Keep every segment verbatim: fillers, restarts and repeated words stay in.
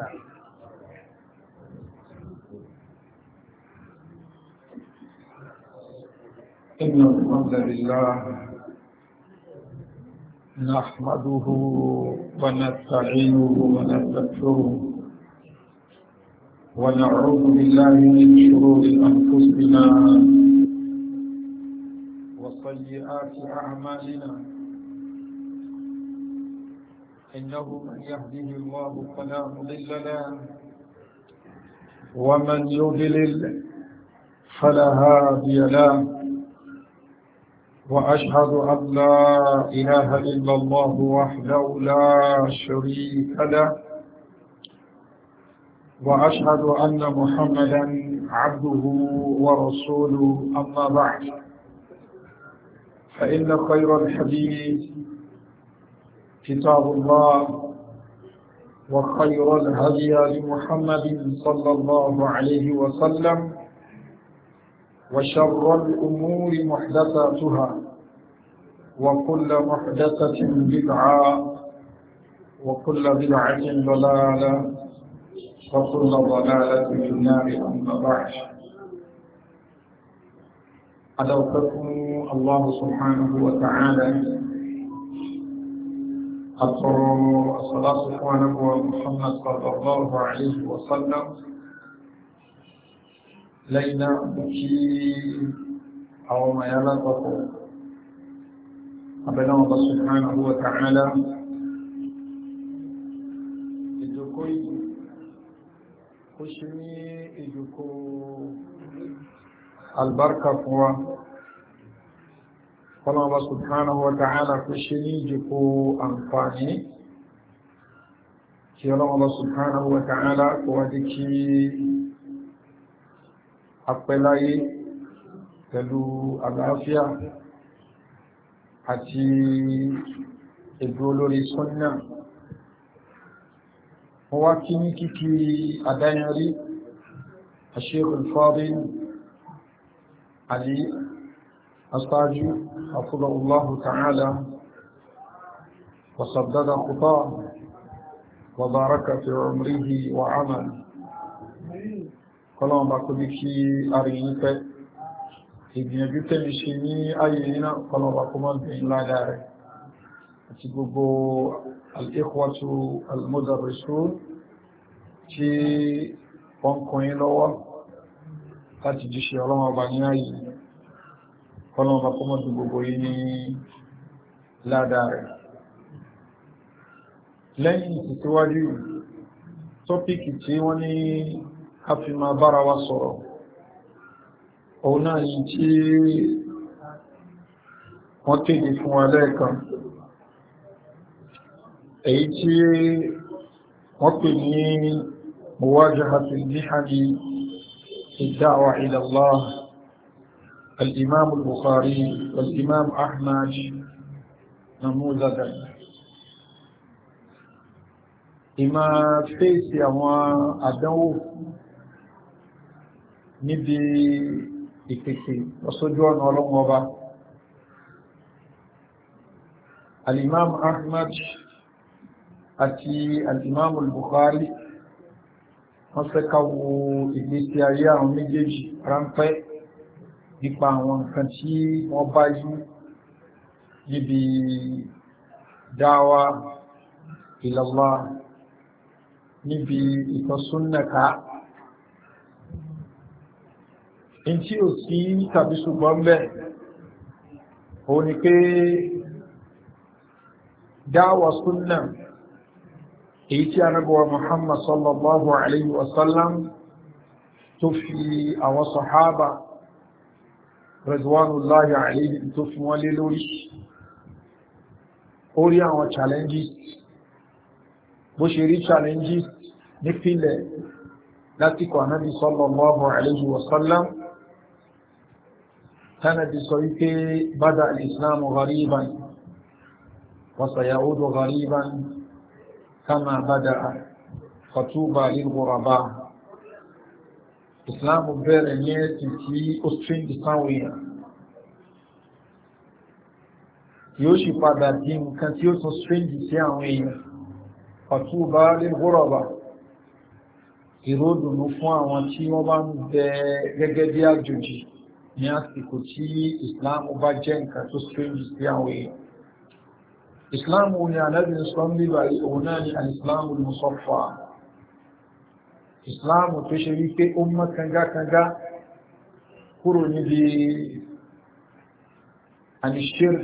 إن الحمد لله نحمده ونستعينه ونستغفره ونعوذ بالله من شرور أنفسنا وسيئات أعمالنا إنه من يهده الله فلا مضل له ومن يضلل فلا هادي له وأشهد أن لا إله إلا الله وحده لا شريك له وأشهد أن محمدا عبده ورسوله أما بعد فإن خير الحديث كتاب الله وخير الهدي لمحمد صلى الله عليه وسلم وشر الأمور محدثاتها وكل محدثة بدعة وكل بدعة ضلالة وكل ضلالة في النار أما بعد أدعوكم الله سبحانه وتعالى أطر الصلاة على محمد صلى الله عليه وسلم لينا بكي أو ما يلقى أبنى الله سبحانه وتعالى إجوكوي خشمي إجوكو البركة فوا قال الله سبحانه وتعالى خشمي إجوكو أنفاني كي الله سبحانه وتعالى قوادكي أقبلائي pẹ̀lú àlàáfíà àti ìdúró lórí súnnà wọ́n wá kí ní kíkí àdáyàrí Sheikh al-Fadil Ali Asaju hafidhahullahu ta'ala wa saddada khutah wa baraka fi umrihi wa amal kọlọ́wọ́n bá kó bí kí arìnrìn pẹ́ ìgbìyànjú tẹ́lẹ̀ ṣe ní ayé nínú kọlọ́wọ́n kó mọ́ bẹ̀yìn ládá rẹ̀ àti gbogbo al-ikhwatu al-mudarrisun tí wọ́n kọyín lọ́wọ́ láti jíṣẹ́ ọlọ́wọ́n bá ní ayé kọlọ́wọ́n bá kó mọ́ dùn gbogbo yìí ní ládá rẹ̀. lẹ́yìn ìtìsíwájú tọ́pìkì tí wọ́n ní a fi máa bára wa sọ̀rọ̀ òun náà yìí tí wọ́n kéde fún wa lẹ́ẹ̀kan èyí tí wọ́n pè ní muwajahatul mihani ad-da'wa ila Allah al-imam al-Bukhari wal-imam Ahmad namuzadan ìmá fèsì àwọn àdánwò níbi ìpèsè ọ̀sọ́jú ọ̀nà ọlọ́run ọba. Al-Imam Ahmad àti Al-Imam Al-Bukhari wọ́n fẹ́ ká wo ìgbésí ayé àwọn méjèèjì ráńpẹ́ nípa àwọn nǹkan tí wọ́n bá yí níbi dáwà ila Allah níbi ìtọ́súnnẹ̀ká in tí ò sí tàbí ṣùgbọ́n bẹ́ o ní pé dáwà súnnà èyí tí Ànábì wa Muhammad sallallahu alayhi wa sallam tó fi àwọn sàhábà ridwanullahi alayhim tó fi wọ́n lé lórí orí àwọn challenges bó ṣe rí challenges nípìnlẹ̀ láti kọ̀ Ànábì sallallahu alayhi wa sallam tánàbí sọ wípé bada al-islamu ghariban wa sayaudu ghariban kama bada fatuba lil-ghuraba. Islamu bẹ̀rẹ̀ ní ẹ̀sìn tí ó string sáwọn èèyàn yóò sì padà di nǹkan tí ó tún string sí àwọn èèyàn fatuba lil-ghuraba ìròdùnú fún àwọn tí wọ́n bá ń bẹ gẹ́gẹ́ bí àjòjì ní àsìkò tí Islam bá jẹ́ nǹkan tó strange sí àwọn èèyàn. Islam ni Ànábì sọ ń bíbà òun náà ni al-Islam al-musaffa. Islam tó ṣe wípé ó mọ́ kangakanga kúrò níbi al-shirk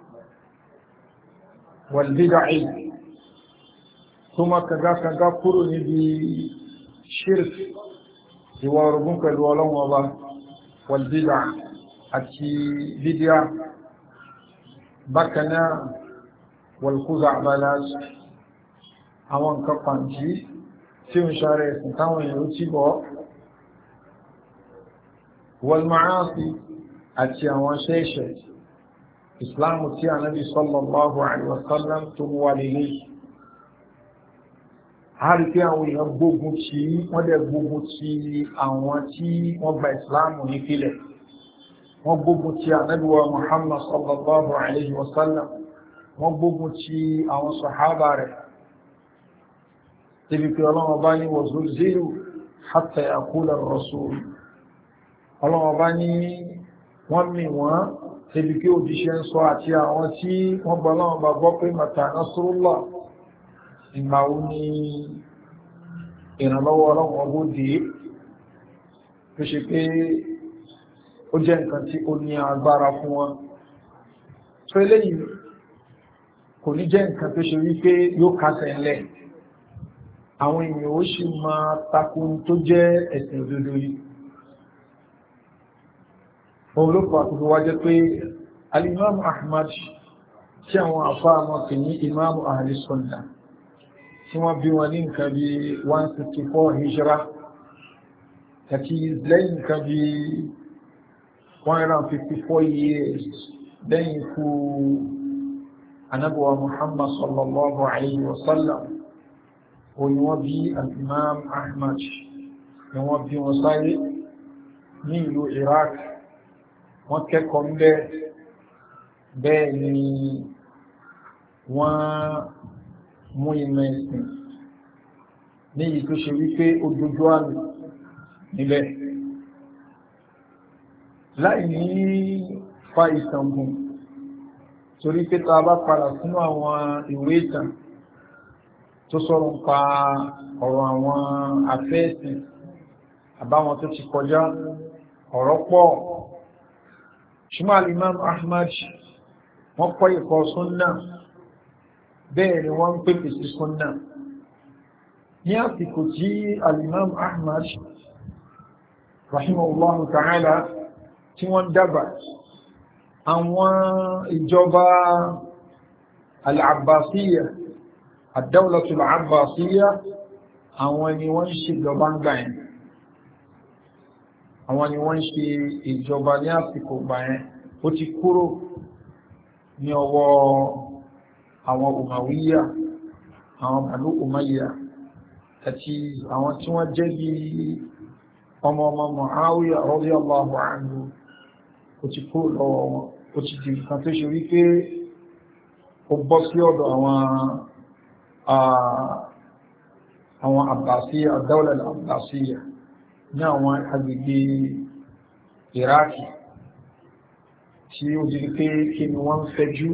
wal-bid'ah, tó mọ́ kangakanga kúrò níbi shirk ìwà orogún pẹ̀lú Ọlọ́run Ọba wal-bid'ah àti bídíà, bákan náà wal-khuza'balat àwọn nǹkan pàǹtí tí ó ń ṣàrẹ̀ ẹ̀sìn táwọn èèyàn tí bọ́, wal-ma'asi àti àwọn ṣẹ́ṣẹ̀. Islamu tí Ànábì sallallahu alaihi wasallam tó mú wà lélẹ̀. A rí pé àwọn èèyàn gbógun tí wọ́n dẹ̀ gbógun tí àwọn tí wọ́n gba Islamu ní kílẹ̀. Wọ́n gbógun tí Ànábì wa Muhammad sallallahu alaihi wasallam, wọ́n gbógun tí àwọn sàhábà rẹ̀. Ibi pé Ọlọ́run bá ní wazulzilu hatta yaqula ar-rasul. Ọlọ́run bá ní wọ́n mì wọ́n ibi pé òjíṣẹ́ ń sọ àti àwọn tí wọ́n gbọ́ Ọlọ́run bá gbọ́ pé mata nasrullah, ìgbà wo ni ìrànlọ́wọ́ Ọlọ́run ọgbó dé, tó ṣe pé ó jẹ́ nǹkan tí ó ní agbára fún wọn. So eléyìí kò ní jẹ́ nǹkan tó ṣe wípé yóò kásẹ̀ ńlẹ̀. Àwọn èèyàn ó sì máa takun tó jẹ́ ẹ̀sìn òdodo yìí. Òun ló fà tó wá jẹ́ pé al-Imam Ahmad tí àwọn àfáà wọn kì ní Imam Ahli Sunnah, tí wọ́n bí wọn ní nǹkan bí one sixty-four hijra, àti lẹ́yìn nǹkan bí one hundred fifty-four years lẹ́yìn ikú Ànábì wa Muhammad sallallahu alayhi wa sallam. Òní wọ́n bí al-Imam Ahmad, ni wọ́n bí wọn sáyé ní ìlú Iraq. Wọ́n kẹ́kọ̀ọ́ ń bẹ́ bẹ́ẹ̀ ni wọ́n mú ìmọ̀ ẹ̀sìn ní èyí tó ṣe wípé ó dojú àmì níbẹ̀. Láì ní fa ìtàngùn, torí pé ta bá padà sínú àwọn ìwé ìtàn tó sọ̀rọ̀ ń pa ọ̀rọ̀ àwọn afẹ́ẹ̀sìn àbáwọn tó ti kọjá, ọ̀rọ̀ pọ̀. Ṣùgbọ́n al-Imam Ahmad wọ́n kọ́ ìkọ́ súnnà, bẹ́ẹ̀ ni wọ́n ń pèpè sí súnnà. Ní àsìkò tí al-Imam Ahmad rahimahullahu ta'ala tí wọ́n dàgbà, àwọn ìjọba al-Abbasiyya, ad-dawlatul Abbasiyya, àwọn ni wọ́n ń ṣe ìjọba ń gbà yẹn. Àwọn ni wọ́n ń ṣe ìjọba ní àsìkò gbà yẹn. Ó ti kúrò ní ọwọ́ àwọn Umayyya, àwọn Banu Umayya, àti àwọn tí wọ́n jẹ́ bí ọmọ ọmọ Muawiya radiyallahu anhu. Ó ti kúrò lọ́wọ́ wọn. Ó ti di nǹkan tó ṣe wípé ó bọ́ sí ọ̀dọ̀ àwọn àwọn Abbasiyya, ad-dawla al-Abbasiyya ní àwọn agbègbè Iraki, tí ó di pé kí ni wọ́n ń fẹ́jú.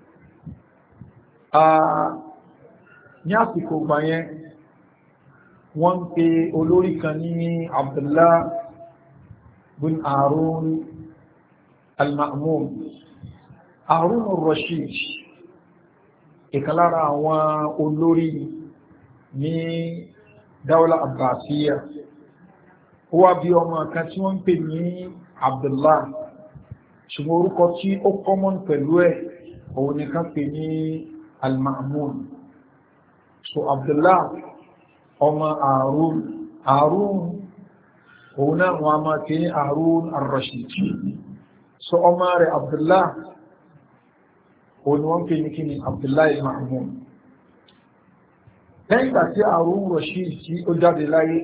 Ní àsìkò gbà yẹn wọ́n ń pe olórí kan ní Abdullah bin Harun al-Ma'mun, Harun al-Rashid, ìkan lára àwọn olórí ní Dawla Abbasiyya. Ó wá bí ọmọ kan tí wọ́n ń pè ní Abdullah, ṣùgbọ́n orúkọ tí ó kọ́mọ́n pẹ̀lú ẹ̀ òun ni kan pè ní al-Ma'mun. So Abdullah ọmọ Harun, Harun òun náà wọ́n a máa pè ní Harun al-Rashid. So ọmọ rẹ̀ Abdullah òun ni wọ́n pè ní kí ni Abdullah al-Ma'mun. Lẹ́yìn ìgbà tí Harun al-Rashid tí ó jáde láyé,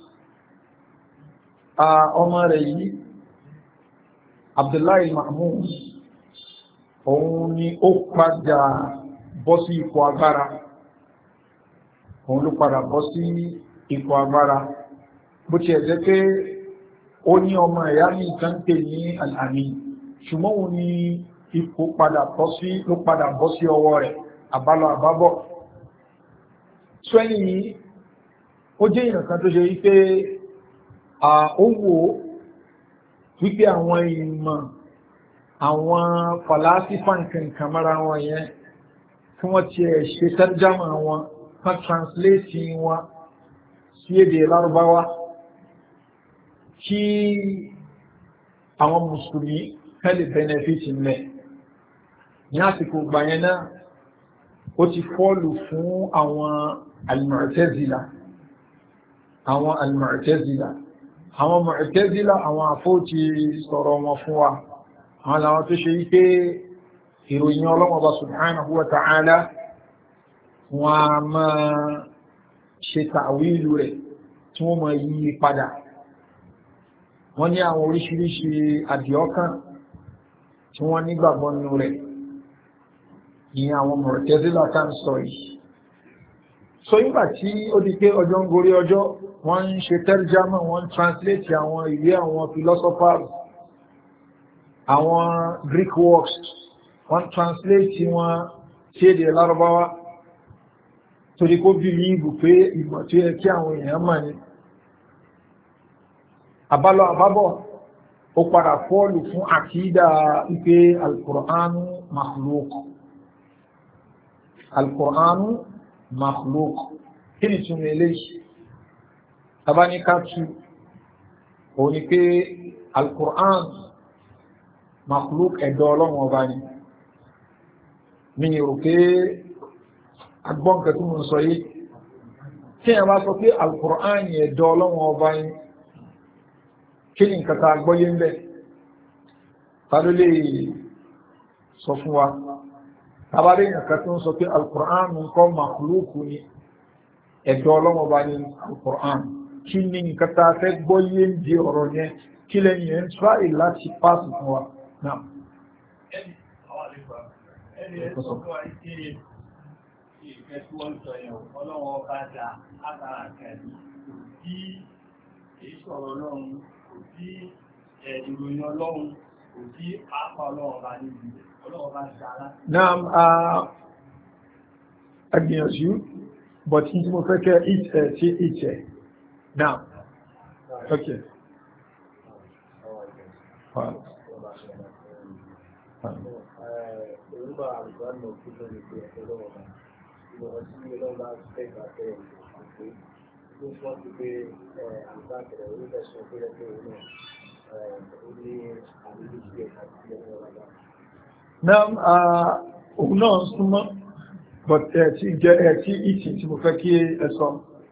ọmọ rẹ̀ yìí Abdullah al-Ma'mun òun ni ó padà bọ́ sí ipò agbára òun ló padà bọ́ sí ipò agbára bó ti ẹ̀jẹ́ pé ó ní ọmọ ẹ̀yà ní ìtànkè ní al-amin ṣùgbọ́n òun ni ipò padà bọ́ sí ló padà bọ́ sí ọwọ́ rẹ̀ àbálọ àbábọ̀ sọ́yìn yìí ó jẹ́ ìrìn kan tó ṣe wípé ó wò wípé àwọn ìmọ̀ àwọn fàlásífà nǹkan mara wọn yẹn tí wọ́n ti ẹ̀ ṣe tẹ́rjámà wọn kan translate wọn sí èdè lárúbáwá kí àwọn mùsùlùmí kẹ́lẹ̀ benefit mẹ́ ní àsìkò gbàyẹn náà ó ti fọ́ọ̀lù fún àwọn al-Mu'tazila àwọn al-Mu'tazila àwọn Mu'tazila àwọn àfóòtí sọ̀rọ̀ wọn fún wa àwọn làwọn tó ṣe wípé ìròyìn Ọlọ́hun Ọba subhanahu wa ta'ala wọn a máa ṣe tàwílù rẹ̀ tí wọ́n máa yí padà wọ́n ní àwọn oríṣiríṣi àdìọ́kàn tí wọ́n nígbàgbọ́ nínú rẹ̀ ní àwọn Mu'tazila tá ń sọ yìí so nígbà tí ó di pé ọjọ́ ń gorí ọjọ́ wọ́n ń ṣe tẹ́rjámà wọ́n ń translate àwọn ìwé àwọn philosophers àwọn Greek works wọ́n translate wọn sí èdè Lárúbáwá torí kó bìlíìbù pé ìmọ̀ tó yẹ kí àwọn èèyàn mọ̀ ní àbálọ àbábọ̀ ó padà fọ́ọ̀lù fún àkídà ipé al-Qur'anu makhluk al-Qur'anu makhluk kí ni túnmọ̀ eléyìí tabaníkàtù òun ni pé al-Qur'an makhluk ẹ̀dọ́ Ọlọ́run ọba ni mi rò pé agbọ́nkẹ̀ tí mo sọ yìí tí ẹ bá sọ pé al-Qur'an ẹ̀dọ́ Ọlọ́run ọba ni kí ni nǹkan tá gbọ́yé ń bẹ̀ ta ló lè sọ fún wa tàbárí nǹkan tó ń sọ pé al-Qur'an nǹkan makhlúkù ni ẹ̀dọ́ Ọlọ́run Ọba ní al-Qur'an kí ni nǹkan tá fẹ́ gbọ́yé ń di ọ̀rọ̀ yẹn kí lẹ́yìn ẹ̀ ń tráì láti pàṣẹ fún wa náà. Sí ìròyìn Ọlọ́run kò sí àpá Ọlọ́run bá níbi Ọlọ́run bá dára. Náà agbìyànjú but tí mo fẹ́ kẹ́ ìtẹ̀ tí ìtẹ̀ náà ok Orúkọ àrùbá náà kí ló ní pé ẹ̀kọ́ lọ́wọ́ bá ìwọ̀n tí Ọlọ́run bá fẹ́ ìgbà tẹ́ ìgbà tó fọ́ sí pé àgbàkẹ̀rẹ̀ orílẹ̀ ṣe pé ẹgbẹ́ òun náà ó ní àrílẹ̀ sí ẹ̀ka sí ẹgbẹ́ ọ̀rọ̀. Náà òun náà súnmọ́ but ẹ̀ tí jẹ́ ẹ̀ tí ìtì tí mo fẹ́ kí ẹ sọ.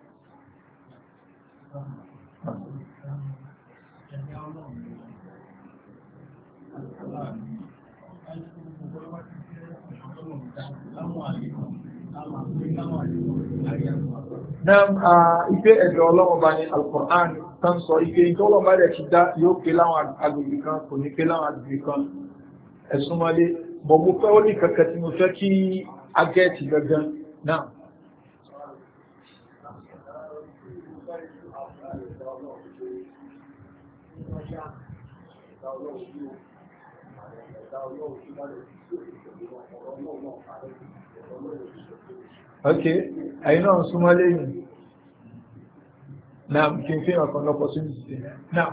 Náà ipe ẹ̀dọ̀ Ọlọ́run bá ní Al-Qur'an tán sọ ipe ìtọ́lọ́run bá rẹ̀ ti dá yóò pé láwọn agbègbè kan kò ní pé láwọn agbègbè kan ẹ̀súnmọ́lé bọ̀ mo fẹ́ ó ní kẹ̀kẹ́ tí mo fẹ́ kí agẹ́ẹ̀tì gangan náà. Ok, ẹ̀yin náà súnmọ́ lẹ́yìn náà kí n fi hàn kan lọ́pọ̀ sí ìsìn náà.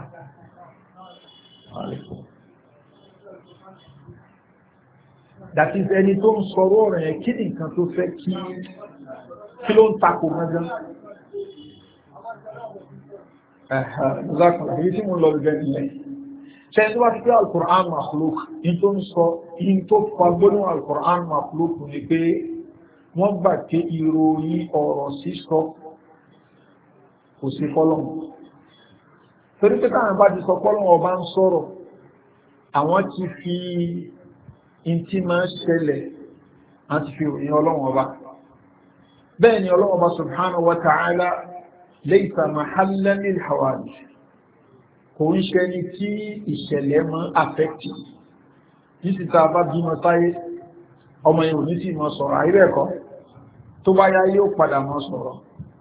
That is ẹni tó ń sọ̀rọ̀ ọ̀rọ̀ yẹn kí ni nǹkan tó fẹ́ kí kí ló ń takò gangan. Ẹ̀hẹ̀ tí mo lọ gẹ́gẹ́ nìyẹn. Ṣé tó bá ti pé Al-Qur'an makhluk, in tó ń sọ, in tó fagbónú Al-Qur'an makhluk ni pé wọ́n gbà pé ìròyìn ọ̀rọ̀ sísọ kò sí fọ́lọ́mù. Torí pé táwọn bá ti sọ fọ́lọ́mù ọba ń sọ̀rọ̀, àwọn ti fi intí máa ṣẹlẹ̀ àti fi òyìn ọlọ́run ọba. Bẹ́ẹ̀ ni ọlọ́run ọba subhanahu wa ta'ala laysa mahallan lil hawadith. Kò ń ṣe ní tí ìṣẹ̀lẹ̀ máa affecti. Nísì tá a bá bímọ sáyé, ọmọ yìí ò ní sí mọ sọ̀rọ̀ àìrẹ́kọ́. Tó bá yá yóò padà mọ sọ̀rọ̀.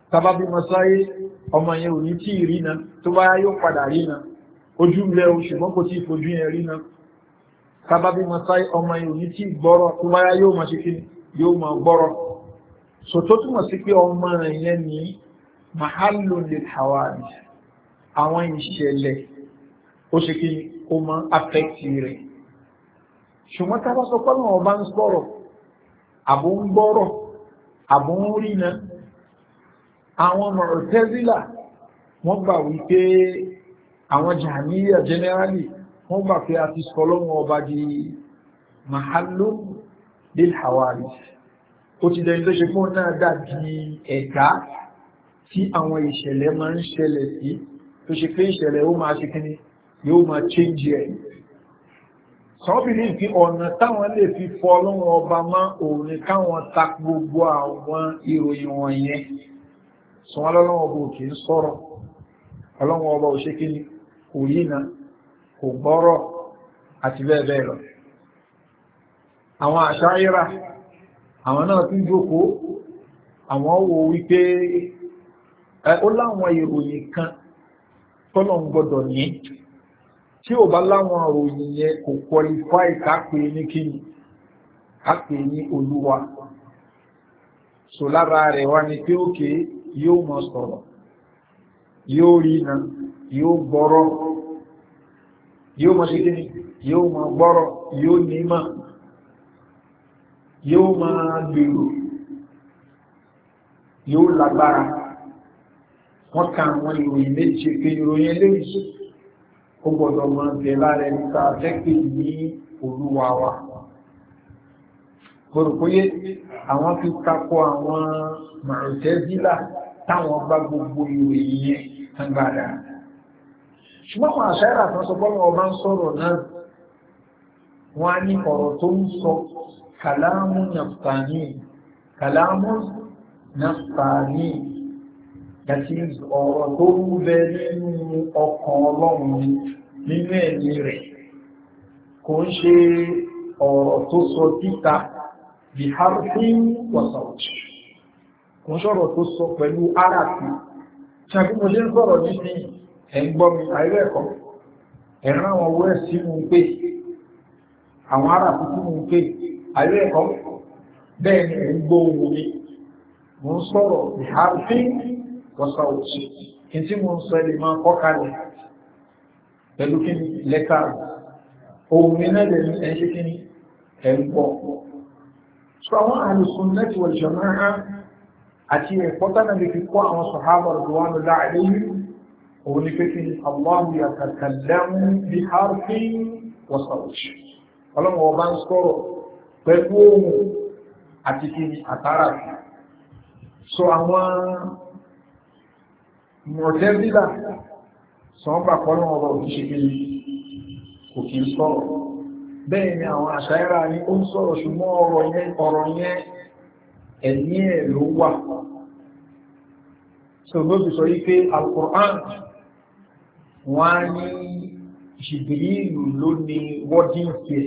tábàbí masáyé ọmọ yẹn ò ní tí ì rí na tó bá yóò padà rí na ojú ń bẹ o ṣùgbọ́n kò tí ì fojú yẹn rí na tábàbí masáyé ọmọ yẹn ò ní tí ì gbọ́rọ̀ tó bá yóò máa ṣe kí yóò máa gbọ́rọ̀ so tó túmọ̀ sí pé ọmọ yẹn ní mahallu lil hawadith àwọn ìṣẹ̀lẹ̀ ó ṣe kí ó máa affect rẹ̀ ṣùgbọ́n tá bá sọ pé àwọn ọba ń sọ̀rọ̀ àbò ń gbọ́rọ̀ àbò ń rí na àwọn Mu'tazila wọ́n gbà wípé àwọn Jahmiyya generally wọ́n gbà pé a ti sọ lọ́wọ́ ọba di mahallu lil hawadith ó ti dẹni tó ṣe fún náà dàbí ẹ̀dá tí àwọn ìṣẹ̀lẹ̀ máa ń ṣẹlẹ̀ sí tó ṣe pé ìṣẹ̀lẹ̀ ó máa ṣe kíní yóò máa change ẹ̀ sọ́bìnrin fi ọ̀nà táwọn lè fi fọ́ ọlọ́run ọba má òun ni káwọn ta gbogbo àwọn ìròyìn wọ̀nyẹn sọ wọn lọ́lọ́run ọba ò kì í sọ̀rọ̀ ọlọ́run ọba ò ṣe kíní kò yína kò gbọ́rọ̀ àti bẹ́ẹ̀ bẹ́ẹ̀ lọ àwọn Àṣáírà àwọn náà tún jókòó àwọn wò wípé ó láwọn ìròyìn kan tọ́lọ̀ ń gbọ́dọ̀ ní tí ò bá láwọn ìròyìn yẹn kò qualify kápẹ́ ní kíni kápẹ́ ní olúwa so lára rẹ̀ wá ní pé òkè yóò máa sọ̀rọ̀ yóò rí iná yóò gbọ́rọ̀ yóò máa ṣe kíni yóò máa gbọ́rọ̀ yóò nímọ̀ yóò máa gbèrò yóò lágbára wọ́n ka àwọn ìròyìn méjì pé ìròyìn eléyìí ó gbọ́dọ̀ máa bẹ̀ lára ẹni tá a fẹ́ pè ní olúwa wa gbọ́dọ̀kóyé àwọn fi takò àwọn Mu'tazila táwọn bá gbogbo ìròyìn yẹn tán gbàdá ṣùgbọ́n àwọn Àṣáírà kan sọ bọ́lá ọba ń sọ̀rọ̀ náà wọ́n á ní ọ̀rọ̀ tó ń sọ kàlámù nàftàní kàlámù nàftàní àti ọ̀rọ̀ tó ń bẹ nínú ọkàn Ọlọ́run nínú ẹ̀mí rẹ̀ kò ń ṣe ọ̀rọ̀ tó sọ títà bí harfin wa sawt kò ń ṣọ̀rọ̀ tó sọ pẹ̀lú árafi ṣàkóso ṣe ń sọ̀rọ̀ nísìn ẹ̀gbọ́mi àìrẹ́kọ̀ọ́ ẹ̀rán àwọn owó ẹ̀sí mú ń pè àwọn árafi tí mú ń pè àìrẹ́kọ̀ọ́ bẹ́ẹ̀ ni ẹ̀ ń gbóhùn mi mo ń sọ̀rọ̀ bí harfin wọ́sá òtí kí tí mo ń sọ ẹlẹ́ máa kọ́kàlẹ̀ pẹ̀lú kí ní lẹ́tà ohun iná lè ní ẹ̀ṣẹ́ kí ní ẹ̀gbọ́ so àwọn Ahlus-Sunnah wal Jamā'ah àti ẹ̀kọ́ tánà lè fi kọ́ àwọn sàhábà radiyallahu alayhim òun ni pé kí ní Allahu yatakallamu bi harfin wa sawt ọlọ́run ọba ń sọ̀rọ̀ pẹ̀lú ohun àti kí ní àtàrà so àwọn Mu'tazila sọ́nbà kọ́nà ọba òjíṣẹ́ bí kò kí ń sọ̀rọ̀ bẹ́ẹ̀ ni àwọn Àṣáírà ní ó ń sọ̀rọ̀ ṣùgbọ́n ọ̀rọ̀ yẹn ọ̀rọ̀ yẹn ẹ̀mí ẹ̀ ló wà so ló fi sọ yí pé Al-Qur'an wọ́n á ní Jibrilu ló ní wọ́dín tiẹ̀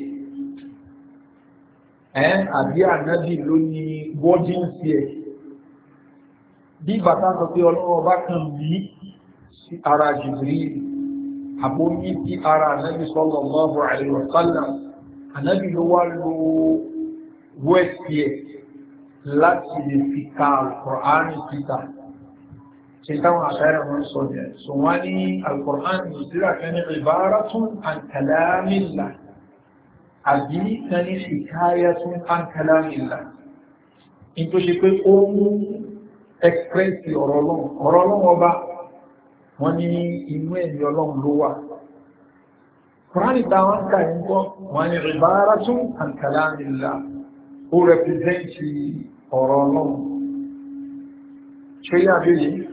ẹ̀ àbí ànábì ló ní wọ́dín tiẹ̀ bí bàtà sọ pé ọlọ́wọ́ bá kàn bí sí ara Jibril àbóyí sí ara ànábì sallallahu alaihi wa sallam ànábì ló wá lo wẹ́ẹ̀sì ẹ̀ láti lè fi ka Al-Qur'ani síta ṣe táwọn Àṣáírà wọn sọ jẹ́ so wọ́n ní Al-Qur'ani ìsírà kan ní ibaratun an kalamillah àbí kan ní hikayatun an kalamillah in tó ṣe pé ó mú express ọ̀rọ̀ ọlọ́run ọ̀rọ̀ ọlọ́run ọba wọ́n ní inú ẹ̀mí ọlọ́run ló wà Kùránì táwọn ń kà ń kọ́ wọ́n ní ibaratun an kalamillah ó rẹpìsẹ́ntì ọ̀rọ̀ ọlọ́run ṣe yá bí yìí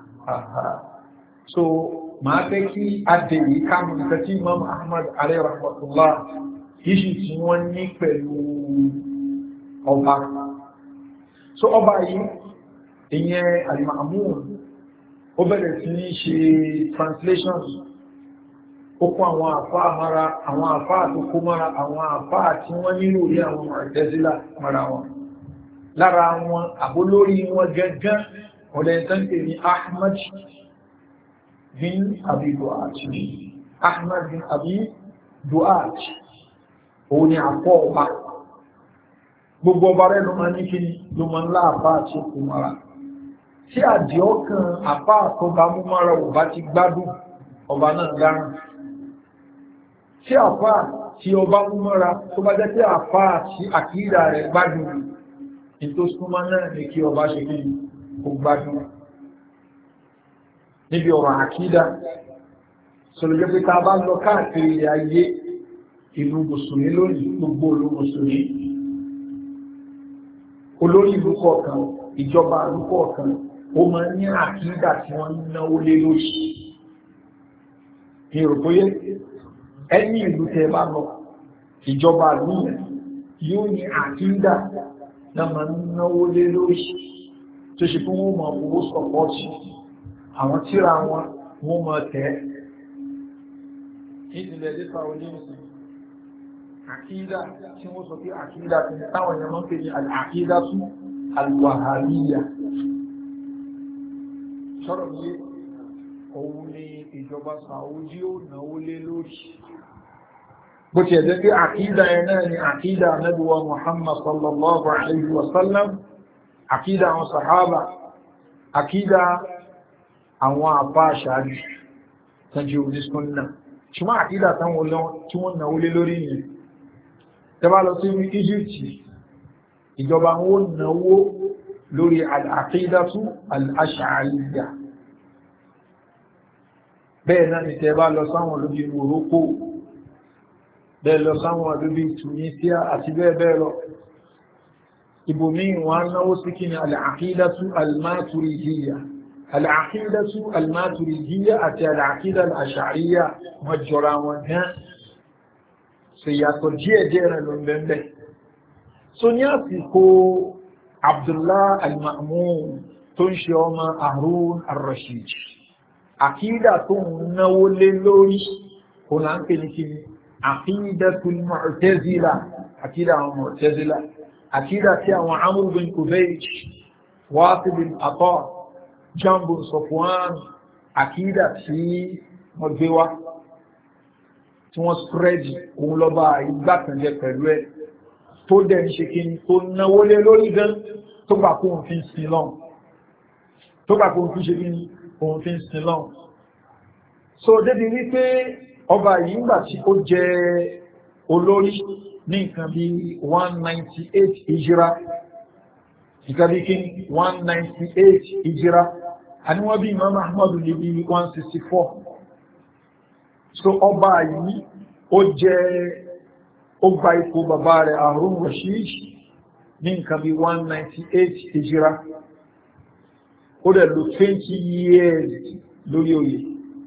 so máa fẹ́ kí adé yìí káàmù nǹkan tí Imam Ahmad alayhi rahmatullah yìí tí wọ́n ní pẹ̀lú ọba so ọba yìí ìyẹn al-Ma'mun ó bẹ̀rẹ̀ sí ní ṣe translations ó kó àwọn àfáà mara àwọn àfáà tó kó mara àwọn àfáà tí wọ́n nílò rí àwọn Mu'tazila mara wọn lára wọn àbólórí wọn gẹ́gẹ́ ọ̀lẹ́ tán pè ní Ahmad bin Abi Du'at Ahmad bin Abi Du'at òun ni àpọ̀ ọba gbogbo ọba rẹ̀ ló máa ní kí ló máa ń láàpá àti ìkùnmọ́ra tí àdí ọkàn àpá àtọ́ba múmọ́ra ò bá ti gbádùn ọba náà dáràn tí àpá tí ọba múmọ́ra tó bá jẹ́ pé àpá àti àkídà rẹ̀ gbádùn ní tó súnmọ́ náà ní kí ọba ṣe kí kò gbádùn níbi ọ̀rọ̀ àkídà sọ̀rọ̀ jẹ́ pé ta bá lọ káàkiri ayé ìlú mùsùlùmí lónìí gbogbo olú mùsùlùmí olórí ìlú kọ̀ọ̀kan ìjọba ìlú kọ̀ọ̀kan ó máa ní àkídà tí wọ́n ń náwó lé lórí ní òrùkóyé ẹni ìlú tẹ́ bá lọ ìjọba ìlú yóò ní àkídà náà máa ń náwó lé lórí tó ṣe fún wọn mọ̀ owó sọ̀pọ̀tì àwọn tíra wọn wọ́n mọ̀ tẹ́ ìdílé dípa onímùsùn àkídà tí wọ́n sọ pé àkídà tí táwọn èèyàn mọ́ pé ní àkídà tún alwàhálíyà sọ́rọ̀ ní òun ni ìjọba Saudi ó náwó lé lórí bó ti ẹ̀jẹ́ pé àkídà ẹ̀ náà ni àkídà Ànábì wa Muhammad sallallahu alayhi wa sallam àkídà àwọn sahaba àkídà àwọn àbá àṣáájú tàjú onísúnnà ṣùgbọ́n àkídà táwọn tí wọ́n náwó lé lórí yìí tẹ́bá lọ sí Egypt ìjọba wọn náwó lórí al-aqidatu al-ash'ariyya bẹ́ẹ̀ náà ni tẹ́bá lọ sáwọn lóbi Morocco bẹ́ẹ̀ lọ sáwọn lóbi Tunisia àti bẹ́ẹ̀ bẹ́ẹ̀ lọ ibòmí wọn náwó sí kí ni al-aqidatu al-maturidiyya al-aqidatu al-maturidiyya àti al-aqida al-ash'ariyya wọ́n jọra wọn gan so yàtọ̀ díẹ̀ díẹ̀ rẹ̀ ló ń bẹ́ẹ̀ so ní àsìkò Abdullah al-Ma'mun tó ń ṣe ọmọ Harun al-Rashid àkídà tó ń náwó lé lórí kò náà ń pè ní kíni àkídatul Mu'tazila àkídà àwọn Mu'tazila àkídà tí àwọn Amr bin Kubayj Wasil bin Ata Jambu Safwan àkídà tí wọ́n gbé wá tí wọ́n spreadi òun lọ́ba ìgbàkànjẹ pẹ̀lú ẹ̀ tó dẹ̀ ń ṣe kí ní tó náwó lé lórí gan tó gbà kó òun fi ń sin lọ́n tó gbà kó òun fi ṣe kí ní òun fi ń sin lọ́n so débi wípé ọba yìí ńgbà tí ó jẹ olórí ní nǹkan bí one ninety eight ìjírá nǹkan bí kí ní one ninety eight ìjírá àníwọ́n bí Imam Ahmadu ní bí one sixty four so ọba yìí ó jẹ́ ó gba ipò bàbá rẹ̀ Harun Rashid ní nǹkan bí one ninety eight ìjírá ó dẹ̀ lò twenty years lórí oyè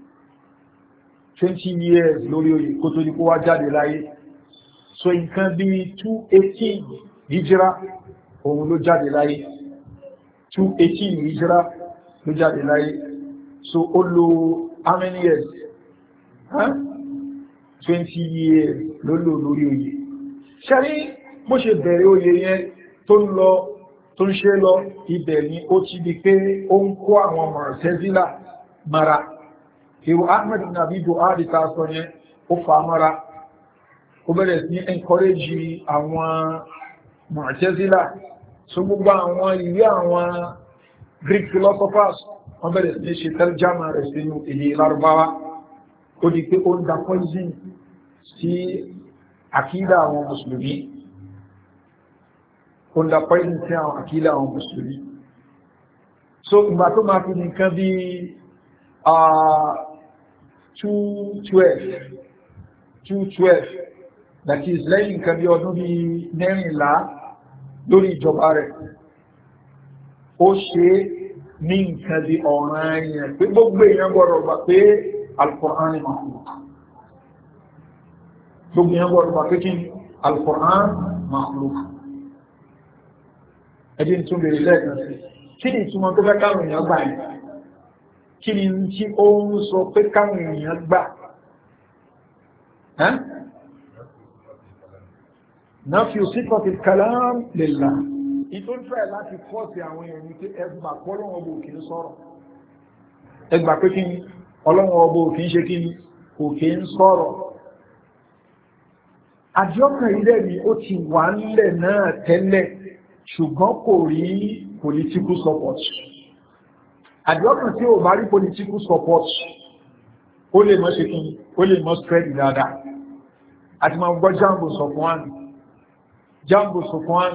twenty years lórí oyè kó tó ní kó wá jáde láyé so nǹkan bí two eighteen ìjírá òun ló jáde láyé two eighteen ìjírá ló jáde láyé so ó lò how many years huh? twenty years ló lò lórí oyè ṣẹ́rí bó ṣe bẹ̀rẹ̀ oyè yẹn tó ń lọ tó ń ṣe lọ ibẹ̀ ni ó ti di pé ó ń kó àwọn Mu'tazila mara ìwò Ahmad ibn Abi Du'ad ta sọ yẹn ó fa mara ó bẹ̀rẹ̀ sí encourage àwọn Mu'tazila so gbogbo àwọn ìwé àwọn Greek philosophers wọ́n bẹ̀rẹ̀ sí ṣe tarjama rẹ̀ sínú èdè Lárúbáwá ó di pé ó ń da poison sí àkídà àwọn mùsùlùmí ó ń da poison sí àwọn àkídà àwọn mùsùlùmí so ìgbà tó máa fi nìkan bí two twelve that is lẹ́yìn nǹkan bí ọdún bí mẹ́rìnlá lórí ìjọba rẹ̀ ó ṣe ní nǹkan bí ọ̀ràn èèyàn pé gbogbo èèyàn gbọ́dọ̀ gbà pé Al-Qur'an ni makhluk gbogbo èèyàn gbọ́dọ̀ gbà pé kí Al-Qur'an makhluk ẹjí tún bèèrè lẹ́ẹ̀kan sí kí ni ìtumọ̀ tó fẹ́ káwọn èèyàn gbà yìí kí ni tí ó ń sọ pé káwọn èèyàn gbà نفي صفة الكلام لله ìtò ń fẹ́ láti fọ́ọ̀sì àwọn èèyàn ní pé ẹgbà pọ́ ọlọ́run ọba òkè ń sọ̀rọ̀ ẹgbà pé kí ni ọlọ́run ọba òkè ń ṣe kí ni òkè ń sọ̀rọ̀ àjọkàn ilẹ̀ ni ó ti wà nílẹ̀ náà tẹ́lẹ̀ ṣùgbọ́n kò rí political support àjọkàn tí ò bá rí political support ó lè mọ́ ṣe kí ni ó lè mọ́ spread dáadáa àti máa gbọ́ jambo Sọfwan jambo Sọfwan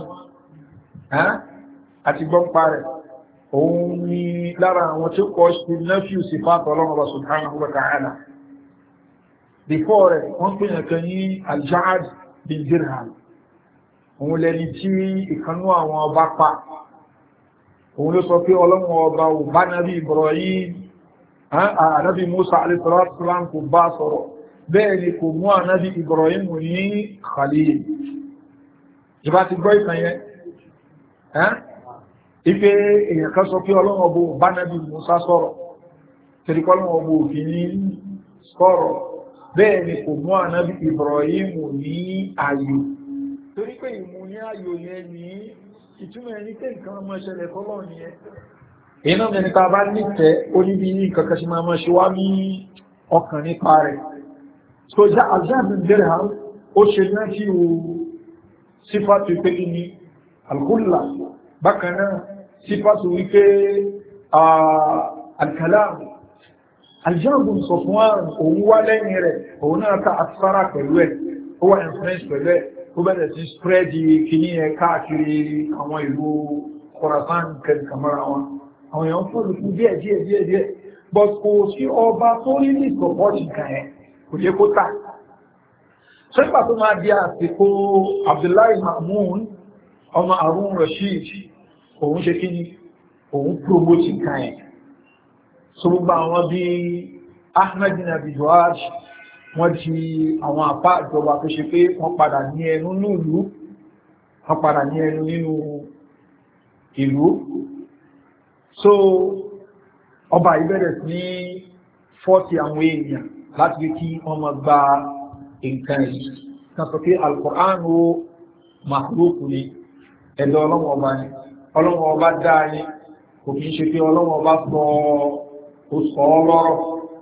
àti gbọ́n parẹ̀ òun ni lára àwọn tí ó kọ́ sí nephew sí fàtọ̀ ọlọ́run subhanahu wa ta'ala before rẹ̀ wọ́n pè yàn kan ní Al-Ja'ad bin Dirham òun lẹni tí ìkanú àwọn ọba pa òun ló sọ pé ọlọ́run ọba ò bá nábì Ibrahim ànábì Musa alayhi salatu wassalam kò bá sọ̀rọ̀ bẹ́ẹ̀ ni kò mú ànábì Ibrahim ní Khalil ìbá ti gbọ́ ìtàn yẹn ipe èyàn kan sọ pé ọlọ́run ọbọ̀ bá nábì Musa sọ̀rọ̀ tẹ́lẹ̀kọ́ ọlọ́run ọbọ̀ òfin ní sọ̀rọ̀ bẹ́ẹ̀ ni kò mú ànábì Ibrahim ní ayò torí pé ìmú ní ayò yẹn ní ìtumọ̀ ẹni pé nǹkan ọmọ ṣẹlẹ̀ fọ́lọ́ nìyẹn iná mẹ́ni ta bá nítẹ̀ ó níbi ní nǹkan kan ṣe máa máa ṣe wá ní ọkàn nípa rẹ̀ so já àjáàbìn bẹ̀rẹ̀ hàn ó ṣe náà tí ó sífàtù pé kí ni alkhulla bákan náà sífàtù wípé alkalam aljáàbùn Sọfwan òun wá lẹ́yìn rẹ̀ òun náà ta àtúfárá pẹ̀lú ẹ̀ ó wà influence pẹ̀lú ẹ̀ ó bẹ̀rẹ̀ sí spread kìíní ẹ̀ káàkiri àwọn ìlú Khorasan kẹrìkàmọ́ra wọn àwọn èèyàn fún olùkú díẹ̀ díẹ̀ díẹ̀ díẹ̀ but kò sí ọba tó rí ní support nǹkan ẹ̀ kò yẹ kó tà sẹ́gbà tó máa di àsìkò Abdullahi Ma'mun ọmọ Harun Rashid òun ṣe kí ni òun promote nǹkan ẹ̀ so gbogbo àwọn bí Ahmed nabi Duhaj wọ́n di àwọn àpá ìjọba tó ṣe pé wọ́n padà ní ẹnu nílùú wọ́n padà ní ẹnu nínú ìlú so ọba ìbẹ̀rẹ̀ ní fọ́tí àwọn èèyàn láti rí kí wọ́n máa gba nǹkan yìí kan sọ pé Al-Qur'an ó makhluku ni ẹ̀dọ̀ ọlọ́wọ́ ọba ni ọlọ́wọ́ ọba dáa ni kò kí ń ṣe pé ọlọ́wọ́ ọba sọ ó sọ ọ́ lọ́rọ̀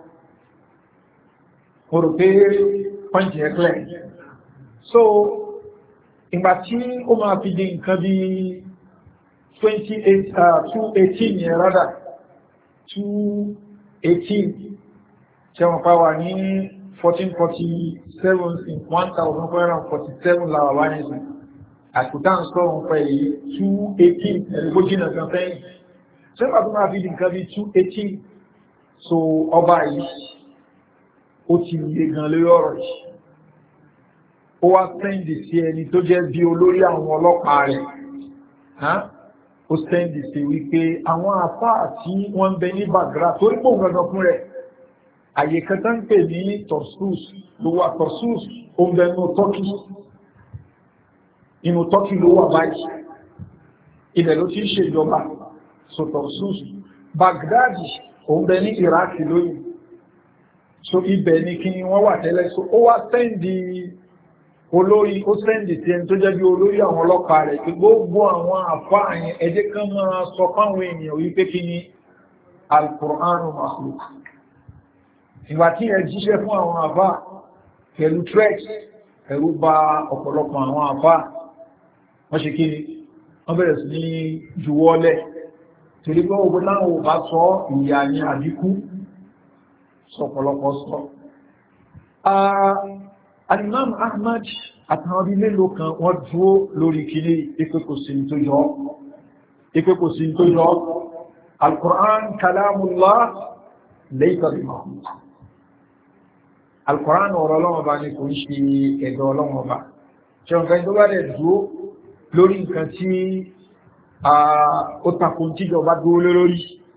mo rò pé pọ́ǹtì ẹ̀klẹ̀ so ìgbà tí ó máa fi di nǹkan bí twenty-eight two eighteen yẹn rádà two eighteen ṣẹ́wọ̀n pa wà ní fourteen forty-seven in one thousand four hundred forty-seven láwà wá ní sùn àkùtà ń sọ̀rọ̀ pẹ̀ yìí two eighteen ẹ̀rẹ́gbó jìnà kan fẹ́yìn ṣẹ́wọ̀n tó máa fi di nǹkan bí two eighteen so ọba yìí ó ti lè gan lórí ọ̀rọ̀ yìí ó wá sẹ́ndì sí ẹni tó jẹ́ bí olórí àwọn ọlọ́pàá rẹ̀ ó sẹ́ndì sí wípé àwọn àfáà tí wọ́n ń bẹ ní Bagra torí pò gangan fún rẹ̀ àyè kẹta ń pè ní Tarsus ló wà Tarsus ó ń bẹ nínú Turkey inú Turkey ló wà báyìí ibẹ̀ ló ti ń ṣèjọba so Tarsus Baghdad ó ń bẹ ní Iraq lóyìn so ibẹ̀ ni kí wọ́n wà tẹ́lẹ̀ so ó wá sẹ́ndì olórí ó sẹ́ndì tí ẹni tó jẹ́ bí olórí àwọn ọlọ́pàá rẹ̀ pé gbogbo àwọn àfáà yẹn ẹ jẹ́ kán máa sọ fáwọn èèyàn wípé kí ni Al-Qur'anu makhluk ìgbà tí ẹ jíṣẹ́ fún àwọn àfáà pẹ̀lú trex ẹ̀rú bà ọ̀pọ̀lọpọ̀ àwọn àfáà wọ́n ṣe kí ni wọ́n bẹ̀rẹ̀ sí ní juwọ́lẹ̀ torí pé ogun náà ò bá sọ ìyà ní àdínkù sọ̀pọ̀lọpọ̀ sọ. Al-Imam Ahmad àtàwọn bí mélòó kan wọ́n dúró lórí kìíní ipé kò sí tó yọ. Ipé kò sí tó yọ. Al-Qur'an kalamullah laysa bi makhluq. Al-Qur'an ọ̀rọ̀ Ọlọ́run bá ní kò ń ṣe ẹ̀dọ̀ Ọlọ́run bá. Ṣé nǹkan tó bá dẹ̀ dúró lórí nǹkan tí ó takò tíjọba dúró lórí?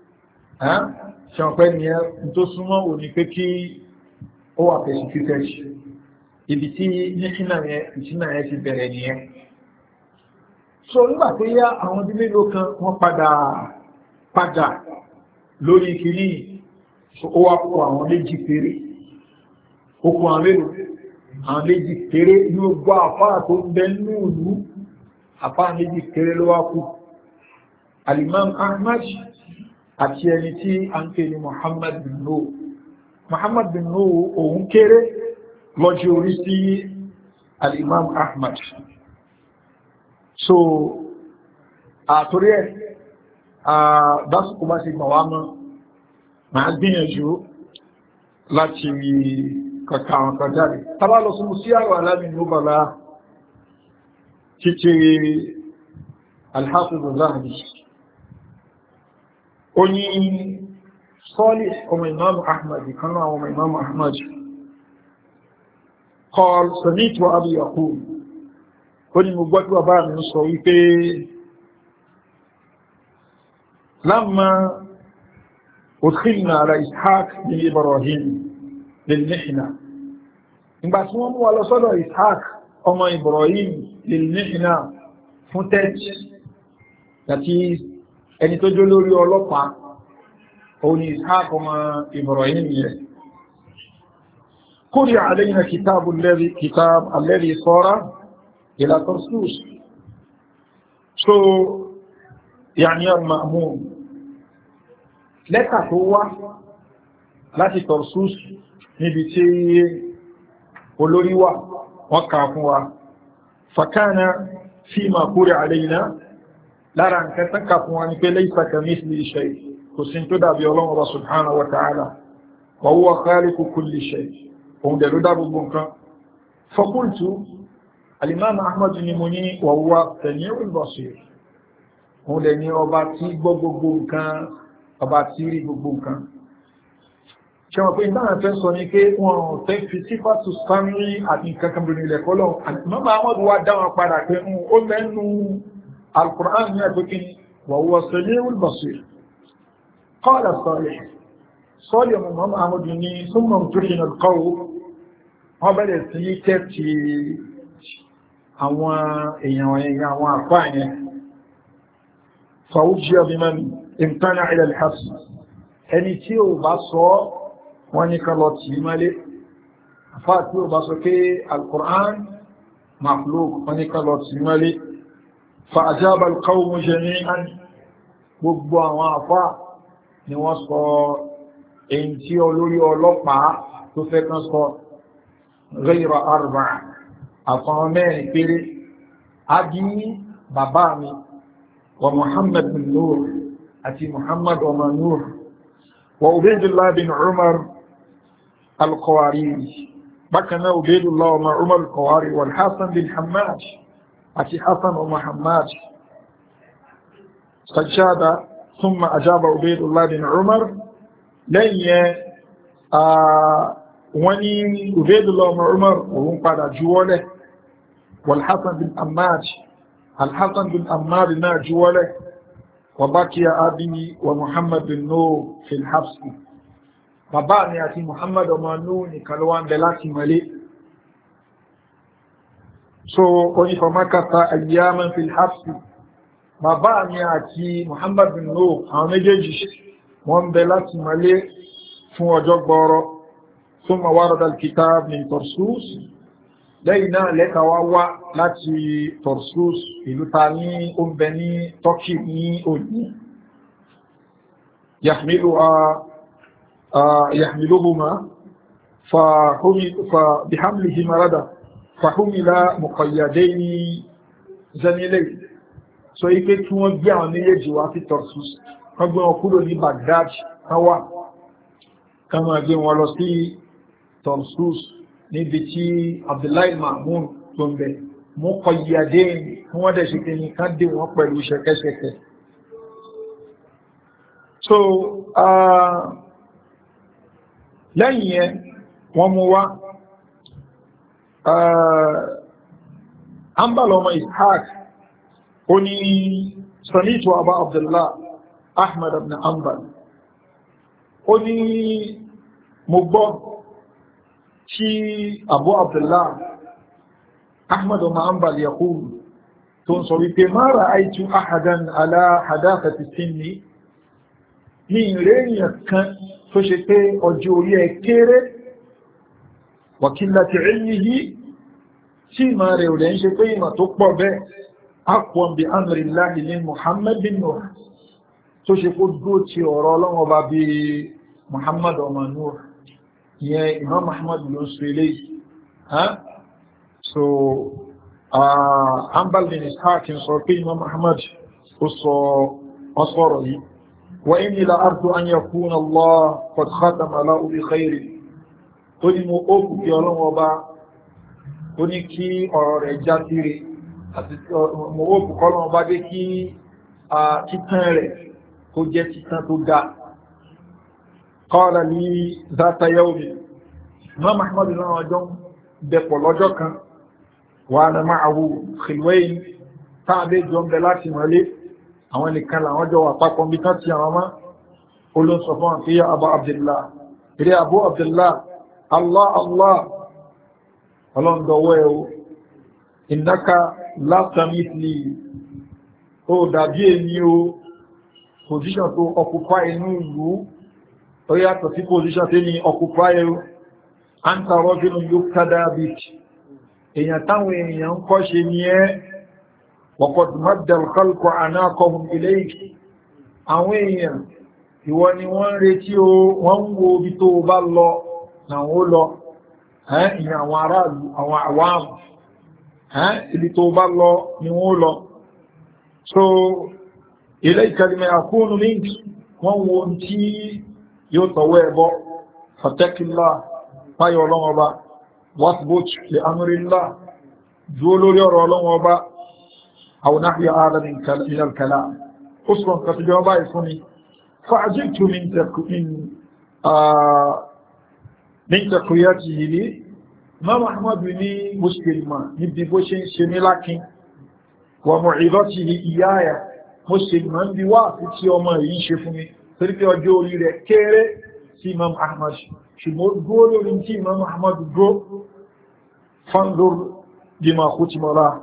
ṣàpẹ́ ni ẹ tó súnmọ́ ò ní pé kí ó wà pẹ̀lú fífẹ́ ibi tí ìṣínà yẹn ti bẹ̀rẹ̀ nìyẹn so nígbà tó yá àwọn ọdún mélòó kan wọ́n padà padà lórí kìíní ó wá kó àwọn méjì péré ó kó àwọn mélòó àwọn méjì péré ní gbọ́ àfáà tó ń bẹ nínú ìlú apá méjì kéré ló wá kú al-Imam Ahmad àti ẹni tí a ń pè ní Muhammad bin Nuh Muhammad bin Nuh òun kéré lọ́jọ́ orí sí al-Imam Ahmad so àtorí ẹ̀ dásìkò bá ti gbà wá mọ́ máa gbìyànjú láti kàkà àwọn kan jáde tàbá lọ súnmù sí àwọn alámin nubala títí al-Hafiz az-Zahabi ó ní Salih ọmọ Imam Ahmad kan náà ọmọ Imam Ahmad قال سمعت أبي يقول كني مبوت وبا من صويته لما أدخلنا على إسحاق بن إبراهيم للمحنة إن بسمهم ولا صدى إسحاق أما إبراهيم للمحنة فتت التي أن تجلوا لي أولوبا أو إسحاق أما إبراهيم قرئ علينا كتاب الذي كتاب الذي صار إلى طرسوس so يعني المأمون لك هو láti طرسوس níbi tí olórí wà wọ́n kà fún wa فكان فيما قرئ علينا lára nǹkan tán kà fún wa ní pé ليس كمثله شيء kò sí tó dàbí Ọlọ́run subhanahu wa ta'ala وهو خالق كل شيء òun dẹ̀ ló dá gbogbo nǹkan faqultu al-Imam Ahmad ni mo ní wa huwa sami'ul basir òun dẹ̀ ní ọba tí gbọ́ gbogbo nǹkan ọba tí rí gbogbo nǹkan ṣe wọ́n pé ìdáhà fẹ́ sọ ní pé wọ́n fẹ́ fi sífàtù sáńrí àti nǹkan kan bìnrin ilẹ̀ kọ́lọ̀ Imam Ahmad wá dáwọn padà pé ó mẹ́nu al-Qur'an ní àgbékí wa huwa sami'ul basir qala Salih Salih ọmọ Imam Ahmad ní summa imtuhina al-qawm wọ́n bẹ̀rẹ̀ sí tẹ́tì àwọn èèyàn èèyàn àwọn àpá yẹn fàújíà bí mẹ́rin imtana ila al-habs ẹni tí ó bá sọ wọ́n ní kan lọ tí mẹ́lé àfá tí ó bá sọ pé al-Qur'an makhluq wọ́n ní kan lọ tí mẹ́lé fa ajaba al-qawm jami'an gbogbo àwọn àfá ni wọ́n sọ èyí tí olórí ọlọ́pàá tó fẹ́ kan sọ ghayra arba'a àfọn mẹ́rin péré àbí bàbá mi wa Muhammad bin Nur àti Muhammad ọmọ Nur wa Ubaydullah bin Umar al-Qawariri bákanáà Ubaydullah ọmọ Umar al-Qawariri wal Hasan bin Hammad àti Hasan ọmọ Hammad sajjada thumma ajaba Ubaydullah bin Umar lẹ́yìn wọ́n ní Ubaydullah ọmọ Umar òun padà juwọ́lẹ̀ wal-Hasan bin Hammad al-Hasan bin Hammad náà juwọ́lẹ̀ wa baqiya abi wa Muhammad bin Nuh fil habs bàbá mi àti Muhammad ọmọ Nuh ní kalwa ń bẹ láti mọ́lé so onífọ̀mákàtà ayyaman fil habs bàbá mi àti Muhammad bin Nuh àwọn méjèèjì wọ́n bẹ láti mọ́lé fún ọjọ́ gbọ́rọ̀ thumma warada al-kitab min Tarsus lẹ́yìn náà lẹ́ta wá wá láti Tarsus ìlú ta ní oúnbẹ ní Turkey ní òní yahmiluhuma bihamlihima rada fahumila muqayyadaini zanilayn so ipé tí wọ́n gbé àwọn méjèèjì wá sí Tarsus wọ́n gbé wọn kúrò ní Baghdad kan wá kan máa gbé wọn lọ sí Tarsus níbi tí Abdullahi Ma'mun tó ń bẹ muqayyadain fún wọ́n dẹ̀ ṣe kí ní ká dé wọn pẹ̀lú ṣẹ̀kẹ́ṣẹ̀kẹ́ so lẹ́yìn yẹn wọ́n mú wá ambalomo Ishaq ó ní sami'tu Aba Abdullah Ahmad ibn Hanbal ó ní mo gbọ́ tí Abu Abdullah Ahmad ibn Hanbal yaqul tó ń sọ wípé ma ra'aytu ahadan ala hadathati sinni ní ìrẹ́yìn kan tó ṣe pé ọjọ́ orí ẹ kéré wa qillati ilmihi tí ìmọ̀ rẹ̀ ò lẹ́ ń ṣe pé ìmọ̀ tó pọ̀ bẹ́ẹ̀ aqwam bi amri Allahi min Muhammad bin Nuh tó ṣe kó dúró ti ọ̀rọ̀ Ọlọ́run ọba bí Muhammad ọmọ Nuh yẹn Imam Muhammad ló ń sọ eléyìí so Hanbal bin Ishaq ń sọ pé Imam Muhammad ó sọ ọsọ̀rọ̀ yìí wa inni la arju an yakuna Allah qad khatama lahu bi khairin ó ní mo ó kù kí Ọlọ́run ọba ó ní kí ọ̀rọ̀ rẹ̀ já síre àti mo ó kù kọ́ Ọlọ́run ọba dé kí títàn rẹ̀ kó jẹ́ títàn tó dá qala li dhata yawmi Imam Ahmad náà ọjọ́ dẹ̀pọ̀ lọ́jọ́ kan wa ana ma'ahu khilwayn tàbí jọ ń bẹ láti mọ́lé àwọn nìkan làwọn jọ wà pápọ̀ bí tán ti àwọn ọmọ olóńsọ fún àfíyà Abu Abdullah eré Abu Abdullah Allah Allah ọlọ́ndọ̀wọ́ ẹ̀ o innaka la tamithli ó dàbí èmi o position tó occupy inú ìlú ó yàtọ̀ sí position tó ní occupy o anta rajulun yuqtada bik èèyàn táwọn èèyàn ń kọ́ ṣe ní ẹ́ waqad madda al-khalqu anaqahum ilayk àwọn èèyàn ìwọ ni wọ́n ń retí o wọ́n ń wo ibi tó bá lọ náà ó lọ ìyàn àwọn aráàlú àwọn àwáàmù ibi tó bá lọ ni wọ́n lọ so ilayka lima yakunu mink wọ́n wo tí yóò tọwọ́ ẹ̀bọ́ fatakillah fáyọ̀ ọlọ́wọ́ bá wasbut li amrillah dúó lórí ọ̀rọ̀ ọlọ́wọ́ bá aw nahya hada min al-kalam ó sọ nǹkan tó jọ báyìí fún mi fa'ajibtu min min taqiyatihi li Imam Ahmad ní muslima níbi bó ṣe ń ṣe ní lákin wa mu'idatihi iyaya muslima ń bí wá sí tí ọmọ yìí ṣe fún mi torí pé ọjọ́ orí rẹ̀ kéré sí Imam Ahmad ṣùgbọ́n dúó lórí tí Imam Ahmad dúó fanzur bima khutima lahu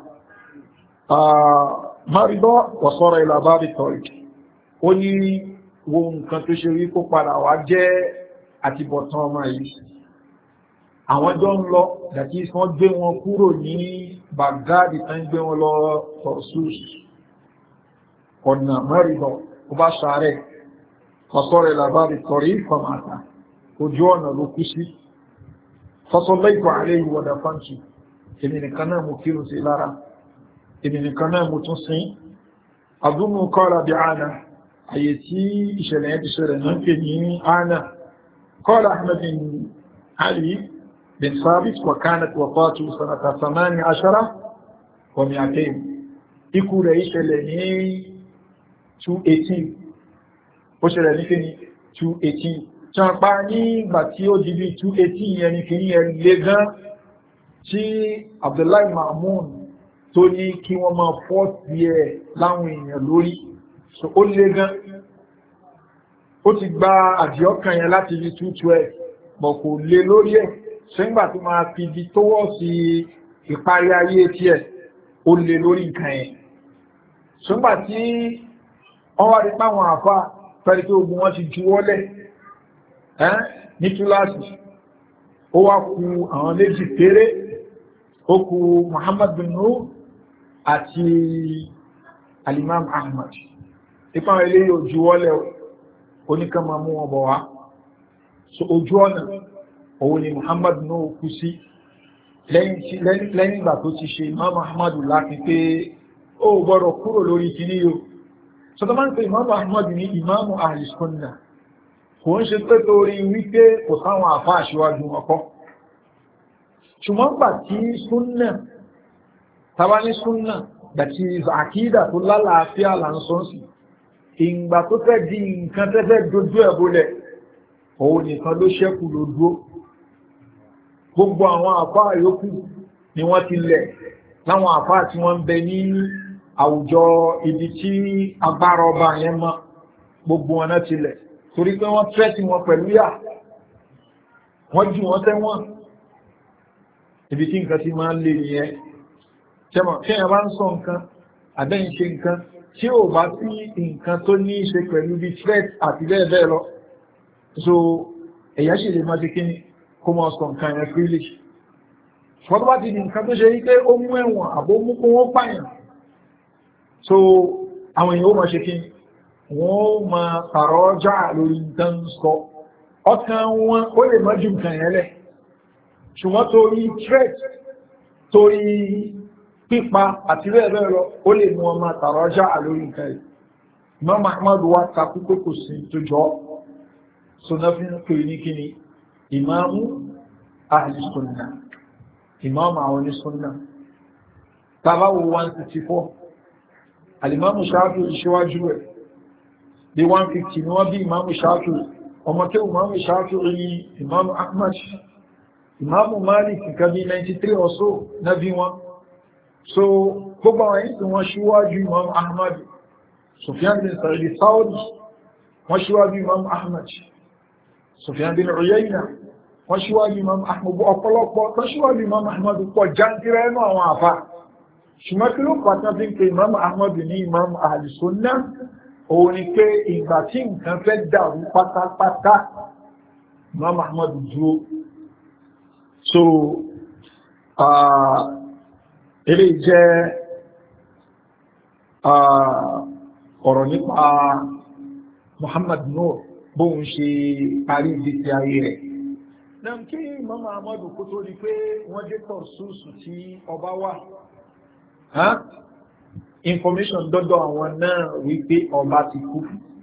maridọ́ wa sara ila babi tariq ó ní wo nǹkan tó ṣe rí kó padà wá jẹ́ àtibọ̀tán ọmọ yìí àwọn jọ ń lọ dàtí wọ́n gbé wọn kúrò ní Baghdad tán gbé wọn lọ Tarsus ọ̀nà maridọ́ ó bá ṣàárẹ̀ wa sara ila babi tariq famata ojú ọ̀nà ló kú sí fasallaytu alayhi wa dafantu èmi nìkan náà mo kírun sí lára èmi nìkan náà mo tún sin àdúnnù qala bí àánà àyè tí ìṣẹ̀lẹ̀ yẹn ti ṣẹlẹ̀ náà ń pè ní àánà qala Ahmad bin Ali bin Sabit wa kanat wafatu sanata samani ashara wa mi'atayn ikú rẹ̀ ìṣẹ̀lẹ̀ ní two eighteen ó ṣẹlẹ̀ ní kí ni two eighteen ṣàpá ní ìgbà tí ó di bí two eighteen yẹn ni kì í yẹn lé gan tí Abdullahi Ma'mun tó ní kí wọ́n máa fọ́ sí ẹ̀ láwọn èèyàn lórí so ó lé gan ó ti gba àdíọ́kàn yẹn láti bí two twelve bọ̀ kò lé lórí ẹ̀ ṣẹ́ngbà tó máa fi di tówọ́ sí ìparí ayé tí ẹ̀ ó lé lórí nǹkan yẹn ṣẹ́ngbà tí wọ́n wá rí páwọn àfá pẹ̀lú pé ogun wọn ti juwọ́lẹ̀ ní túláàsì ó wá kù àwọn méjì péré ó kù Muhammad bin Nuh àti Al-Imam Ahmad ipa ilé ojú wọ́lẹ̀ oníkàmà mú wọn bọ̀ wá so ojú ọ̀nà òun ni Muhammad Nuh kú sí lẹ́yìn ìgbà tó ti ṣe Imam Ahmad láti pé ó gbọ́dọ̀ kúrò lórí kìíní yóò so tó máa ń pè Imam Ahmad ní Imam Ahli Sunnah kò ń ṣe pé torí wípé kò sáwọn àfá àṣíwájú ọkọ́ ṣùgbọ́n gbà tí súnnà tàbá ní súnnà gbàtí àkídà tó lálàáfíà lànsọ́nsì ìgbà tó fẹ́ di nǹkan tẹ́fẹ́ dojú ẹ̀bólẹ̀ òun nìkan ló ṣẹ́kù ló dúró gbogbo àwọn àfá yòókù ni wọ́n ti lẹ̀ láwọn àfá tí wọ́n ń bẹ ní àwùjọ ibi tí agbára ọba yẹn mọ́ gbogbo wọn náà ti lẹ̀ torí pé wọ́n tẹ́sí wọn pẹ̀lú yà wọ́n jù wọ́n tẹ́wọ́n ibi tí nǹkan ti máa ń lè nìyẹn tẹ́mọ̀ tí a bá ń sọ nǹkan àbẹ́yìn ṣe nǹkan tí ó bá sí nǹkan tó ní ṣe pẹ̀lú bí threat àti bẹ́ẹ̀ bẹ́ẹ̀ lọ so èyàn sì lè máa ti kíní kó mọ́ sọ nǹkan yẹn freely wọ́n tó bá ti di nǹkan tó ṣe wípé ó mú ẹ̀wọ̀n àbó mú kó wọ́n pààyàn so àwọn èèyàn ó máa ṣe kí wọ́n máa tàrọ́jà lórí nǹkan sọ ọkàn wọn ó lè mọ́jú nǹkan yẹn lẹ̀ ṣùgbọ́n torí threat torí pípa àti bẹ́ẹ̀ bẹ́ẹ̀ lọ ó lè mú ọmọ tàrọ́jà lórí nǹkan yìí Imam Ahmad wa takú pé kò sí tó jọ so náà fi ń pè ní kíni ìmáàmù ahli sunnah ìmáàmù àwọn ní sunnah tàbáwò one sixty four alìmáàmù Shafi'i ìṣíwájú rẹ̀ bí one fifty ni wọ́n bí ìmáàmù Shafi'i ọmọ tí ìmáàmù Shafi'i ní ìmáàmù Ahmad ìmáàmù Malik nǹkan bí ninety three or so náà bí wọn so gbogbo àwọn yìí tí wọ́n ṣíwájú ìmáàmù Ahmad Sufyan bin Sa'id Saudi wọ́n ṣíwájú ìmáàmù Ahmad Sufyan bin Uyayna wọ́n ṣíwájú ìmáàmù Ahmad ọ̀pọ̀lọpọ̀ tó ṣíwájú ìmáàmù Ahmad pọ̀ jáńtìrẹ́ ẹnu àwọn àfá ṣùgbọ́n kí ló pàtàkì fi ń pe ìmáàmù Ahmad ní ìmáàmù ahli sunnah òun ni pé ìgbà tí nǹkan fẹ́ dàrú pátápátá ìmáàmù Ahmad dúró so ilé jẹ́ ọ̀rọ̀ nípa Muhammad Nur bóun ṣe parí ìdíje ayé rẹ̀ náà kí Imam Ahmad kó tó di pé wọ́n dé Tarsus tí ọba wà information dọ́dọ̀ àwọn náà wípé ọba ti kú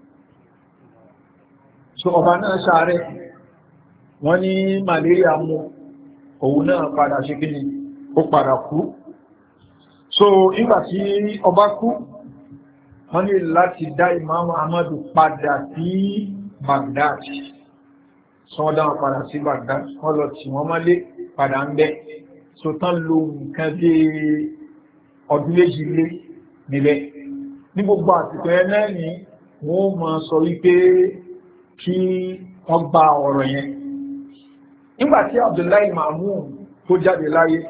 so ọba náà ṣàárẹ̀ wọ́n ní malaria mú òun náà padà ṣe kí ni ó padà kú so nígbà tí ọba kú wọ́n ní láti dá Imam Ahmad padà sí Baghdad sọ wọ́n dáwọn padà sí Baghdad wọ́n lọ tí wọ́n mọ́lé padà ń bẹ́ so tán lo nǹkan bí ọdún méjì lé níbẹ̀ ní gbogbo àsìkò ẹ̀ náà ni wọ́n máa sọ wípé kí wọ́n gba ọ̀rọ̀ yẹn nígbàtí Abdullahi Ma'mun tó jáde láyé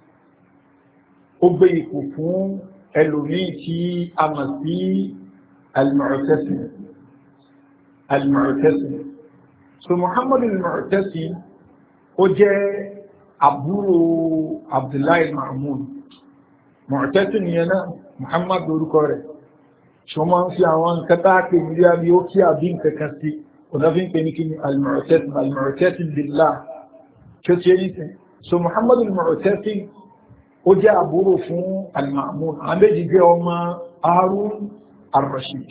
ó gbé ipò fún ẹlòmíì tí a mọ̀ sí al-Mu'tasim al-Mu'tasim so Muhammad al-Mu'tasim ó jẹ́ àbúrò Abdullahi Ma'mun Mu'tasim yẹn náà Muhammad lórúkọ rẹ̀ ṣe wọ́n máa ń fi àwọn nǹkan tá a pè ní bí ó kí àbí nǹkan kan sí ọ̀dọ́fin pè ní kí ni al-Mu'tasim al-Mu'tasim billah tí ó ti yẹ́ nìsín so Muhammad al-Mu'tasim ó jẹ́ àbúrò fún al-Ma'mun àbẹ́jì jẹ́ ọmọ Harun al-Rashid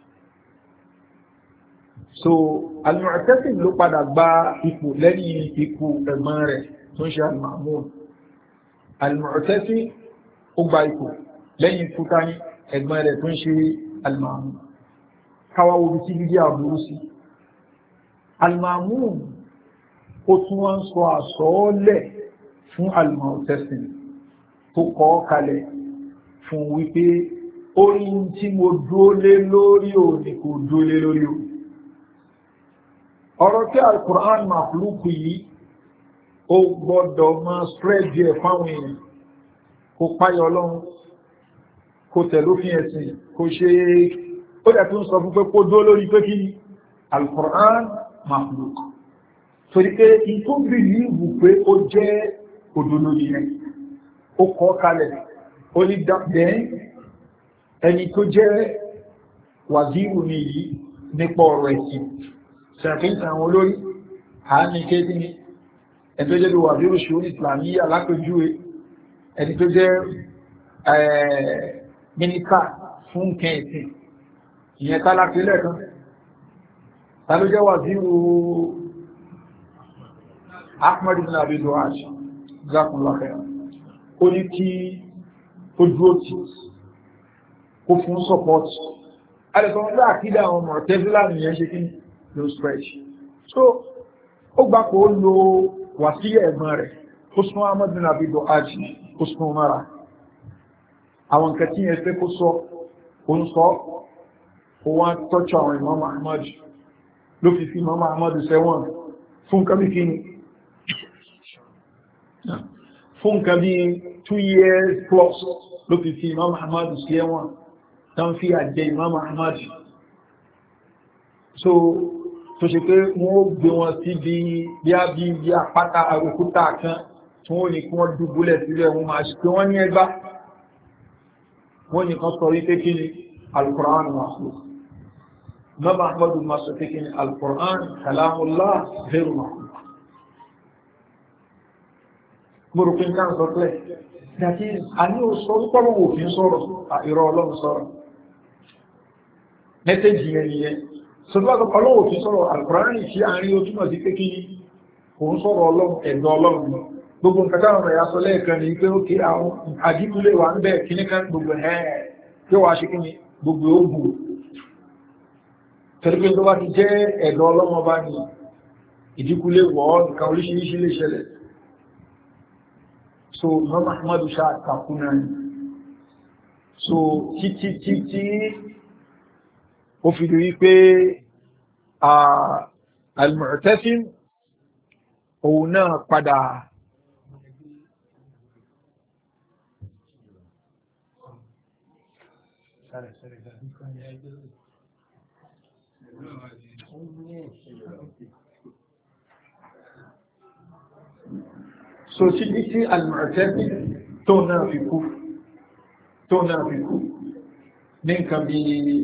so al-Mu'tasim ló padà gba ipò lẹ́yìn ipò ẹ̀gbọ́n rẹ̀ tó ń ṣe al-Ma'mun al-Mu'tasim ó gba ipò lẹ́yìn ipò tání ẹ̀gbọ́n rẹ̀ tó ń ṣe al-Ma'mun káwà wo bí tí bí díà burú sí al-Ma'mun ó tún wọ́n sọ àsọ́ọ́lẹ̀ fún al-Mu'tasim tó kọ́ kalẹ̀ fún wípé orin tí mo dúó lé lórí ò ní kò dúó lé lórí ò ọ̀rọ̀ tí al-Qur'an makhluku yìí ó gbọ́dọ̀ máa spread jẹ́ fáwọn èèyàn kó páyọ Ọlọ́run kó tẹ̀lófin ẹ̀sìn kó ṣe ó dẹ̀ tó ń sọ fún pé kó dúó lórí pé kí al-Qur'an makhluku torí pé ìtò bìlìvù pé ó jẹ́ òdodo yẹn ó kọ́ kalẹ̀ ó ní dábẹ́ ẹni tó jẹ́ wàzírù ní yìí nípa ọ̀rọ̀ ẹ̀sìn ṣàkíyàn àwọn olórí àání kéde ní ẹni tó jẹ́ bí wàzírù ṣòro ìsìlámì alápẹjúwe ẹni tó jẹ́ mínísítà fún kẹ́ẹ̀sì ìyẹn tálápẹ́lẹ̀ kan ta ló jẹ́ wàzírù Ahmad ibn Abi Du'ash jazakumullahu khairan ó ní kí ó dúró tí kó fún support alẹ́sọ̀rọ̀ ní àkídà àwọn Mu'tazila nìyẹn ṣe kí ló spread so ó gbà kó lo wàsíyà ẹ̀gbọ́n rẹ̀ ó sún Ahmad ibn Abi Du'ash ó sún mara àwọn nǹkan tí yẹn fẹ́ kó sọ ó ń sọ ó wá tọ́jú àwọn Imam Ahmad ló fi fi Imam Ahmad sẹ́wọ̀n fún kàmíkíní fún nǹkan bí two years plus ló fi fi Imam Ahmad sí ẹ̀wọ̀n tán fi àjẹ Imam Ahmad so tó ṣe pé wọ́n gbé wọn sí bí a bí bí àpáta àrùkúta kan tí wọ́n ní kí wọ́n dùbúlẹ̀ sílẹ̀ wọ́n máa ṣe pé wọ́n ní ẹgbá wọ́n ní kan sọ wípé kí ni al-Qur'an makhluq Imam Ahmad ma sọ pé kí ni al-Qur'an kalamullah ghayru makhluq mo rò pé nǹkan sọ pé dàtí a ní o sọ wípé ọlọ́run òfin sọ̀rọ̀ ìrọ̀ ọlọ́run sọ̀rọ̀ mẹ́tẹ́jì yẹn nìyẹn sọ́dọ̀ ọlọ́run òfin sọ̀rọ̀ al-Qur'an tí a ń rí o túmọ̀ sí pé kí òun sọ̀rọ̀ ọlọ́run ẹ̀dọ̀ ọlọ́run gbogbo nǹkan táwọn ọ̀rọ̀ ìyásọ lẹ́ẹ̀kan ní pé ó kí àwọn àdínkùlé wà ń bẹ̀ kí ní kan gbogbo ẹ̀ tí ó wá ṣe kí ni gbogbo ogun tẹ́lẹ̀ pé tó bá ti jẹ́ ẹ̀dọ̀ ọlọ́run ọba ní ìdínkùlé wọ́ nǹkan oríṣiríṣi lè ṣẹlẹ̀ so Imam Ahmadu Shah takuna ni so títí títí ó fi rí pé al-Mu'tasim òun náà padà so títí tí al-Mu'tasim tó náà fi kú tó náà fi kú ní nǹkan bí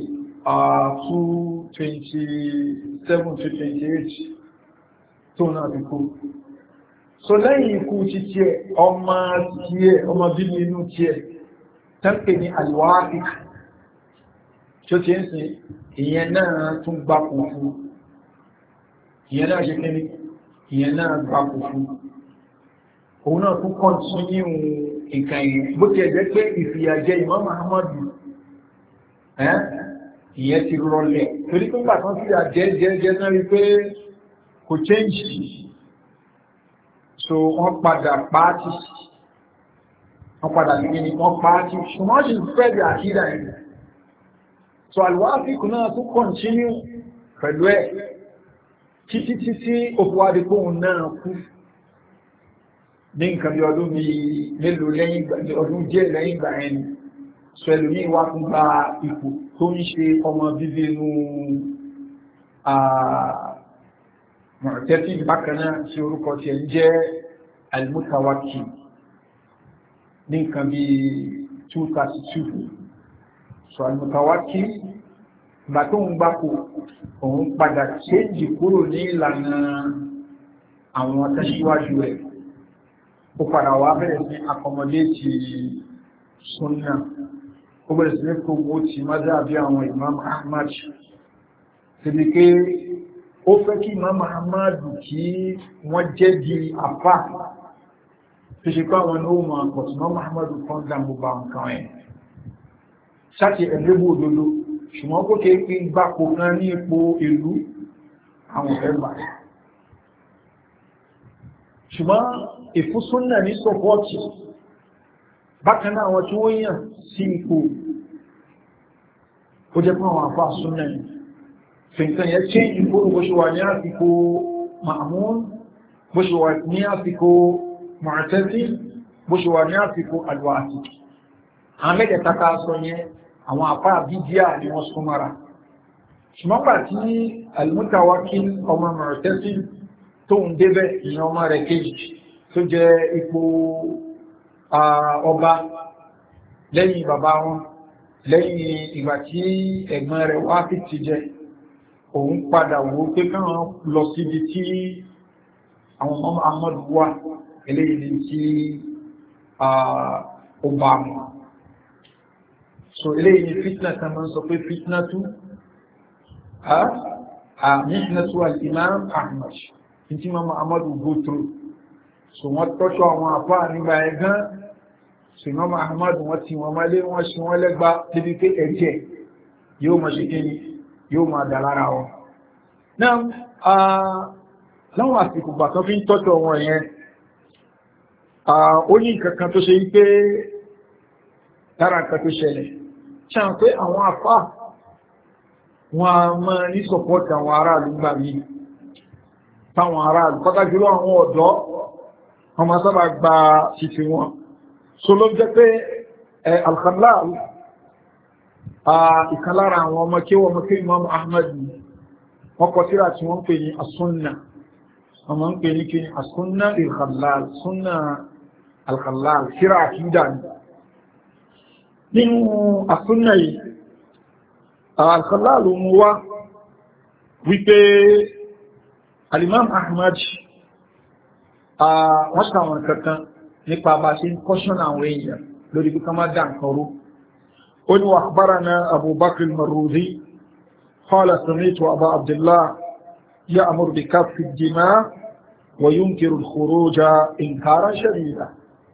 two twenty-seven to twenty-eight tó náà fi kú so lẹ́yìn ikú títí ẹ̀ ọmọ tí ẹ̀ ọmọ bíbí inú tí ẹ̀ tẹ́ǹpẹ̀ ní al-Wathiq tí ó ti ń sin ìyẹn náà tún gbapò fún ìyẹn náà ṣe kí ní ìyẹn náà gbapò fún òun náà tún kọ́ntínú nǹkan yẹn bó ti ẹ̀jẹ́ pé ìfìyàjẹ Imam Ahmadu ìyẹn ti rọlẹ̀ torí pé nígbà kan fìyà jẹ́ jẹ́ jẹ́ náà rí pé kò change so wọ́n padà pàátì wọ́n padà nígbìn ní wọ́n pàátì ṣùgbọ́n ṣe fẹ́ bí àkídà yìí so al-Wathiq náà tún kọ́ntínú pẹ̀lú ẹ̀ títí títí òfúwádìí kóhun náà kú ní nǹkan bí ọdún bí mélòó lẹ́yìn ọdún díẹ̀ lẹ́yìn ìgbà ẹni sọ ẹlòmí wá tún gba ipò tó ń ṣe ọmọ bíbí inú Mu'tasim bákanáà tí orúkọ tí ẹ ń jẹ́ al-Mutawakkil ní nǹkan bí two thirty two so al-Mutawakkil ìgbà tó ń gbáko òun padà ṣéǹjì kúrò ní ìlànà àwọn tẹ́síwájú rẹ̀ ó padà wá bẹ̀rẹ̀ sí accommodate sunna ó bẹ̀rẹ̀ sí ní gbogbo ti mazhabi àwọn Imam Ahmad síbi pé ó fẹ́ kí Imam Ahmad kí wọ́n jẹ́ di àpá tó ṣe pé àwọn ní ó mọ̀ àkọ̀tù Imam Ahmad kan dá gbogbo nǹkan ẹ̀ ṣáti ẹ̀lẹ́gbò òdodo ṣùgbọ́n kó kéré pé gbáko kan ní ipò ìlú àwọn ẹgbà ṣùgbọ́n ìfúsúnnà ní sọpọ́tì bákan náà àwọn tí wọ́n yàn sí ipò ó jẹ́ pé àwọn àfáà súnnà ní fìǹkan yẹ tí ìpò bó ṣe wà ní àsìkò Ma'mun bó ṣe wà ní àsìkò Mu'tasim bó ṣe wà ní àsìkò al-Wathiq àwọn mẹ́jẹ̀ta ká sọ yẹn àwọn àfáà bídíà ni wọ́n súnmọ́ra ṣùgbọ́n gbà tí al-Mutawakkil ọmọ Mu'tasim tó ń débẹ̀ ìyàn ọmọ rẹ̀ kejì tó jẹ́ ipò ọba lẹ́yìn bàbá wọn lẹ́yìn ìgbà tí ẹ̀gbọ́n rẹ̀ wá fi ti jẹ òun padà wò pé káwọn lọ síbi tí àwọn ọmọ Ahmadu wà eléyìí tí ó bá wọn so eléyìí fitna kan máa ń sọ pé fitna tú fitna tú al-Imam Ahmad tí Imam Ahmadu go through so wọ́n tọ́ṣọ́ àwọn àpá nígbà ẹ̀gán so Imam Ahmadu wọ́n ti wọ́n mọ́lé wọ́n ṣe wọ́n lẹ́gbà débi pé ẹ̀jẹ̀ yóò máa ṣe kíni yóò máa dà lára wọn náà láwọn àsìkò gbàtọ́ fi ń tọ́ṣọ́ wọn yẹn ó ní nǹkan kan tó ṣe wípé lára nǹkan tó ṣẹlẹ̀ ṣáà pé àwọn àpá wọn a máa ní sọpọ́tì àwọn aráàlú gbà mí táwọn aráàlú pátájúlọ àwọn ọ̀dọ́ wọn máa sábà gba títí wọn so ló jẹ́ pé al-Khallal ìkan lára àwọn ọmọ kí wọ́n mọ́ kí Imam Ahmad wọ́n kọ tírà tí wọ́n pè ní as-Sunnah wọ́n máa ń pè ní kí ní as-Sunnah al-Khallal Sunnah al-Khallal tírà àkídà ni nínú àsúnnà yìí al-Khallal mú wá wípé al-Imam Ahmad wọ́n sàwọn kankan nípa bá ṣe ń kọ́ṣọ́nà àwọn èèyàn lórí bí ká má dá nǹkan rú. ó ní wa akhbarana Abu Bakr al-Marruzi qala sami'tu Aba Abdullah ya'muru bi kaffi ad-dima' wa yunkiru al-khuruja inkaran shadida.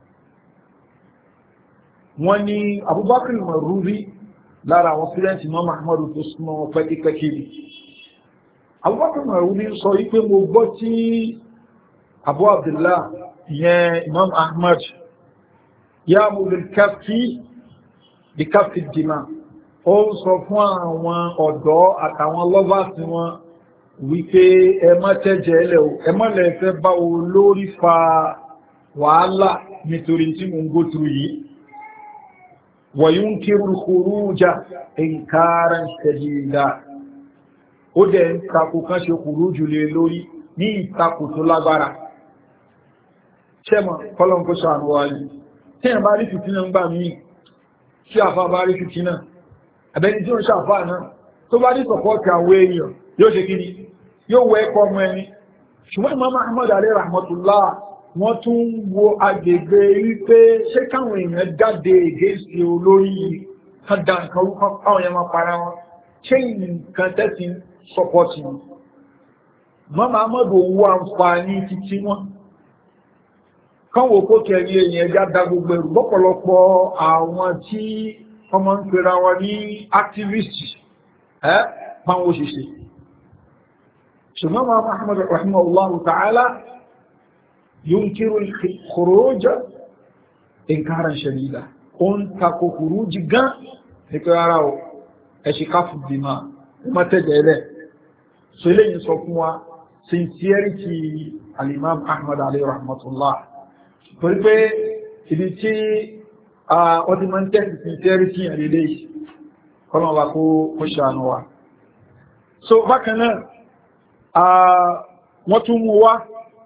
wọ́n ní Abu Bakr al-Marruzi lára àwọn sílẹ̀ntì Imam Ahmad tó súnmọ́ wọn pẹ́kípẹ́kí. Abu Bakr al-Marruzi sọ wípé mo gbọ́ tí Abu Abdullah yẹn Imam Ahmad ya'muru bil kaffi bi kaffi ad-dima', ó ń sọ fún àwọn ọ̀dọ́ àtàwọn lovers wọn wípé ẹ má tẹ́jẹ̀ ẹlẹ́ o, ẹ má lè fẹ́ bá o lórí fa wàhálà nítorí tí mo ń go through yìí. wa yunkiru al-khuruja inkaran shadida, ó dẹ̀ ń takò kan ṣe khuruju lé lórí ní ìtakò tó lágbára. ṣẹ́mọ̀ kọ́lọ̀ kó ṣàánú wa yìí tí ẹ̀ bá rí fìtínà ń gbà mí tí àfá bá rí fìtínà àbẹ́ni tí ó ń ṣàfá náà tó bá rí sọ̀pọ̀tì àwọn èèyàn yóò ṣe kí ni yóò wọ ẹ̀kọ́ ọmọ ẹni. ṣùgbọ́n Imam Ahmad alayhi rahmatullah wọ́n tún wo agbègbè wípé ṣé káwọn èèyàn jáde against olórí kan dá nǹkan orúkọ káwọn èèyàn máa para wọn ṣé nǹkan tẹ́sí sọpọ́tì wọn. Imam Ahmad owó àǹfààní títí wọn káwọn òkú kẹrin èèyàn ẹja dá gbogbo ẹrù lọ́pọ̀lọpọ̀ àwọn tí ọmọ ń pera wọn ní activist ẹ́ báwọn òṣìṣẹ́. ṣùgbọ́n Imam Ahmad rahimahullahu ta'ala yunkiru al-khuruj inkaran shadida, ó ń takò khuruj gan nípa ara o ẹ̀ṣì káfù dìímà má tẹ́jẹ̀ ẹlẹ́. so eléyìí sọ fún wa sincerity al-Imam Ahmad alayhi rahmatullah, torí pé ibi tí wọ́n ti máa ń tẹ́sì sincerity àlélé yìí kọ́nà wa kó ṣàánú wa. so bákan náà wọ́n tún mú wá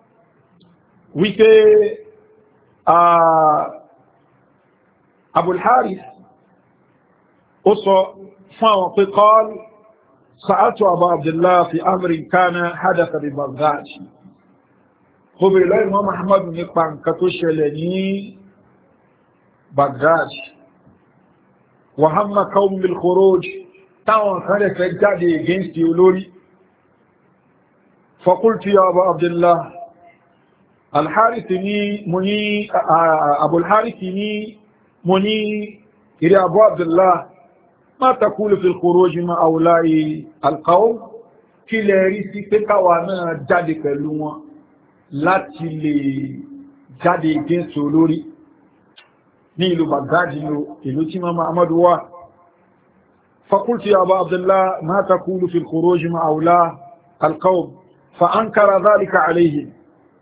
wípé Abul Harith ó sọ fún àwọn pé qala sa'altu Aba Abdullah fi amrin kana hadatha bi Baghdad. Ó bèèrè lọ́wọ́ Imam Ahmad nípa nǹkan tó ṣẹlẹ̀ ní Baghdad. Wa hamma qawmun bil khuruj, táwọn kan lè fẹ́ jáde against olórí. Fa qultu ya Aba Abdullah, Al-Harith ní mo ní Abul Harith ní mo ní ìrẹ Abu Abdullah, ma taqulu fil khuruj ma awla'i al-qawm, kí lẹ rí sí pé káwa náà jáde pẹ̀lú wọn láti lè jáde against olórí ní ìlú Baghdad, ìlú tí Imam Ahmad wà. Fa qultu ya Abu Abdullah, ma taqulu fil khuruj ma awla'i al-qawm, fa ankara dhalika alayhim,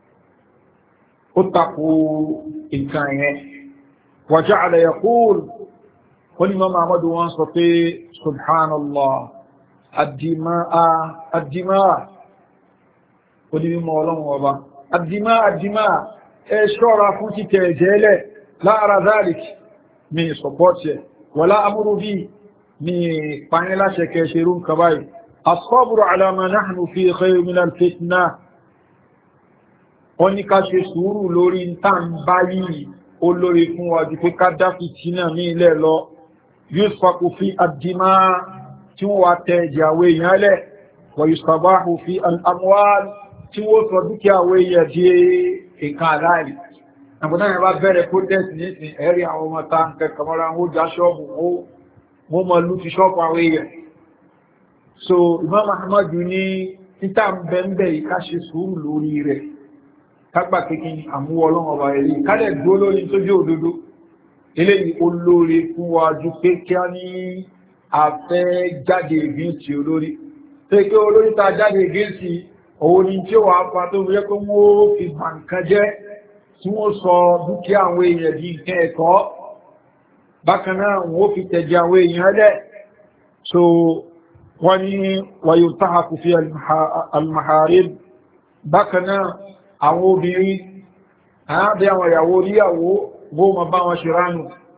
ó takò nǹkan yẹn. Wa ja'ala yaqul, wọ́n ni Imam Ahmad wọ́n sọ pé subhanallah, ad-dima'a ad-dima'a, ó ní mímọ̀ ọlọ́run ọba, ad-dima'a ad-dima'a, ẹ ṣọ́ra fún títẹ̀ ẹ̀jẹ̀ẹ́lẹ̀, la ara dhalik, mi sọpọ́tẹ̀, wala amuru bí mi pàyínláṣẹ kẹṣẹrún kàbáyì, as-sabru ala ma nahnu fi khayr min al-fitna, wọ́n ní ká ṣe sùúrù lórí tàn báyìí olórí fún wa jù pé ká dá fìtínà ní ilẹ̀ lọ. yusfaku fi ad-dima, tí wọ́n wá tẹ ẹ̀jẹ̀ àwọn èèyàn lẹ̀, wa yustabahu fi al-amwal, tí wọ́n sọ dúkìá àwọn èèyàn di nǹkan àdáyì. àbúdá yẹn bá bẹ̀rẹ̀ protest nísìn ẹ̀rí àwọn ọmọ ta nǹkan kàmọ́ra wọn ó já ṣọ́ọ̀bù wọ́n mọ̀ lú ti ṣọ́ọ̀pù àwọn èèyàn. so Imam Ahmad ní títà ń bẹ́ ń bẹ́ yìí ká ṣe sùúrù lórí rẹ̀, kágbà kékin àmúwọ́ ọlọ́run ọba ẹ̀rí kálẹ̀ dúró lórí tó jẹ́ òdodo. eléyìí olóore fún wa ju pé kí a ní afẹ́ jáde against olórí, tó kí olórí ta jáde against òun ni tí ó wà pa tó yẹ kó wọ́n fi bà nǹkan jẹ́, tí wọ́n sọ dúkìá àwọn èèyàn di nǹkan ẹ̀kọ́, bákan náà wọ́n fi tẹ̀jẹ̀ àwọn èèyàn lẹ̀. so wọ́n ní wa yuntahaku fi al-maharib, bákan náà àwọn obìnrin àábí àwọn ìyàwó oníyàwó wó ma bá wọn ṣe ránù,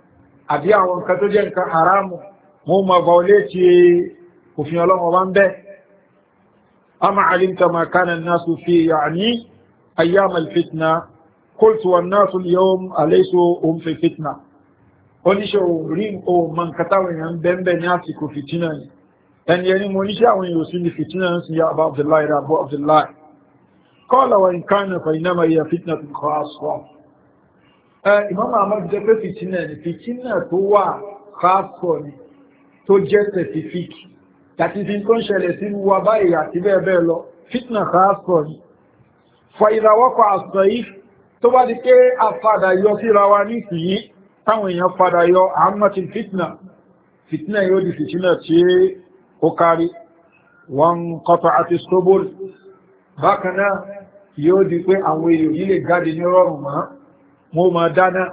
àbí àwọn nǹkan tó jẹ́ nǹkan haramu wọ́n ma violate òfin ọlọ́wọ́ bá ń bẹ́ ama alimta ma kana an-nasu fi ya'ni ayyam al-fitna qultu wan-nasu al-yawm alaysu hum fi fitna oníṣẹ́ òrí o man katawọn èèyàn bẹ́ẹ̀ ní àsìkò fitina ni ẹni ẹni mo níṣẹ́ àwọn èèyàn sí ní fitina sí ya Abu Abdullahi ra Abu Abdullahi qala wa in kana fa innama hiya fitnatun khassa Imam Ahmad jẹ́ pé fitina ni fitina tó wà khassa ni tó jẹ́ specific láti fi tó ń ṣẹlẹ̀ sí wa báyìí àti bẹ́ẹ̀ bẹ́ẹ̀ lọ fitna khassa ni fa idha waqa'a as-sayf tó bá di pé àfàdà yọ síra wa nísìnyí táwọn èèyàn padà yọ àmàtí fitna fitna yóò di fitina tí ó kárí wọn qata'ati as-subul bákanáà yóò di pé àwọn èèyàn yìí lè jáde ní rọrùn mọ́ mo ma dáná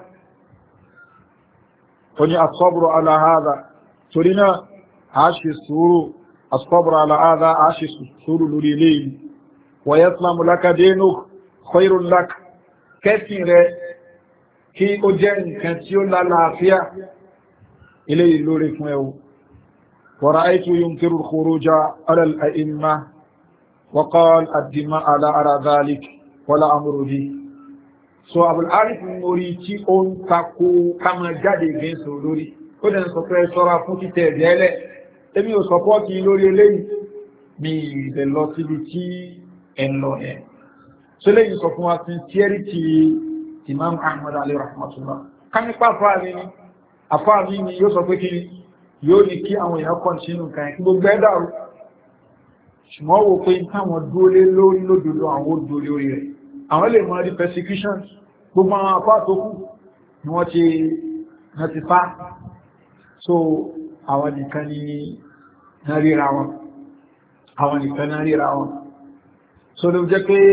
oní as-sabru ala hadha torí náà a ṣe sùúrù as-sabru ala hadha a ṣe sùúrù lórí eléyìí wa yaslamu laka dinuk khairun lak kẹsìn rẹ kí ó jẹ́ nǹkan tí ó lálàáfíà eléyìí lórí fún ẹwù wa ra'aytu yunkiru al-khuruja ala al-a'imma wa qala ad-dima'a la ara dhalik wala amru bi so Abul Harith mori tí ó ń takò kama jáde gẹ́nsọ lórí ó dẹ̀ ń sọ pé ṣọ́ra fún títẹ̀ ẹ̀dẹ́lẹ̀ èmi ò sọpọ́ kí lórí eléyìí mi ìbẹ̀ lọ síbi tí ẹ̀ ń lọ ẹ̀ so lẹ́yìn sọ fún wa sincerity Imam Ahmad alayhi rahmatullah kan nípa fáàrí ni àfáàrí ni yóò sọ pé kí yóò ní kí àwọn èèyàn kọ́ntínú kan kí gbogbo ẹ̀ dàrú ṣùgbọ́n wo pé táwọn dúólé lórí lódodo àwọn ó dúólé orí rẹ̀ àwọn lè mọ́ rí persecution gbogbo àwọn apá tó kù ni wọ́n ti wọ́n ti fá so àwọn nìkan ni náà ríra wọn àwọn nìkan náà ríra wọn so ló jẹ́ pé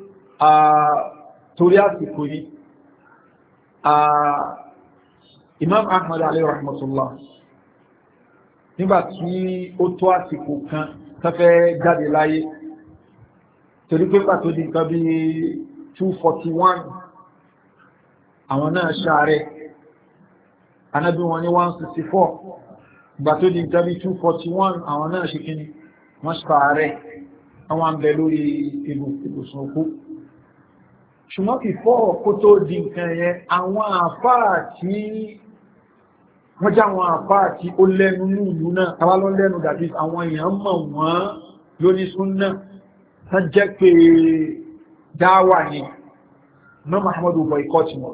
torí àsìkò yìí Imam Ahmad alayhi rahmatullah nígbàtí ó tó àsìkò kan tafẹ́ jáde láyé torí pé pàtó di nǹkan bí two forty-one àwọn náà ṣàárẹ̀ anábí wọn ní one sixty-four gbàtó di nǹkan bí two forty-one àwọn náà ṣe kíni wọ́n ṣàárẹ̀ àwọn àmbẹ̀ lórí ibùsùn òkú ṣùgbọ́n kì fọ́ kó tó di nǹkan yẹn àwọn àfáà tí wọ́n já àwọn àfáà tí ó lẹ́nu ní ìlú náà tàbá lọ lẹ́nu dàbí àwọn èèyàn mọ̀ wọ́n lóní súnnà tán jẹ́ pé dáwà ní Imam Muhammadu boycott wọn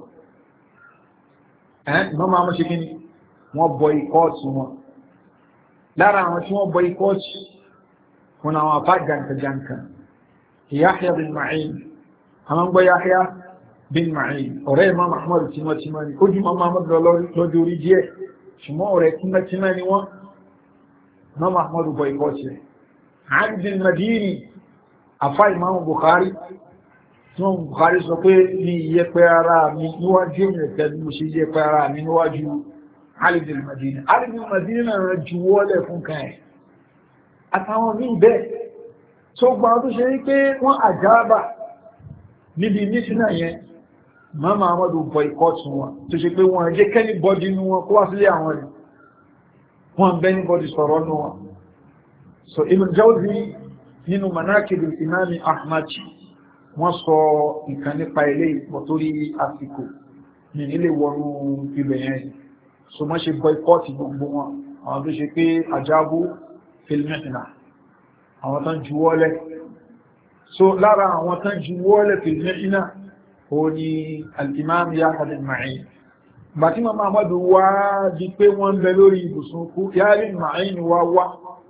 ẹ́ Imam Muhammadu ṣe kí ni wọ́n boycott wọn lára àwọn tí wọ́n boycott wọn àwọn àfáà jankan-jankan Yahya bin Ma'in àwọn gbọ́ Yahya bin Ma'in ọ̀rẹ́ Imam Ahmad tímọ́tímọ́ ni ó jú Imam Ahmad lọ́jọ́ orí díẹ̀ ṣùgbọ́n ọ̀rẹ́ tímọ́tímọ́ ni wọ́n Imam Ahmad boycott rẹ̀ Ali bin Madini afá Imam Bukhari tí wọ́n Bukhari sọ pé ní iyẹ́pẹ́ ara mi níwájú ènìyàn tẹ́lú mo ṣe iyẹ́pẹ́ ara mi níwájú Ali bin Madini Ali bin Madini náà ju wọ́lẹ̀ fún kan ẹ̀ àtàwọn míì bẹ́ẹ̀ tó gbà tó ṣe rí pé wọ́n àjábà níbi mísínà yẹn Imam Ahmadu boycott wọn tó ṣe pé wọ́n jẹ́ kẹ́ni bọ́dí inú wọn kó wá sílé àwọn rẹ̀ wọ́n bẹ́ ní bọ́dí sọ̀rọ̀ nù wọn so Ibn Jawzi nínú Manaqibul Imam Ahmad wọ́n sọ nǹkan nípa ilé ìpọ̀ torí àsìkò ní ilé wọnú ibẹ̀ yẹn so mọ́ ṣe boycott gbogbo wọn àwọn tó ṣe pé àjábú fil-mihna àwọn tán juwọ́lẹ̀ so lára àwọn tán juwọ́lẹ̀ fil-mihna ó ní al-Imam Yahya bin Ma'in bàtí Imam Ahmad wá di pé wọ́n ń bẹ lórí ibùsùn kú Yahya bin Ma'in wá wá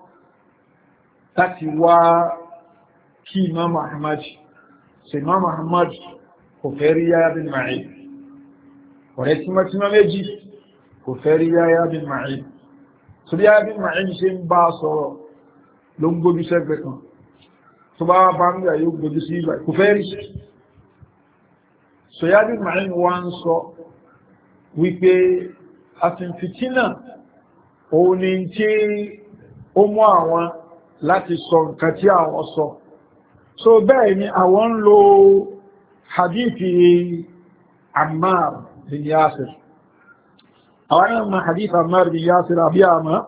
láti wá kí Imam Ahmad ṣe Imam Ahmad kò fẹ́ rí Yahya bin Ma'in ọ̀rẹ́ tímọ́tímọ́ méjì kò fẹ́ rí Yahya bin Ma'in so bí Yahya bin Ma'in ṣe ń bá sọ̀rọ̀ ló ń gbójú sẹ́gbẹ̀ kan tó bá bá ń gbà yóò gbójú sí ìgbà kò fẹ́ rí so Yahya bin Ma'in wá ń sọ wípé àfihàn òun ni tí ó mú àwọn láti sọ nǹkan tí àwọn sọ so bẹ́ẹ̀ ni àwọn ń lo hadithi Ammar bin Yasir àwọn ma hadith Ammar bin Yasir àbí àmà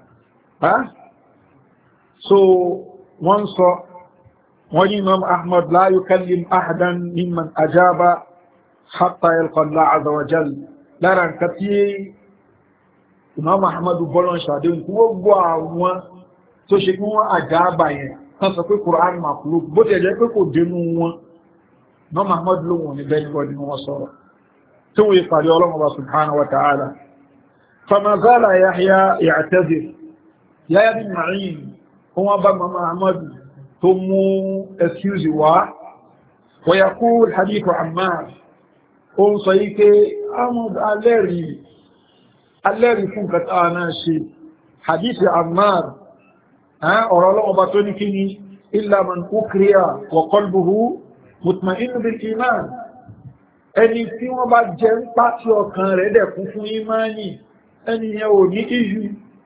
so wọ́n sọ wọ́n ní Imam Ahmad la yukallim ahadan mimman ajaba hatta yalqa Allah azza wa jal lára nǹkan tí Imam Ahmad bọ́lọ́n ṣàdé ní gbogbo àwọn tó ṣe kí wọ́n àjábà yẹn tán sọ pé Qur'an makhluk bó ti ẹ̀jẹ́ pé kò dénú wọn Imam Ahmad lóhun ní bẹ́ẹ̀ nígbọ́dí wọ́n sọ̀rọ̀ tí wọ́n yí pàdé Ọlọ́run subhanahu wa ta'ala fama zala Yahya ya'tazir Yahya bin Ma'in wọ́n bá Imam Ahmad tó mú excuse wá wa yaqul hadith Ammar ó ń sọ yí pé Ahmad alẹ́rìí alẹ́rìí fún kàtà náà ṣe hadith Ammar ọ̀rọ̀ Ọlọ́run bá tó ní kí ni illa man ukriya wa qalbuhu mutma'innu bil iman ẹni tí wọ́n bá jẹ ń pàtí ọkàn rẹ̀ dẹ̀ kún fún imani ẹni yẹn ò ní ìjú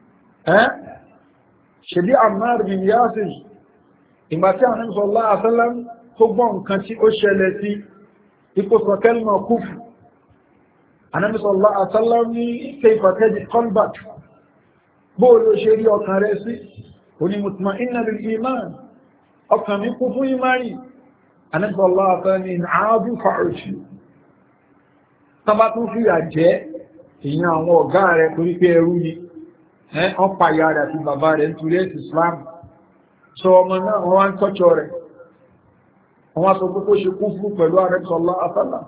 ṣèlú Ammar bin Yasir ìgbà tí Ànábì sallallahu alaihi wasallam tó gbọ́ nǹkan tí ó ṣẹlẹ̀ sí ipò sọ kalma kufr Ànábì sallallahu alaihi wasallam ní kayfa tajid qalbak bóòlù ṣe rí ọkàn rẹ̀ sí oní mutma'inna bil iman ọkàn mi kún fún imani Ànábì sallallahu alaihi wasallam ní àádú fa'ushi tọba tún fi àjẹ́ èyàn àwọn ọ̀gá rẹ̀ torí pé ẹrú ni ọ́n pa ìyá rẹ̀ àti bàbá rẹ̀ nítorí ẹ̀sì Islam sọ ọmọ náà wọ́n wá ń tọ́jọ́ rẹ̀ wọ́n wá sọ pé kó ṣe kún fún pẹ̀lú Ànábì sallallahu alaihi wasallam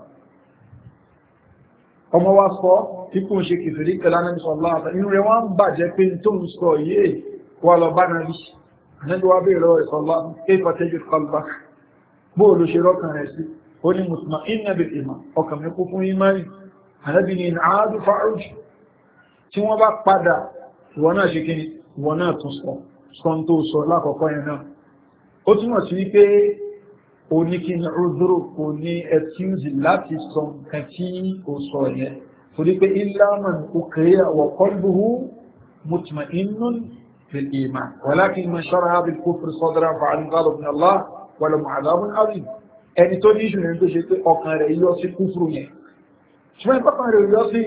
ọmọ wa sọ tí kò ń ṣe kìfìrí pẹ̀lú Ànábì sallallahu alaihi wasallam inú rẹ̀ wọ́n ń bàjẹ́ pé tó ń sọ yìí wà lọ bá náà rí Ànábì wa bèèrè rẹ̀ sallallahu kayfa tajid qalbak bóòlù ṣe rọ́kàn rẹ̀ sí ó ní mutma'inna bil iman ọkàn mi kún fún imani Ànábì ní àádú fa'uj tí wọ́n bá padà wọ́n náà ṣe kíni wọ́n náà tún sọ sọ́n tó sọ lákọ̀ọ́kọ́ yẹn náà ó túnmọ̀ sí wípé o ní kí ní udhuru kò ní excuse láti sọ nǹkan tí ó sọ yẹn torí pé illa man ukriya wa qalbuhu mutma'innun bil iman walakin man sharaha bil kufri sadran fa'alayhim ghadabun min Allah wa lahum 'adhabun 'adhim ẹni tó ní ìṣùnrin tó ṣe pé ọkàn rẹ̀ yọ sí kúfùrù yẹn ṣùgbọ́n ìpákan rẹ̀ yọ sí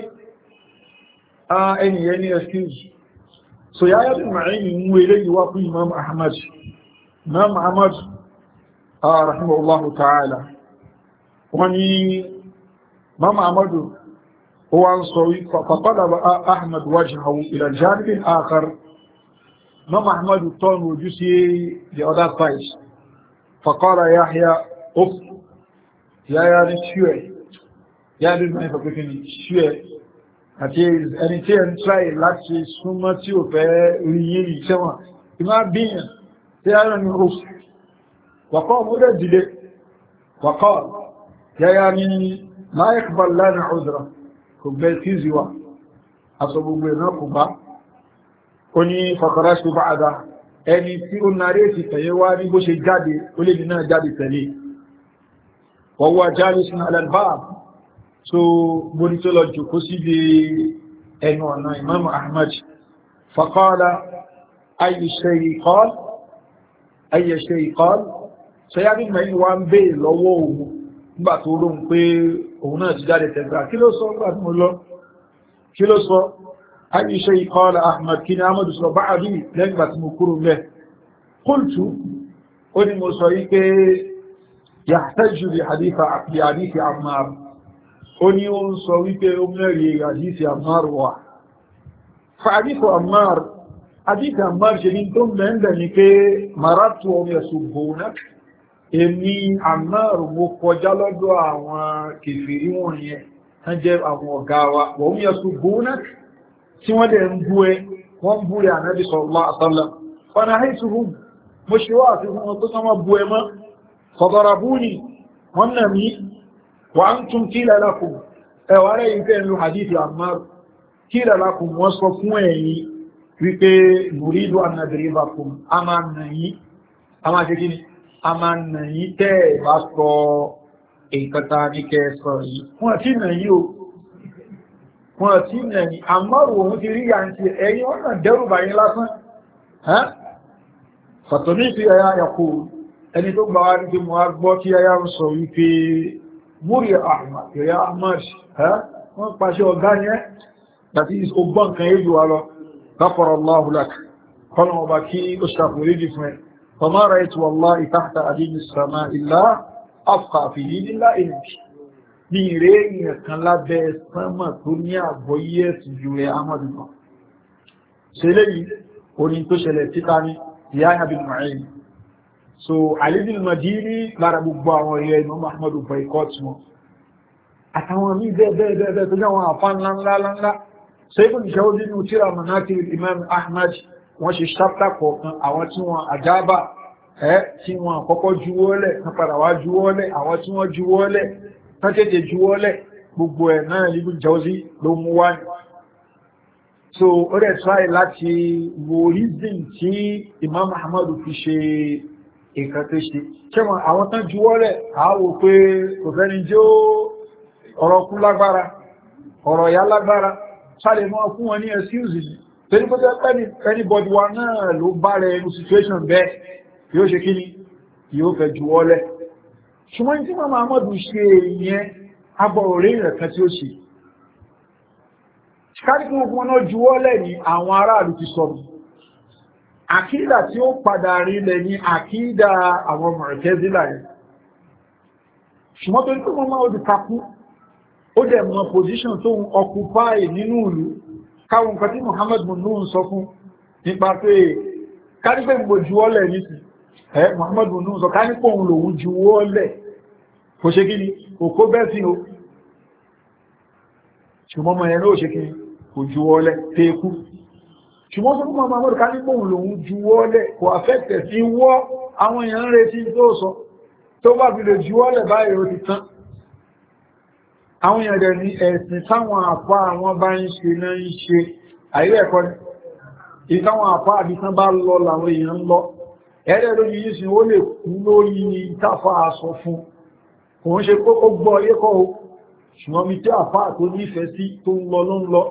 ẹni yẹn ní excuse so Yahya bin Ma'in mú ilé ìwá fún Imam Ahmad Imam Ahmad rahimahullahu ta'ala wọ́n ni Imam Ahmad ó wá ń sọ faqalaba Ahmad wajhahu ila al-janib al-akhar Imam Ahmad tọ́nù ojú sí the other side faqala Yahya Of, yáyá ní ṣúẹ̀, yáyá ní ìgbà ìfàkókè ní ṣúẹ̀, àti ẹni tí ẹ ń tráì láti súnmọ́ tí ò fẹ́ rí yìí sẹ́wọ̀n, ìmá bíyàn tí yáyá ní of, wàkọ́ múdẹ̀ dìde, wàkọ́ yáyá ní la yaqbal lana udra, kò gbẹ́ tí ziwa, aṣọ gbogbo náà kò bá, ó ní fakharajtu ba'da, ẹni tí ó narí ti tẹ̀yẹ wá ní bó ṣe jáde, ó lè ní náà jáde tẹ̀lé. وهو جالس على الباب so بنيتو لو جوكو سي دي انو انا امام احمد فقال اي شيء قال اي شيء قال سيادي ما يوان بي لوو nígbà tó ló ń pé òun náà ti jáde tẹ̀gbà kí ló sọ nígbà tí mo lọ kí ló sọ اي شيء قال احمد kí ni ahmad sọ بعدي lẹ́yìn ìgbà tí mo kúrò mẹ́ قلت ó ní mo sọ yí pé يحتج بحديث بحديث عمار أني أنصويك أمري حديث عمار واحد فحديث عمار حديث عمار شديدهم لأنني مرات وهم يسبونك إني عمار مقجلد وكفرون تنجب أموغاوة وهم يسبونك سوى دنبوه وانبوه عن النبي صلى الله عليه وسلم فنهيتهم مشواتهم وانتصم أبوه فضربوني والنمي وأنتم كلا لكم أولا يمكن له حديث عمار كلا لكم وصفوني wípé nùrídù ànàdìríbàkùn a máa nàyí a máa ṣe kí ni a máa nàyí tẹ́ bá sọ ìkẹta ní kẹsọ yìí wọ́n tí nàyí o wọ́n tí nàyí àmọ́rù òun ti rí àǹtí ẹ̀yìn wọ́n náà dẹ́rùbà yín lásán fàtọ̀ní fi ẹ̀yà ẹ̀kọ́ ẹni tó gbà wá ní pé mo á gbọ́ kí ẹ̀yà ń sọ wípé múrí Ahmad ẹ̀yà Ahmad wọ́n pàṣẹ ọ̀gá yẹn that is ogbon kan yeju wa lo ghafara Allahu lak qala wa baki ustaghfiriji fún ẹ fama ra'aytu wallahi tahta adini as-sama illa afqa fi dinillah ilmi ni re ni kan lábẹ́ sama tó ní àgbọ́yé ti ju e amadu kan ṣe leyi orin tó ṣẹlẹ̀ titani ya bin Mu'in so Ali bin Madini lára gbogbo àwọn ilẹ̀ Imam Ahmadu boycott wọn àtàwọn mí bẹ́ẹ̀ bẹ́ẹ̀ bẹ́ẹ̀ bẹ́ẹ̀ tó jẹ́ àwọn àfá ńlá ńlá ńlá Ibn Jawzi nínú tírà Manaqib Imam Ahmad wọ́n ṣe ṣáptà kọ̀ọ̀kan àwọn tí wọ́n àjábà ẹ́ tí wọ́n àkọ́kọ́ juwọ́lẹ̀ kan padà wá juwọ́lẹ̀ àwọn tí wọ́n juwọ́lẹ̀ tán tètè juwọ́lẹ̀ gbogbo ẹ̀ náà Ibn Jawzi ló mú wá ní so ó rẹ̀ try láti wo reason tí Imam Ahmad fi ṣe nǹkan tó ṣe ṣẹ́wọ̀n àwọn tán juwọ́lẹ̀ àáwò pé kò fẹ́ni jẹ́ ọ̀rọ̀ kú lágbára ọ̀rọ̀ ìyá lágbára sáré mọ́ fún wọn ní excuse ni torí pé jẹ́ anybody wa náà ló bá rẹ̀ inú situation bẹ́ẹ̀ yóò ṣe kí ni yóò fẹ́ juwọ́lẹ̀ ṣùgbọ́n tí Imam Ahmad ṣe ìyẹn abọ̀ orí rẹ̀ kan tí ó ṣe káríkì ogun náà juwọ́lẹ̀ ní àwọn aráàlú ti sọ̀rọ̀ àkídà tí ó padà rílẹ̀ ní àkídà àwọn Mu'tazila yẹn ṣùgbọ́n tó ní tó mọ́ ó di takú ó dẹ̀ mọ́ position tó ń occupy nínú ìlú káwọn nǹkan tí Muhammad Munnu sọ fún nípa pé káríkì gbogbo juwọ́lẹ̀ ní sí ẹ Muhammad Munnu sọ káríkì òun lòun juwọ́lẹ̀ kò ṣe kí ni òkó bẹ́ẹ̀ sí o ṣùgbọ́n mọ̀ ẹ̀ ló ṣe kí ni kò juwọ́lẹ̀ tẹ́ẹ̀kú ṣùgbọ́n tó kúmọ̀ Muhammad ká ní pòun lòun juwọ́lẹ̀ kò àfẹ́tẹ̀ sí wọ́ àwọn èèyàn ń retí tó sọ tó bá fi lè juwọ́lẹ̀ báyìí ó ti tán àwọn èèyàn dẹ̀ ní ẹ̀sìn táwọn àpá àwọn bá ń ṣe náà ń ṣe àìrẹ́ ẹ̀kọ́ ni ìtàwọn àpá àbítán bá lọ làwọn èèyàn ń lọ ẹ̀rẹ́ lórí yìí sí ó lè kú lórí ìtàfà aṣọ fún kò ń ṣe pé ó gbọ́ ẹ̀kọ́ o ṣùgbọ́n mi tí àpá tó nífẹ̀ẹ́ sí tó ń lọ ló ń lọ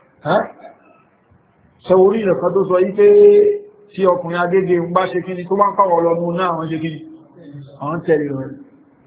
sọ orí ìrẹ̀kọ́ tó sọ wípé tí ọkùnrin agége ń bá ṣe kíni tó bá ń pàwọ̀ lọ́mú náà àwọn ṣe kíni àwọn tẹ̀lé rẹ̀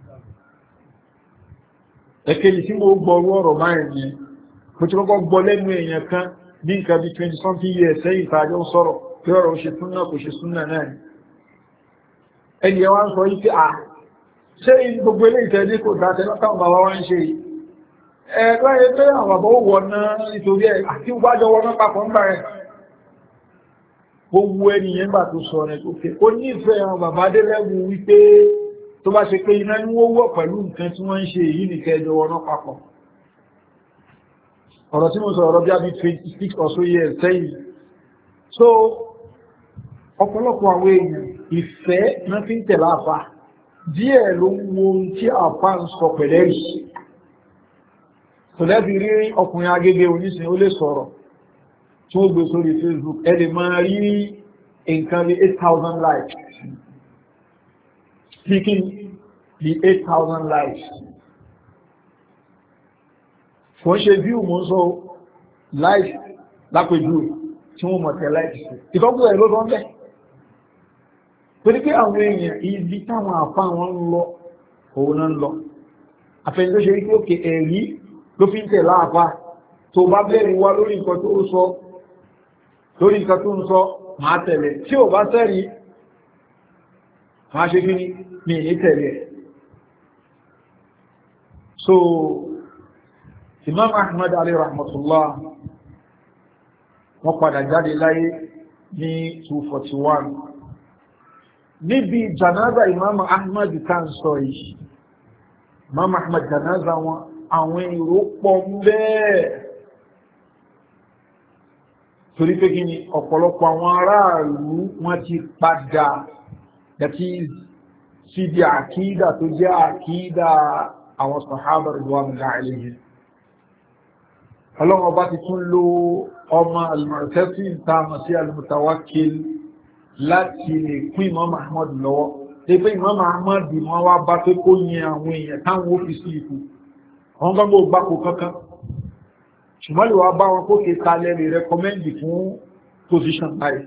ẹ̀kẹ́lì tí mo gbọ́ ọ̀rọ̀ báyìí ni mo ti kọ́kọ́ gbọ́ lẹ́nu èèyàn kan bí nǹkan bí twenty something years sẹ́yìn ìtajọ́ ń sọ̀rọ̀ pé ọ̀rọ̀ ṣe súnnà kò ṣe súnnà náà ni ẹni ẹ wá ń sọ wípé à ṣé gbogbo ilé ìtẹ́lé kò dá tẹ́lá táwọn bàbá wá ń ṣe yìí ẹ̀ẹ́gbẹ́ ẹgbẹ́ àwọn bàbá ó wọ̀ náà nítorí ẹ̀ àti ìwájọ wọn náà papọ̀ ń bàrẹ̀ gbogbo ẹniyàn gbà tó sọ rẹ̀ tó fẹ́ ó nífẹ̀ẹ́ àwọn bàbá délẹ́wù wípé tó bá ṣe pé iná ní wọ́n wọ̀ pẹ̀lú nǹkan tí wọ́n ń ṣe èyí nìkẹ́ ẹjọ́ wọn náà papọ̀ ọ̀rọ̀ tí mo sọ ọ̀rọ̀ bí i twenty six or so years sẹ́yìn so ọ̀pọ̀lọpọ̀ àwọn èèyàn ìfẹ́ náà fi ń tẹ̀lé àfà díẹ̀ ló ń wo ohun tí àfà ń sọ pẹ̀lẹ́rì tòlẹ́bì rí ọkùnrin agége onísìn ó lè sọ̀rọ̀ tí ó gbé sórí Facebook ẹ lè máa rí nǹkan bí eight thousand likes speaking bí eight thousand likes fún ṣe view mọ́ sọ likes lápẹjú tí wọ́n mọ̀ tẹ́ likes ìtọ́gbù ẹ̀ ló tọ́ bẹ́ torí pé àwọn èèyàn ibi táwọn àpá wọn ń lọ òun náà ń lọ àfẹ́ni tó ṣe rí pé òkè ẹ̀rí ló fi ń tẹ̀ láàpá tó bá bẹ̀rẹ̀ wá lórí nǹkan tó sọ lórí nǹkan tó ń sọ máa tẹ̀lé tí ò bá sẹ́rí máa ṣe kí ní ní tẹ̀lé so Imam Ahmad alayhi rahmatullah wọ́n padà jáde láyé ní two forty-one níbi janaza Imam Ahmad kan sọ yìí Imam Ahmad janaza wọn àwọn èrò pọ̀ bẹ́ẹ̀ torí pé kí ni ọ̀pọ̀lọpọ̀ àwọn aráàlú wọ́n ti padà dàtí síbi àkídà tó jẹ́ àkídà àwọn sàhábà ridwanullahi alayhim ọlọ́wọ́ bá ti tún lo ọmọ al-Mu'tasim tààmà sí al-Mutawakkil láti lè kún Imam Ahmad lọ́wọ́ tí pé Imam Ahmad wọ́n wá bá pé kó yẹn àwọn èèyàn táwọn ó fi sí ipò àwọn gbogbo gbáko kankan ṣùgbọ́n lè wá bá wọn kó kí kalẹ̀ lè rẹ́kọ́mẹ́ndì fún position báyìí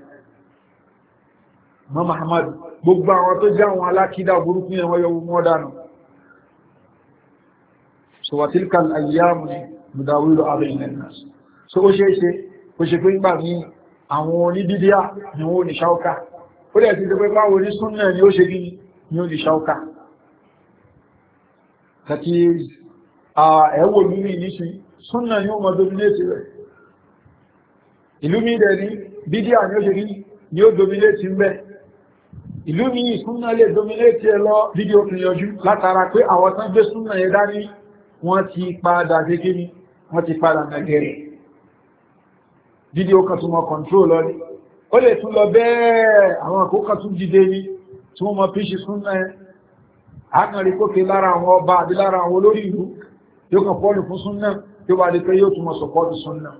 Imam Ahmad gbogbo àwọn tó já àwọn alákídà burúkú yẹn wọ́n yọ wọ́n dànù so wa tilka al-ayyam nudawilu bayna an-nas so ó ṣe é ṣe ó ṣe pé nígbà ní àwọn oníbídíà ni wọ́n ní ṣáúká ó dẹ̀ ti ṣe pé báwo ní súnnà ni ó ṣe bí ní ó ní ṣáúká kàtí ẹ̀wò nínú ìníṣí súnnà ni ó mọ̀ dominate rẹ̀ ìlú mi dẹ̀ ní bídíà ni ó ṣe bí ni ó dominate ń bẹ́ ìlú mi súnnà lè dominate ẹ lọ fídíò fi yọjú látara pé àwọn tán gbé súnnà yẹ dání wọ́n ti padà ṣe kí ni wọ́n ti padà nàgẹ̀rẹ̀ fídíò kan tún mọ́ control lọ ní ó lè tún lọ bẹ́ẹ̀ àwọn àkókò tún dìde ní tí wọ́n mọ́ píṣì súnnà ẹ àkànrí kókè lára àwọn ọba àbí lára àwọn olórí ìlú yóò kàn pọ́ọ̀lù fún súnnà tí ó bá di pé yóò tún mọ́ sọpọ́ọ̀lù súnnà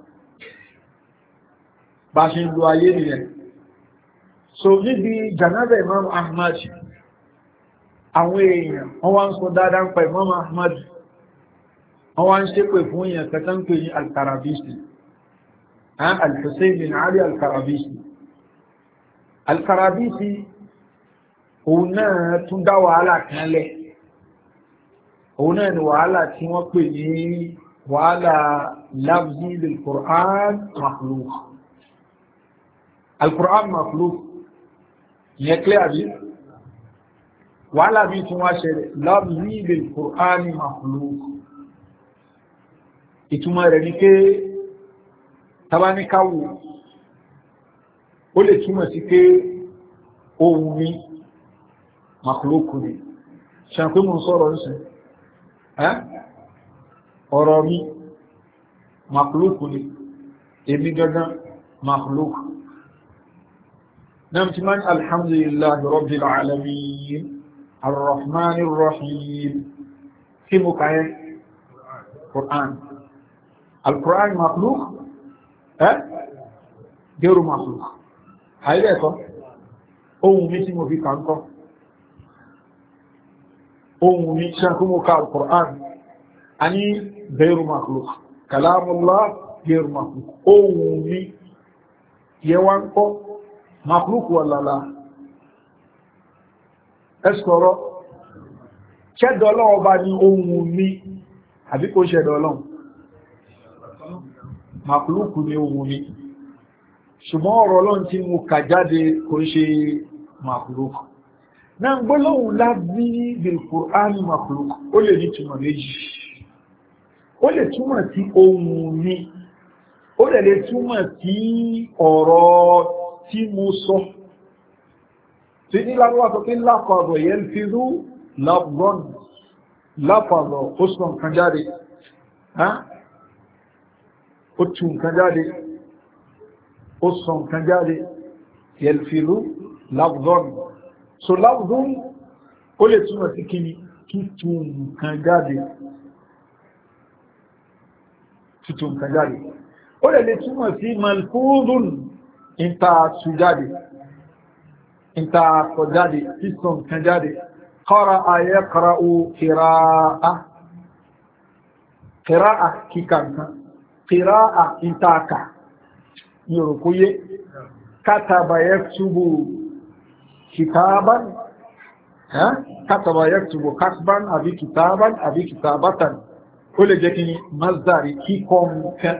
bá ṣe ń lo ayé nìyẹn so níbi janaza Imam Ahmad àwọn èèyàn wọ́n wá ń sọ dáadáa ń pa Imam Ahmad wọ́n wá ń ṣépè fún èèyàn kẹta ń pè ní Al-Karabisi Al-Hussein bin Ali Al-Karabisi Al-Karabisi òun náà tún dá wàhálà kan lẹ̀ òun náà ni wàhálà tí wọ́n pè ní wàhálà lafzi lil-Qur'an makhluq Al-Qur'an makhluq yẹ clear bí wàhálà bí tí wọ́n ṣẹlẹ̀ lafzi lil-Qur'an makhluq ìtumọ̀ rẹ̀ ní pé tabaníkáwò ó lè túmọ̀ sí pé ohun mi makhluq ni ṣàpé mú sọ́rọ̀ nísìn ọ̀rọ̀ mi makhluq ni èmi gangan makhluq náà tí máa ní alhamdulillahi rabbil alamin arrahmanir rahim kí mú káyẹ Qur'an al-Qur'an makhluq ẹ́ gẹ́rù makhluq àìlẹ́ẹ̀kọ́ ohun mi tí mo fi kàńkọ́ ohun mi ṣàkúmọ̀ ká al-Qur'an a ní gẹ́rù makhluq kalamullah gẹ́rù makhluq ohun mi yẹ wá ń kọ́ makhluq wàlàlá ẹ́sọ̀rọ̀ ṣẹ́dọ̀ ọlọ́wọ́ bá ní ohun mi àbí kò ṣẹ́dọ̀ ọlọ́wọ́ makhluq ní ohun mi ṣùgbọ́n ọ̀rọ̀ ọlọ́run tí mo kà jáde kò ṣe makhluq náà gbólóhùn lábí bil-Qur'an makhluq ó lè ní túmọ̀ méjì ó lè túmọ̀ sí ohun mi ó lè lè túmọ̀ sí ọ̀rọ̀ tí mo sọ tí ní lábúwá sọ pé láfàdọ̀ yalfizu lafzan láfàdọ̀ ó sọ nǹkan jáde ó tú nǹkan jáde ó sọ nǹkan jáde yalfizu lafzan so lafzun ó lè túmọ̀ sí kíni tútù nǹkan jáde tútù nǹkan jáde ó lè lè túmọ̀ sí malfuzun ìta tú jáde ìta sọ jáde sísọ nǹkan jáde qara'a yaqra'u qira'a qira'a kíkà nǹkan qira'a ìtaaka yorùkúyé kataba yaktubu kitaban kataba yaktubu kasban àbí kitaban àbí kitabatan ó lè jẹ́ kí ni mazdari kíkọ́ nǹkan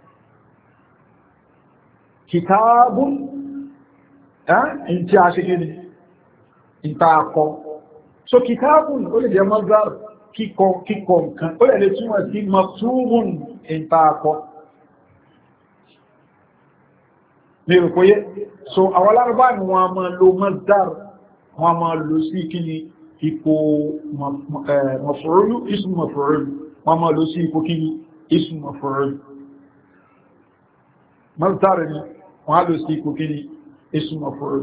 kitabun in tí a ṣe gini ìtaakọ so kitabun ó lè jẹ́ mazdar kíkọ́ kíkọ́ nǹkan ó lè lè túnmọ̀ sí maktubun ìtaakọ ní ìrùkóyé so àwọn alárùbá ni wọ́n máa lo mazdar wọ́n máa lo sí kíni ipò maf'ulu ismu maf'ul wọ́n máa lo sí ipò kíni ismu maf'ul mazdar ni wọ́n á lo sí ipò kíni ismu maf'ul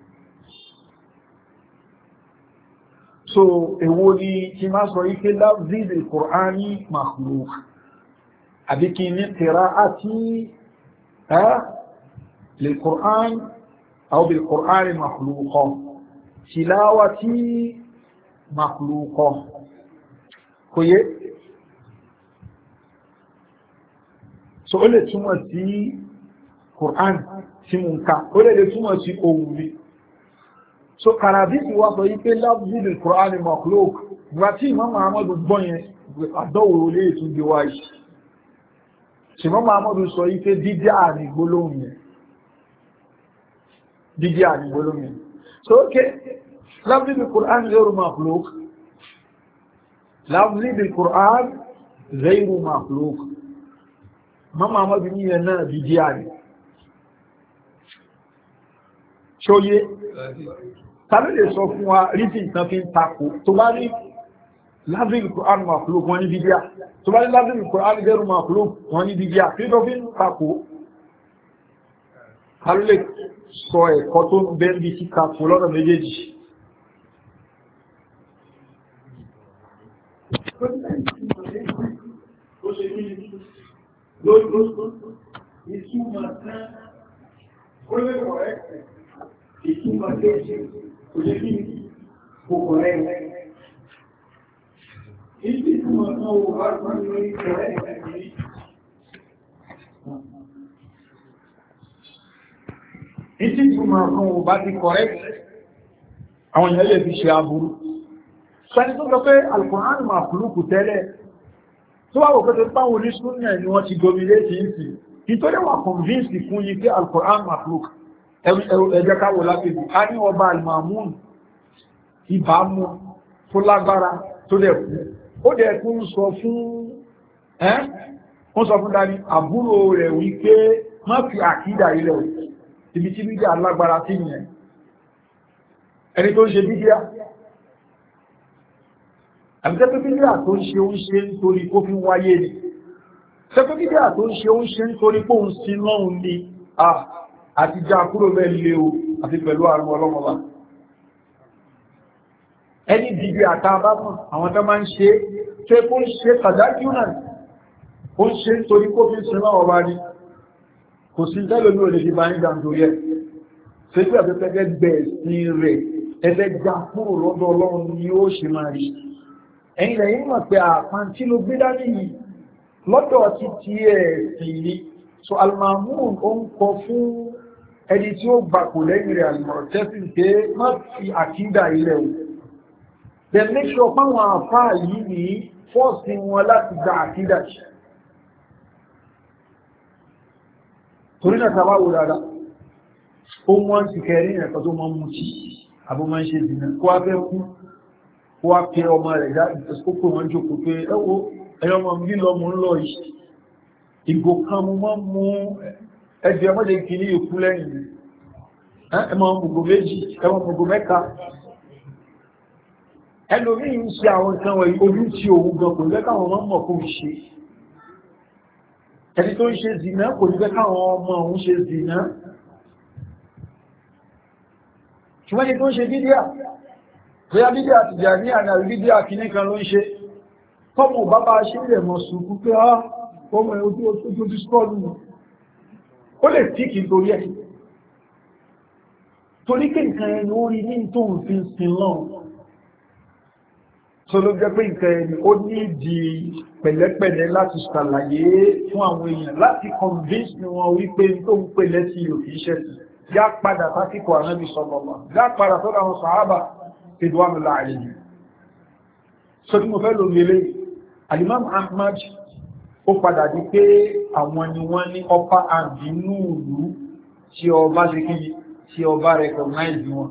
so èwo ni tí máa sọ ike lafzi al-Qur'ani makhluq àbí kí ní qira'ati lil-Qur'an aw bil-Qur'ani makhluqa tilawati makhluqa kò yé so ó lè túmọ̀ sí Qur'an tí mú ń ká ó lè lè túmọ̀ sí ohun mi so Karabisi wá sọ yí pé lafzi bil-Qur'ani makhluq gbà tí Imam Ahmadu gbọ́n yẹn àdọ́wò lè tún gbé wáyé ṣùgbọ́n Muhammadu sọ yí pé bídíà ní gbólóhùn yẹn bídíà ní gbólóhùn yẹn so okay lafzi bil Qur'an ghayru makhluq lafzi bil Qur'an ghayru makhluq mọ́ Muhammadu ní yẹn náà bídíà ní ṣóyé tàbí lè sọ fún wa rí sí ìtàn fi ń takò tó bá rí lafzi bil Qur'an makhluq wọ́n ní bídíà tó bá ní lafzi bil Qur'an ghayru makhluq wọ́n ní bídíà tí tó fi ń takò tàbí lè sọ ẹ̀kọ́ tó ń bẹ́ bí sí takò lọ́nà méjèèjì ìtumọ̀ tán ó lè kọ̀rẹ́kẹ̀ ìtumọ̀ kéjì ó lè kí kò kọ̀rẹ́kẹ̀ ìdí ìtumọ̀ tán ó wá tán lórí kọ̀rẹ́kẹ̀ ní ìdí ìtumọ̀ tán ó bá ti kọ̀rẹ́kẹ̀ àwọn èèyàn lè fi ṣe aburú sọ́ni tó sọ pé Al-Qur'an makhluq tẹ́lẹ̀ tó wá wò pé tó páwọn oníṣúnnà ni wọ́n ti dominate ń sì nítorí wà convince fún yí pé Al-Qur'an makhluq ẹjẹ́ káwò lápẹ̀bù a ní ọba Al-Mamun ìbámu tó lágbára tó dẹ̀ kú ó dẹ̀ kú ń sọ fún ẹ́ ó sọ fún dání àbúrò rẹ̀ wípé má fi àkídà ilẹ̀ ibi tí bídíà lágbára sí yẹn ẹni tó ń ṣe bídíà àbíkẹ́ bídíà tó ń ṣe ó ń ṣe nítorí kó fi ń wáyé ni ṣẹ́kọ́ bídíà tó ń ṣe ó ń ṣe nítorí kó ń sin lọ́hun ní àti já kúrò bẹ́ẹ̀ lé o àti pẹ̀lú àrùn ọlọ́mọba ẹni dìbì àtàbámọ̀ àwọn tó máa ń ṣe ṣe kó ń ṣe tàdájúnà ó ń ṣe nítorí kó fi ń sin lọ́wọ́ bá ní kò sí tẹ́lẹ̀ ní olè dìbà ní jàǹdórí ẹ̀ ṣe pé àfẹ́fẹ́ gbẹ̀ sí rẹ̀ ẹgbẹ́ já kúrò lọ́dọ̀ ọlọ́run ni ó ṣe máa rí ẹ̀yìn lẹ́yìn mọ̀ pé àpántí ló gbé dání yìí lọ́dọ̀ ti ti ẹ̀ sì ní so Al-Mamun ó ń kọ fún ẹni tí ó gbapò lẹ́yìn rẹ̀ Al-Mu'tasim pé má fi àkídà ilẹ̀ o then make sure páwọn àfáà yìí ní fọ́ọ̀sì wọn láti gba àkídà ṣe torí náà tàbá wò dáadáa ó wọ́n ti kẹrin ẹ̀kọ́ tó máa ń mú sí àbó máa ń ṣe dìnnà kó wá fẹ́ kú kó wá pẹ ọmọ rẹ̀ jáde ìsìnkú wọn jókòó pé ẹwọ́ ẹyọmọ bí lọ mú ń lọ yìí ìgò kan mú mọ́ mú ẹjẹ́ ọmọdé kìí ikú lẹ́yìn ẹmọ gbogbo méjì ẹmọ gbogbo mẹ́ta ẹlòmí ń ṣe àwọn nǹkan wọ̀nyí ojú tí òun gan kò lẹ́ka àwọn ọmọ mọ̀ kó ń ṣe ẹni tó ń ṣe zìnà kò ní lẹ́ka àwọn ọmọ òun ṣe zìnà ṣùgbọ́n ni tó ń ṣe bídíà bóyá bídíà ti jà ní àná bídíà kìíní kan ló ń ṣe tọ́mù bàbá ṣe lè mọ̀ sùkú pé á ọmọ ẹ̀ ojú ojú ojú skọ́ọ̀lù ó lè tí kìí torí ẹ̀ torí kí nǹkan ẹni ó rí ní tó ń fi sin lọ́n tó ló jẹ́ pé nǹkan ẹni ó ní ìdí pẹ̀lẹ́pẹ̀lẹ́ láti ṣàlàyé fún àwọn èèyàn láti convince ni wọn wípé tó ń pẹ̀lẹ́ sí òfin iṣẹ́ sí yá padà sásìkò Ànábì sallallahu yá padà sọ́dọ̀ àwọn sàhábà ìdúwàmù láàrin so tí mo fẹ́ lò lélẹ̀ Al-Imam Ahmad ó padà di pé àwọn ni wọ́n ní upper hand nínú ìlú tí ọba ṣe kí tí ọba recognize wọn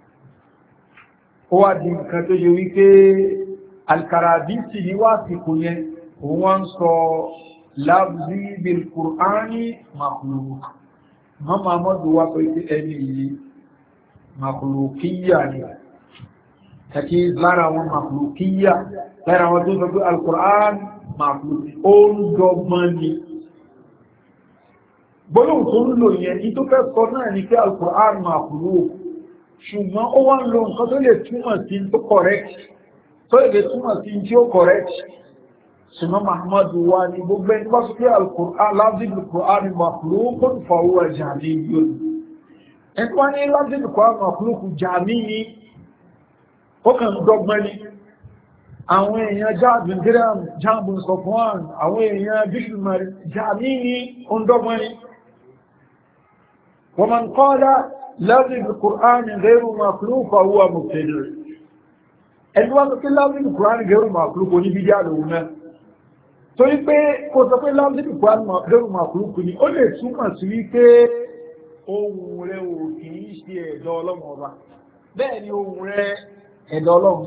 ó wá di nǹkan tó yẹ wípé Al-Karabisi ní wá síkò yẹn òun wọ́n ń sọ lafzi bil Qur'ani makhluq mọ́mọ́ amọ́dù wá pé ẹni yìí makhluqiyya ni kàkí lára wọn makhluqiyya lára wọn tó sọ pé Al-Qur'an makhluq ó ń dọ́gbọ́n ni gbọ́nà tó ń lò yẹn ní tó fẹ́ sọ náà ní pé Al-Qur'an makhluq ṣùgbọ́n ó wá ń lo nǹkan tó lè túmọ̀ sí tó correct tó lè túmọ̀ sí tí ó correct ṣùgbọ́n Muhammadu wa ni gbogbo ẹni bá sọ pé Al-Qur'an lafzi Al-Qur'an makhluq fa huwa jahmiyyun ẹni wá ní lafzi Al-Qur'an makhluq jahmi ó kàn dọ́gbọ́n ni àwọn èèyàn jáàbùn gíram jáàbùn sọfọ́n àwọn èèyàn bíṣùmọ̀rí jàmí ní ọdọ́gbọ́n ni wa man qala lafzi al-Qur'an ghayru makhluq fa huwa mubtadi' ẹni wọ́n tó kí lafzi al-Qur'an ghayru makhluq ní bídíà lòun náà torí pé kò sọ pé lábílì Qur'an lórí màkúrúkú ni ó lè túmọ̀ sí wípé ohun rẹ̀ ò kì í ṣe ẹ̀dọ̀ ọlọ́run ọba bẹ́ẹ̀ ni ohun rẹ̀ ẹ̀dọ̀ ọlọ́run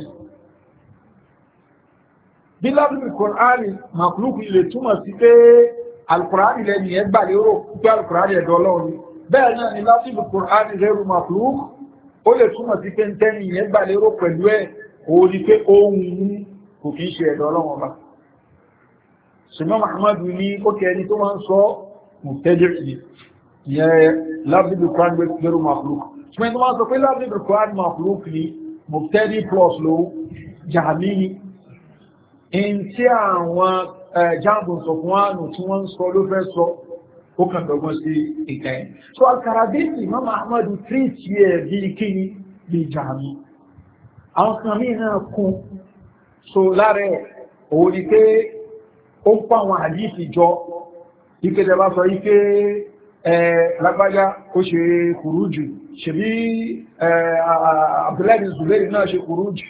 bí lábílì Qur'an màkúrúkú lè túmọ̀ sí pé Al-Qur'an lẹ́ni ẹ̀ gbà lérò pé Al-Qur'an ẹ̀dọ̀ ọlọ́run bẹ́ẹ̀ náà ni lábílì Qur'an lórí màkúrúkú ó lè túmọ̀ sí pé ń tẹ́ni ẹ̀ gbà lérò pẹ̀lú ẹ̀ òun ni pé ohun kò kì í ṣe ẹ̀dọ̀ ọlọ́run ọba ṣùgbọ́n Muhammadu ní ó kẹ́ ẹni tó máa ń sọ mùtẹ́jẹ̀kì yẹn lábíbí Qur'an gbẹ̀rù makhluk ṣùgbọ́n tó máa sọ pé lábíbí Qur'an makhluk ní mùtẹ́jì plus ló jàmí in tí àwọn jambun sọ fún àánú tí wọ́n ń sọ ló fẹ́ sọ ó kàn dọ́gbọ́n sí ìkà ẹ̀ so Al-Karabisi Imam Muhammadu tírìtì ẹ̀ bí kíni bí jàmí àwọn kan mí náà kún so lára ẹ̀ òun ni pé ó ń pa àwọn àdífì jọ ike tẹba sọ ike lágbájá ó ṣe kùrújù ṣebí Abdullahi bin Zubair náà ṣe kùrújù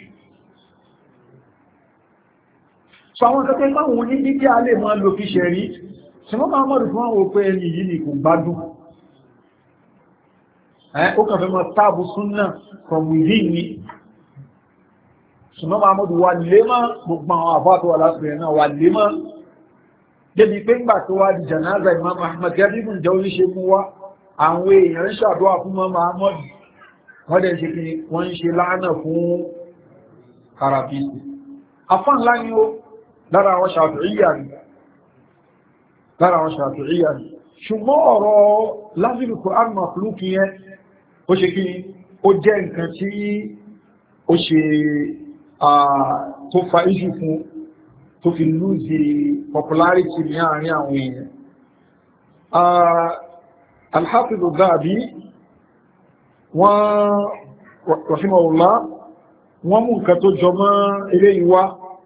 so àwọn kẹ́kẹ́ máwọn ní dídí alẹ́ mọ́ lò fi ṣẹ̀rí ṣùgbọ́n máa mọ́rù fún àwọn òpé ẹni yìí ni kò gbádùn ó kàn fẹ́ mọ́ táàbù súnnà from within ni ṣùgbọ́n máa mọ́rù wà lè mọ́ gbogbo àwọn àbátọ̀ aláṣẹ̀rẹ̀ náà wà lè mọ́ débi pé ńgbà tó wá di janaza Imam Ahmad gẹ́bíbùn jẹ́ oníṣe mú wá àwọn èèyàn ń ṣàdúwà fún mọ́ Muhammad wọ́n dẹ̀ ṣe kí wọ́n ń ṣe láánà fún Karabisi afán ńlá ni ó lára àwọn Ṣàfi'íyà ni lára àwọn Ṣàfi'íyà ni ṣùgbọ́n ọ̀rọ̀ lábílù Qur'an makhluk yẹn ó ṣe kí ó jẹ́ nǹkan tí ó ṣe tó fa iṣu fún tó fi lúzi popularity ní àárín àwọn èèyàn. Al-Hafiz Adh-Dhahabi wọ́n rahimahullah wọ́n mú nǹkan tó jọ mọ́ ilé ìwá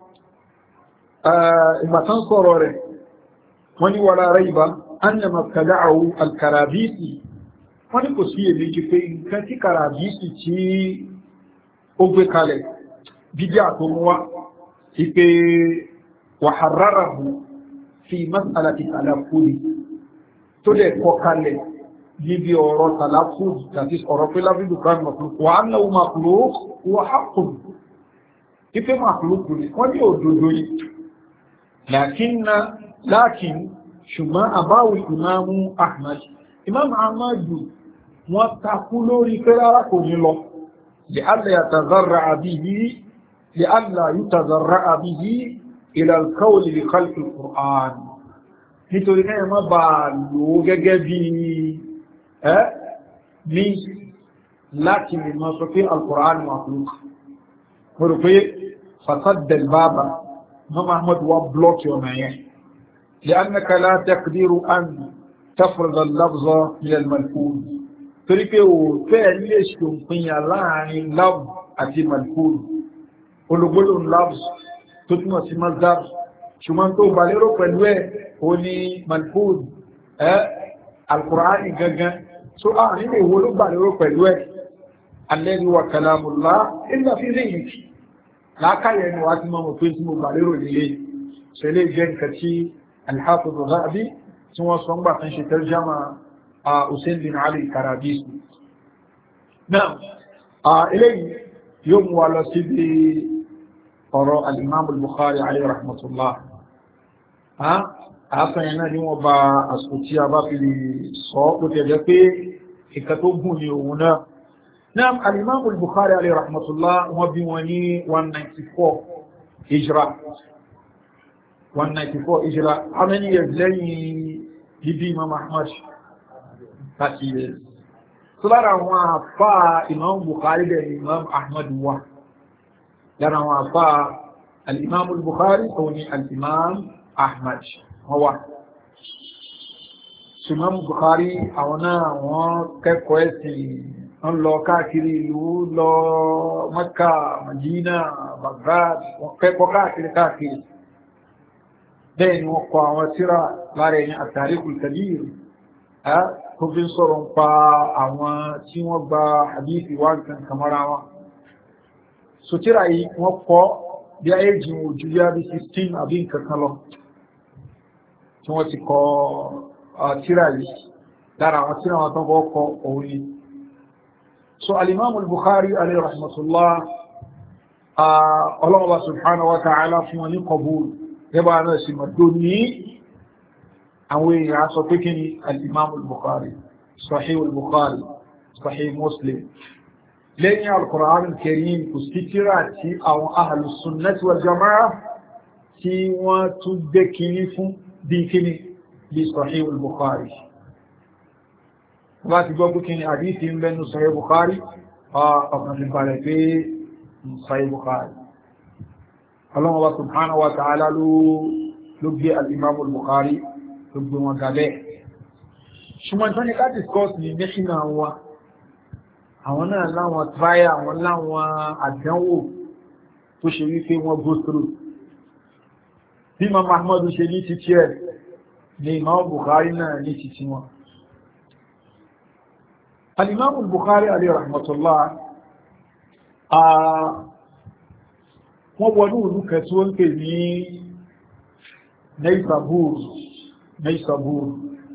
ìgbàtán sọ̀rọ̀ rẹ̀ wọ́n ní wala rayba anna mabtada'ahu al-Karabisi wọ́n ní kò sí èméjì pé nǹkan tí Karabisi tí ó gbé kalẹ̀ bídí àtòmúwá ìpé وحرره في مسألة التلفظ تلك وقال يبي أورو تلفظ تاتيس أورو في لفظ كان مخلوق وأنه مخلوق هو حق كيف مخلوق وني أدودي لكن لكن شما أباو الإمام أحمد إمام أحمد وتقولوا لكرارة كله لألا يتذرع به لألا يتذرع به إلى القول لخلق القرآن nítorí náà má bá lò gẹ́gẹ́ bí ẹ́ ní láti lè máa sọ pé al-Qur'an makhluk mo rò pé fasadda al-baba ma Muhammad wa blọ́kì ọ̀nà yẹn لأنك لا تقدر أن تفرض اللفظ من الملفوظ torí pé o fẹ́ lè ṣòpinya láàrin lafz àti malfuz olùgbólóhùn lafz tó túnmọ̀ sí mazdar ṣùgbọ́n tó bá lérò pẹ̀lú ẹ̀ o ní malfuz ẹ́ al-Qur'ani gangan so a nílé ìwò ló bá lérò pẹ̀lú ẹ̀ alladhi wa kalamullah illa fi dhihnik láàkáyẹ̀ ni wá tí mọ́ mọ̀ pé tí mo bá lérò nílé ṣe lè jẹ́ nǹkan tí al-Hafiz Adh-Dhahabi tí wọ́n sọ ń gbà tán ṣe tarjama Hussein bin Ali Karabisi náà eléyìí yóò mú wa lọ sí bí ọ̀rọ̀ al-Imam al-Bukhari alayhi rahmatullah àáfẹ́yìn náà ni wọ́n bá àsìkò tí a bá fi lè sọ ó tẹ̀jẹ́ pé ìkà tó gùn ní òun náà náà al-Imam al-Bukhari alayhi rahmatullah wọ́n bí wọn ní one ninety-four hijra one ninety-four hijra how many years lẹ́yìn bíbí Imam Ahmad thirty years tó lára àwọn àfá Imam Bukhari dẹ̀ Imam Ahmad wà lára àwọn àfá al-Imam al-Bukhari tó ní al-Imam Ahmad wọ́n wà Imam Bukhari àwọn náà wọ́n kẹ́kọ̀ọ́ ẹ̀sìn wọ́n lọ káàkiri ìlú lọ Mẹ́kà Madina Baghdad wọ́n kẹ́kọ̀ọ́ káàkiri káàkiri bẹ́ẹ̀ ni wọ́n kọ àwọn tírà lára ẹni at-Tarikh al-Kabir tó fi ń sọ̀rọ̀ ń pa àwọn tí wọ́n gba hadithi wá nǹkan kamara wọn so tírà yìí wọ́n kọ́ bí ayé jìn ojú yá bí sixteen àbí nǹkan kan lọ tí wọ́n ti kọ tírà yìí lára àwọn tírà wọn tán kọ́ kọ òun ni. So al-Imam al-Bukhari alayhi rahmatullah ọlọ́wọ́ subhanahu wa ta'ala fún wọn ní qabul gẹ́bà náà sí mọ̀dó ní àwọn èèyàn sọ pé kí ni al-Imam al-Bukhari Sahih al-Bukhari Sahih Muslim lẹ́yìn al-Qur'an al-Karim kò sí tírà tí àwọn ahlus sunnah wal jama'ah tí wọ́n tún gbé kíní fún bí kíní bí Sahih al-Bukhari. Wọ́n ti gbọ́ pé kíní àdísì ń bẹnu Sahih al-Bukhari ọkàn ti balẹ̀ pé Sahih al-Bukhari. Allah wa subhanahu wa ta'ala ló gbé al-Imam al-Bukhari ló gbé wọn galẹ̀. Ṣùgbọ́n tán ni ká discuss ní mẹ́ṣínà wa àwọn náà láwọn tráyà àwọn láwọn àdánwò tó ṣe wípé wọ́n go through. Bí Imam Ahmadu ṣe ní títí ẹ̀ ni Imam Bukhari náà ní títí wọn. Al-Imam Bukhari alayhi rahmatullah wọ́n wọnú ìlú kẹtù wọ́n pè ní Naysabur Naysabur.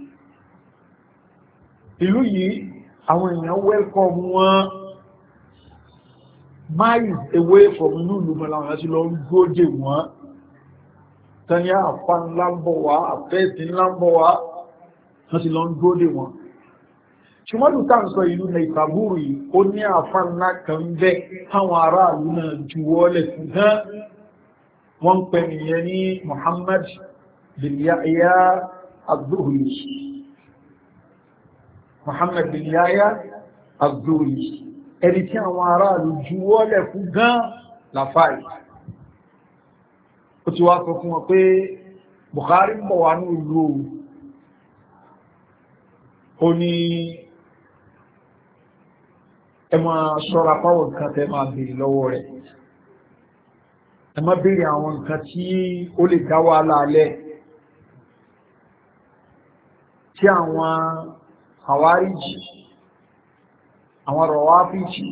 Ìlú yìí àwọn èèyàn welcome wọn miles away from inú ìlú mọ́lá wọn láti lọ ń gbójè wọn tani àfá ńlá ń bọ̀ wá àfẹ́ẹ̀sì ńlá ń bọ̀ wá wọ́n ti lọ ń gbójè wọn. Ṣùgbọ́n lù táà ń sọ ìlú Naysabur yìí ó ní àfá ńlá kan bẹ́ táwọn aráàlú náà juwọ́lẹ̀ fún gan wọ́n ń pè nìyẹn ní Muhammad bin Yahya az-Zuhli Muhammad bin Yahya az-Zuhli ẹni tí àwọn aráàlú juwọ́lẹ̀ fún gan láfáì. Ó ti wá sọ fún wọn pé Bukhari ń bọ̀ wá ní ìlú ó ní ẹ máa ṣọ́ra fáwọn nǹkan tẹ́ máa béèrè lọ́wọ́ rẹ̀, ẹ má béèrè àwọn nǹkan tí ó lè dá wàhálà alẹ́ tí àwọn Khawariji àwọn Rawafiji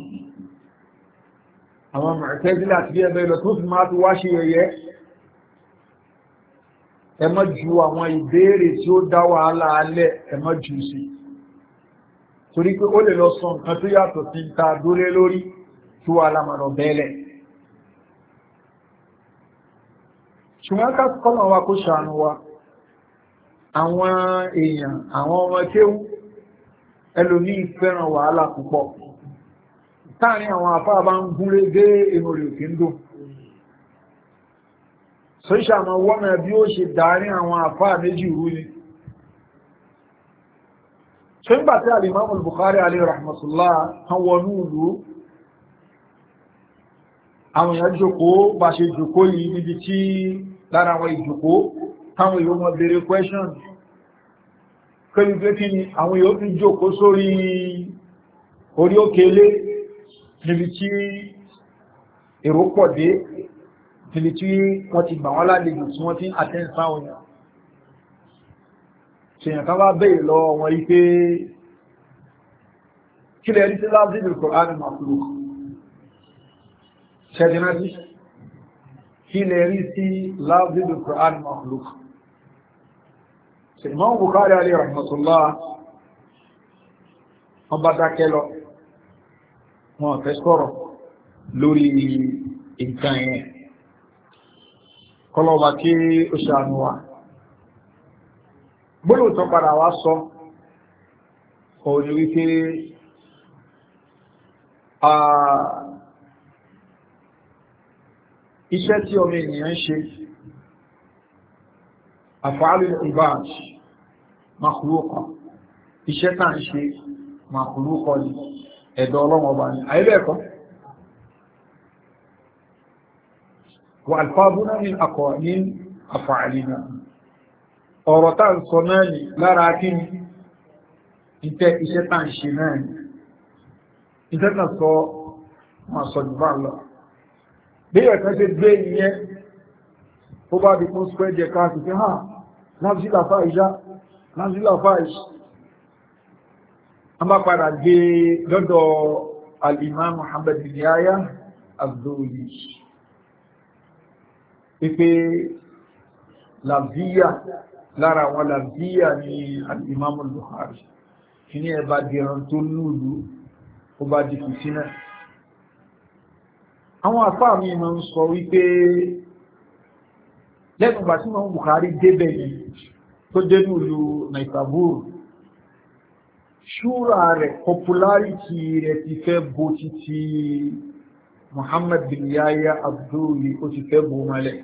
àwọn Mu'tazila àti bí ẹgbẹ́ lọ tó fi máa fi wá ṣe yẹ̀yẹ́. Ẹ má ju àwọn ìbéèrè tí ó dá wàhálà alẹ́ ẹ má jù sí, torí pé ó lè lọ sọ nǹkan tó yàtọ̀ sí ń ta dólé lórí tí wà lámàrọ̀ bẹ́ẹ̀lẹ̀. Ṣùgbọ́n ká kọ́nà wa kó ṣàánú wa àwọn èèyàn àwọn ọmọ kéwú ẹlòmíì fẹ́ràn wàhálà púpọ̀ táàrin àwọn àfáà bá ń gúnlé gé inú rẹ̀ òkè ń dùn sọ́ṣà ma wọ́nà bí ó ṣe dáárín àwọn àfáà méjì rú ni. ṣe ń gbà tí al-Imam al-Bukhari alayhi rahmatullah kan wọnú ìlú àwọn èèyàn jókòó bá ṣe jókòó yìí níbi tí lára àwọn ìjókòó táwọn èèyàn mọ̀ bèèrè question pẹ̀lú pé kí ni àwọn èèyàn fi jókòó sórí orí òkèlé níbi tí èrò pọ̀ dé níbi tí wọ́n ti gbà wọ́n lálejò tí wọ́n ti ń attend sáwọn èèyàn. ṣèyàn kan bá bèèrè lọ wọn yí pé kí lè rí sí lafzul Qur'an makhluq ṣẹ́dínátì kí lè rí sí lafzul Qur'an makhluq. Imam Bukhari alayhi rahmatullah wọ́n bá dákẹ́ lọ wọn fẹ́ sọ̀rọ̀ lórí nǹkan yẹn kọlọ́wà kí ó ṣàánú wa. Gbọ́nà tó padà wá sọ òní wípé iṣẹ́ tí ọmọ ènìyàn ń ṣe af'alul ibad makhluqa iṣẹ́ tá ń ṣe makhluqa ni ẹ̀dọ̀ ọlọ́run ọba ni àìbẹ̀ẹ̀kọ́ wà alfáàbúná ní akọ̀ ní af'alina ọ̀rọ̀ tá ń sọ náà ni lára kí ni ìtẹ́ iṣẹ́ tá ń ṣe náà ni ìtẹ́ náà sọ ma sọ jùbá lọ bí ẹ̀kan ṣe gbé ìyẹn ó bá di fún spread káàkiri fi ha náàbílà fáìṣá náàbílà fáìṣ a bá padà gbé lọ́dọ̀ al-Imam Muhammad bin Yahya az-Zuhli pípé làbíyà lára àwọn làbíyà ní al-Imam al-Bukhari kí ní ẹba dìran tó lúlú ó bá di fìtínà àwọn àfáà mi ma ń sọ wípé lẹ́nu ìgbà tí Imam Bukhari débẹ̀ yìí tó dé nílùú Naisabur ṣúra rẹ̀ popularity rẹ̀ ti fẹ́ bó títí Muhammad bin Yahya Abduli ó ti fẹ́ bó mọ́lẹ̀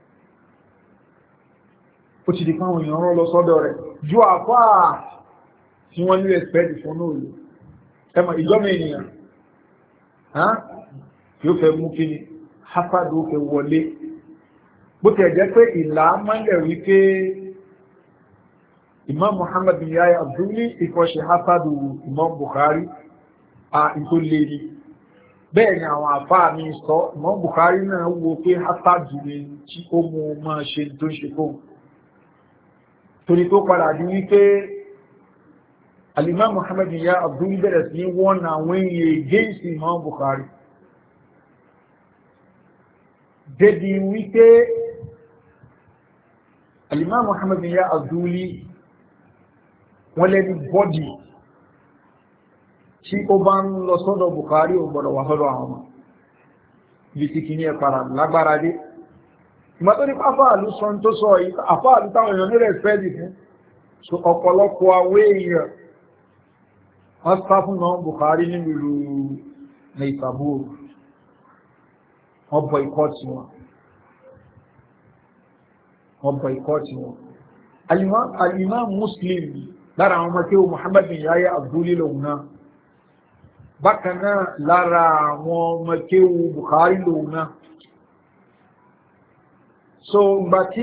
ó ti di káwọn èèyàn rán lọ sọ́dọ̀ rẹ̀ ju àfáà tí wọ́n ní ẹ̀spẹ́dì fún náà lò ẹmọ ìjọmọ ènìyàn yóò fẹ́ mú kí ni hasad ó fẹ́ wọlé bó tẹ̀ jẹ́ pé ìlà mọ́lẹ̀ wípé Imam Muhammad bin Yahya Abduli ìfọ́ṣe hasadu Imam Bukhari a ìtò lè ní bẹ́ẹ̀ ni àwọn àfáà mi sọ Imam Bukhari náà wo pé hasadu ni tí ó mú máa ṣe tó ń ṣe fóun torí tó padà di wípé al-Imam Muhammad bin Yahya Abduli bẹ̀rẹ̀ sí wọ́n àwọn èèyàn against Imam Bukhari débi wípé al-Imam Muhammad bin Yahya Abduli wọ́n lẹ́ni bọ́dì tí ó bá ń lọ sọ́dọ̀ Bukhari ò gbọ́dọ̀ wà sọ́dọ̀ àwọn ọmọ bí tí kì ní ẹ̀pàrà lágbára dé ìgbà tó ní pàfààlú sọ tó sọ àfààlú táwọn èèyàn ní rẹ̀ fẹ́ẹ̀dì fún so ọ̀pọ̀lọpọ̀ àwẹ́ èèyàn wọ́n sá fún náà Bukhari nílùú Naisabur wọ́n bọ̀ ìkọ́tí wọn wọ́n bọ̀ ìkọ́tí wọn al-Imam Muslim lára àwọn ọmọ tí ó Muhammad bin Yahya Abduli lòun náà bákan náà lára àwọn ọmọ tí ó Bukhari lòun náà so gbà tí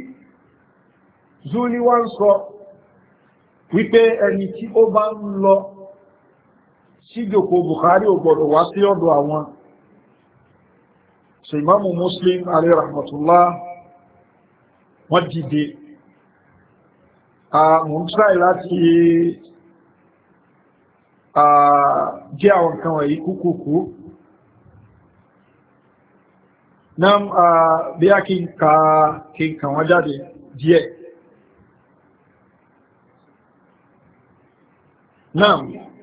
Zuli wá ń sọ wípé ẹni tí ó bá ń lọ sí ìjókòó Bukhari ò gbọdọ̀ wá sí ọ̀dọ̀ àwọn so Imamu Muslim alayhi rahmatullah wọ́n dìde mo ń try láti jẹ́ àwọn nǹkan wọ̀nyí kúkúkú náà bí a kí n ka kí n kà wọ́n jáde díẹ̀ náà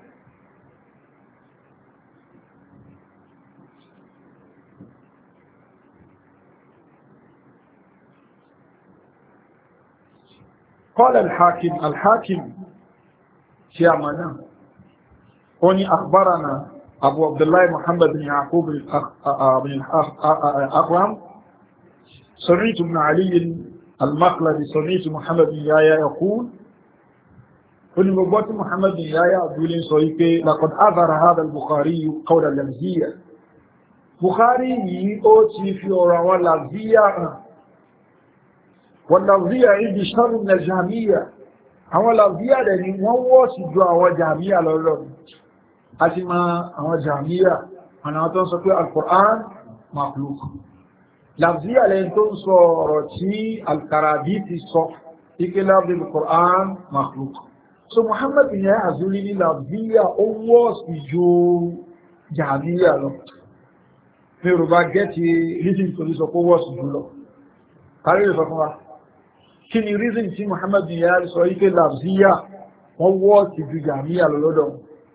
قال الحاكم الحاكم شيامنا وني أخبرنا أبو عبد الله محمد بن يعقوب بن الأخرم سمعت بن علي المخلدي سمعت محمد بن يحيى يقول وني مبوت محمد بن يحيى عبدولين صحيح لقد أظهر هذا البخاري قول اللفظية بخاري يؤتي في أوراق اللفظية واللفظية عندي شر من الجهمية هو اللفظية لأنه هو سجوا هو جهمية لله أسمى هو جهمية أنا أتنصر القرآن مخلوق لفظية لأن تنصر تي الكرابيت الصف إيك لفظ القرآن مخلوق so Muhammad bin Yahya Abduli lafziya owó síjú jahamiya lọ ní Yorùbá gẹ́ẹ̀tì reason tó ní sọ pé owó síjú lọ kárí lè sọ fún wa kí ni reason tí Muhammad bin Yahya sọ ike lafziya wọ́n wọ́ síjú jahamiya lọ lọ́dọ̀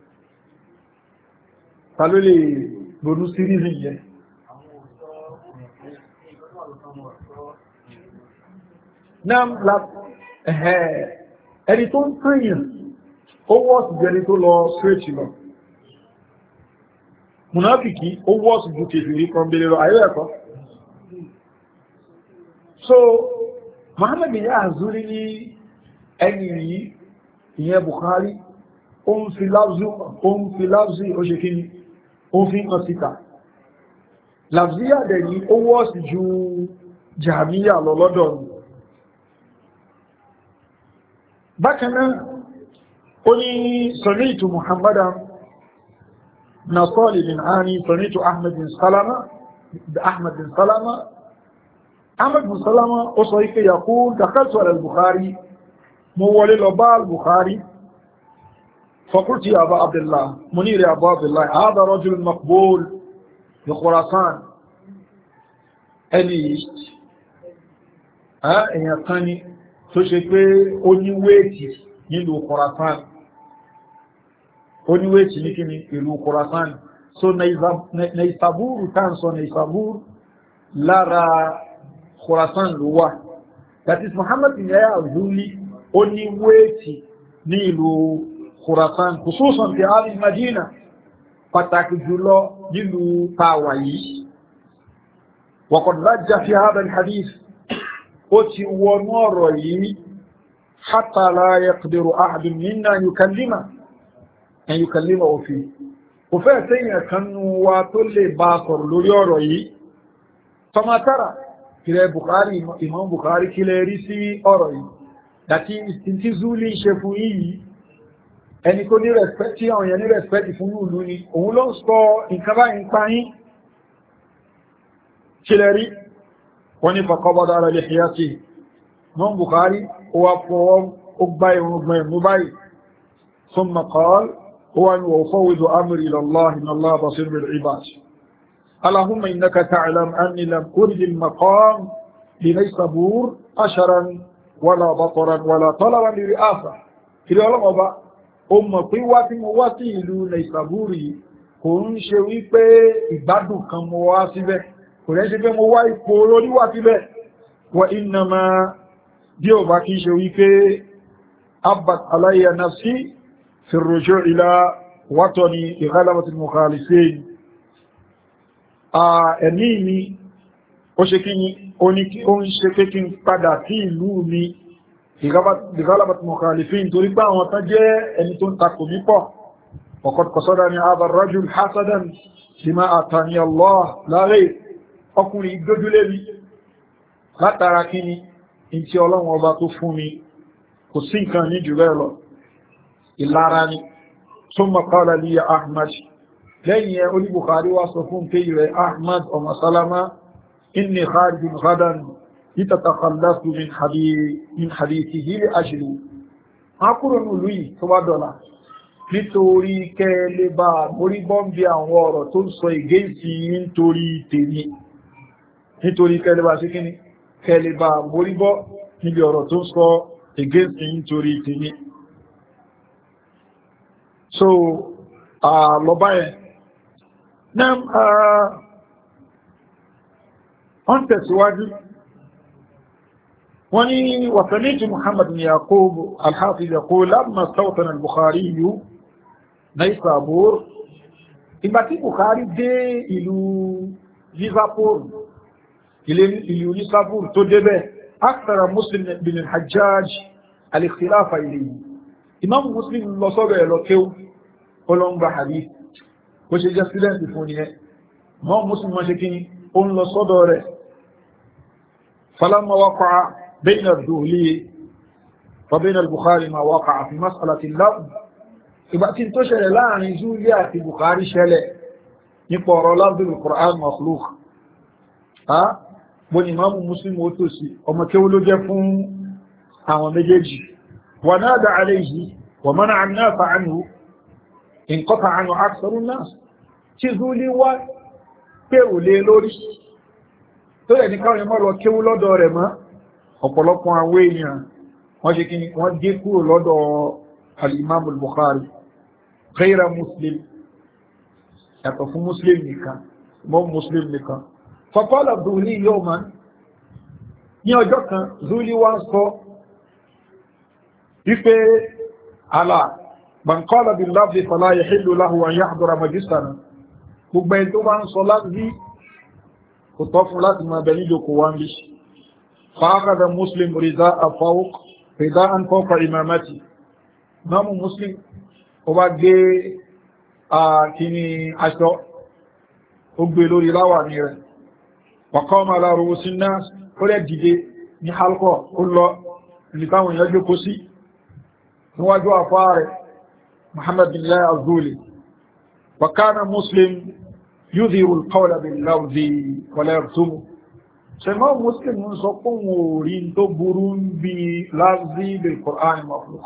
ta ló lè gbónú sí reason yẹn náà ẹni tó ń tàyàn ó wọ́sì jẹni tó lọ straight lọ munafiki ó wọ́sì jù kèfèrí kan bèèrè lọ ayé ẹ̀kọ́ so Muhammad bin Yahya Abduli ní ẹni yìí ìyẹn Bukhari ó ń fi láwzí ó ń fi láwzí ó ṣe kí ni ó fi hàn síta láwzíyà dẹ̀ ní ó wọ́sì jù jàmíyà lọ lọ́dọ̀ ni bákanáà ó ní sọ̀rọ̀tù muhammadan na sọ́lì bin ani sọ̀rọ̀tù ahmed bin salama ahmed bin salama ahmed bin salama ó sọ ike yaqul dakhaltu ala al-bukhari mo wọlé lọ bá al-bukhari faqultu ya aba abdullah munir ya aba abdullah hadha rajul maqbul bi khurasan ẹni èèyàn kan ni tó ṣe pé ó ní wéètì nílùú Khorasan ó ní wéètì ní kíni ìlú Khorasan so Naisabur tán sọ Naisabur lára Khorasan ló wà. That is Muhammad bin Yahya al-Zuli ó ní wéètì ní ìlú Khorasan khususan fi ààrin Madina pàtàkì jùlọ nílùú tàwà yìí. Wa qad rajja fi hadha al-hadith ó ti wọnú ọ̀rọ̀ yìí hatta la yaqdiru ahadun minna yukallima ẹn yukallima òfin kò fẹ́ tẹ́yìn kanú wa tó lè bá sọ̀rọ̀ lórí ọ̀rọ̀ yìí. Tọ́mátàrà kìrẹ Bukhari Imam Bukhari kílẹ̀ rí sí ọ̀rọ̀ yìí dàtí ìsìntí Zuli ṣe fún yìí ẹni tó ní rẹ̀spẹ́tì àwọn yẹn ní rẹ̀spẹ́tì fún ìlú ni òun ló ń sọ nǹkan báyìí ń pa yín kílẹ̀ rí wọ́n ní faqabada ala lihiyati Imam Bukhari ó wá fọwọ́ ó gbá irùngbọ̀n ẹ̀mú báyìí thumma qala huwa wa ufawwidu amri ila Allah inna Allah basir bil ibad. اللهم إنك تعلم أني لم أرد المقام لنيسابور أشرا ولا بطرا ولا طلبا لرئاسة. كده الله أبا أم قوة مواتي لو نيسابوري كون شوي بي إبادو كم مواسبة كون شوي بي مواي كوروني واتبه وإنما ديو باكي شوي بي أبت علي نفسي في الرجوع إلى وطني لغلبة المخالفين. ẹ̀mí mi ó ṣe kí ní ó ní kí ó ń ṣe pé kí n padà sí ìlú mi ìgbàlábàtí mọ̀kàlìfín torí pé àwọn tán jẹ́ ẹni tó ń takò mí pọ̀ ọ̀kọ̀t kọ̀sọ́dá ni abarrajul hasadan lima atani Allah láàrẹ ọkùnrin ìgbójúlé mi látara kí ni in tí ọlọ́run ọba tó fún mi kò sí nǹkan ní jù bẹ́ẹ̀ lọ ìlara ni summa qala li Ahmad lẹ́yìn ẹ oní Bukhari wá sọ fún pé rẹ̀ Ahmad ọmọ Salama inni kharijun ghadan ìtàtàkàlásù min hadithihi li ajlu akúrò ní ìlú yìí tó bá dọ̀la nítorí kẹ́lẹ̀ bá borí bọ́m̀bí àwọn ọ̀rọ̀ tó ń sọ ìgéǹsì nítorí tèmi nítorí kẹ́lẹ̀ bá sí kíní kẹ́lẹ̀ bá borí bọ́ níbi ọ̀rọ̀ tó ń sọ ìgéǹsì nítorí tèmi. So lọ báyẹn náà wọ́n tẹ̀síwájú wọ́n ní wàtàlẹ́jì Muhammad bin Yaqub al-Hafiz yaqul lamma stawtana al-Bukhari yìí Naysabur ìgbà tí Bukhari dé ìlú Nizapur ìlú Nizapur tó débẹ̀ akthara Muslim bin al-Hajjaj al-ikhtilafa ilayhi Imam Muslim lọ sọ́bẹ̀ lọ kéw olóngbà hadith bó ṣe jẹ́ sílẹ̀ǹtì fún ní ẹ mọ́ Muslim wọ́n ṣe kí ní ó ń lọ sọ́dọ̀ rẹ̀ falamma waqa'a bayna ad-duhli wa bayna al-Bukhari ma waqa'a fi mas'alati al-lafz ìgbà tí tó ṣẹlẹ̀ láàrin Zuhli àti Bukhari ṣẹlẹ̀ nípa ọ̀rọ̀ lafzul Qur'an makhluq ha bó ni Imam Muslim ó tó sí ọmọ kéwú ló jẹ́ fún àwọn méjèèjì wa nada alayhi wa mana'a an-nasa anhu انقطع عنه أكثر الناس تزولي و كيولي لوري tó yẹ ní káwọn ẹmọ́ lọ kéwú lọ́dọ̀ rẹ̀ mọ́ ọ̀pọ̀lọpọ̀ àwọn èèyàn wọ́n ṣe kí ní wọ́n dé kúrò lọ́dọ̀ al-Imam al-Bukhari ghayra Muslim yàtọ̀ fún Muslim nìkan mọ́ Muslim nìkan faqala Zuhli yawman ní ọjọ́ kan Zuhli wá ń sọ wípé Allah من قال باللفظ فلا يحل له أن يحضر مجلسنا gbogbo ẹni tó bá ń sọ láti kò tọ́ fún láti máa bẹ̀ nílò kò wá ń bí فأخذ مسلم رداء فوق رداء فوق إمامته náà Muslim ó bá gbé kíní aṣọ ó gbé lórí láwà ní rẹ̀ وقام على رؤوس الناس ó rẹ̀ dìde ní halkọ̀ ó lọ nìkáwọn èèyàn jókòó sí níwájú àfáà rẹ̀ محمد بن الله الزولي وكان مسلم يظهر القول باللفظ ولا يكتمه سماه مسلم من سقوم ورين تبرون بلفظ بالقرآن المخلوق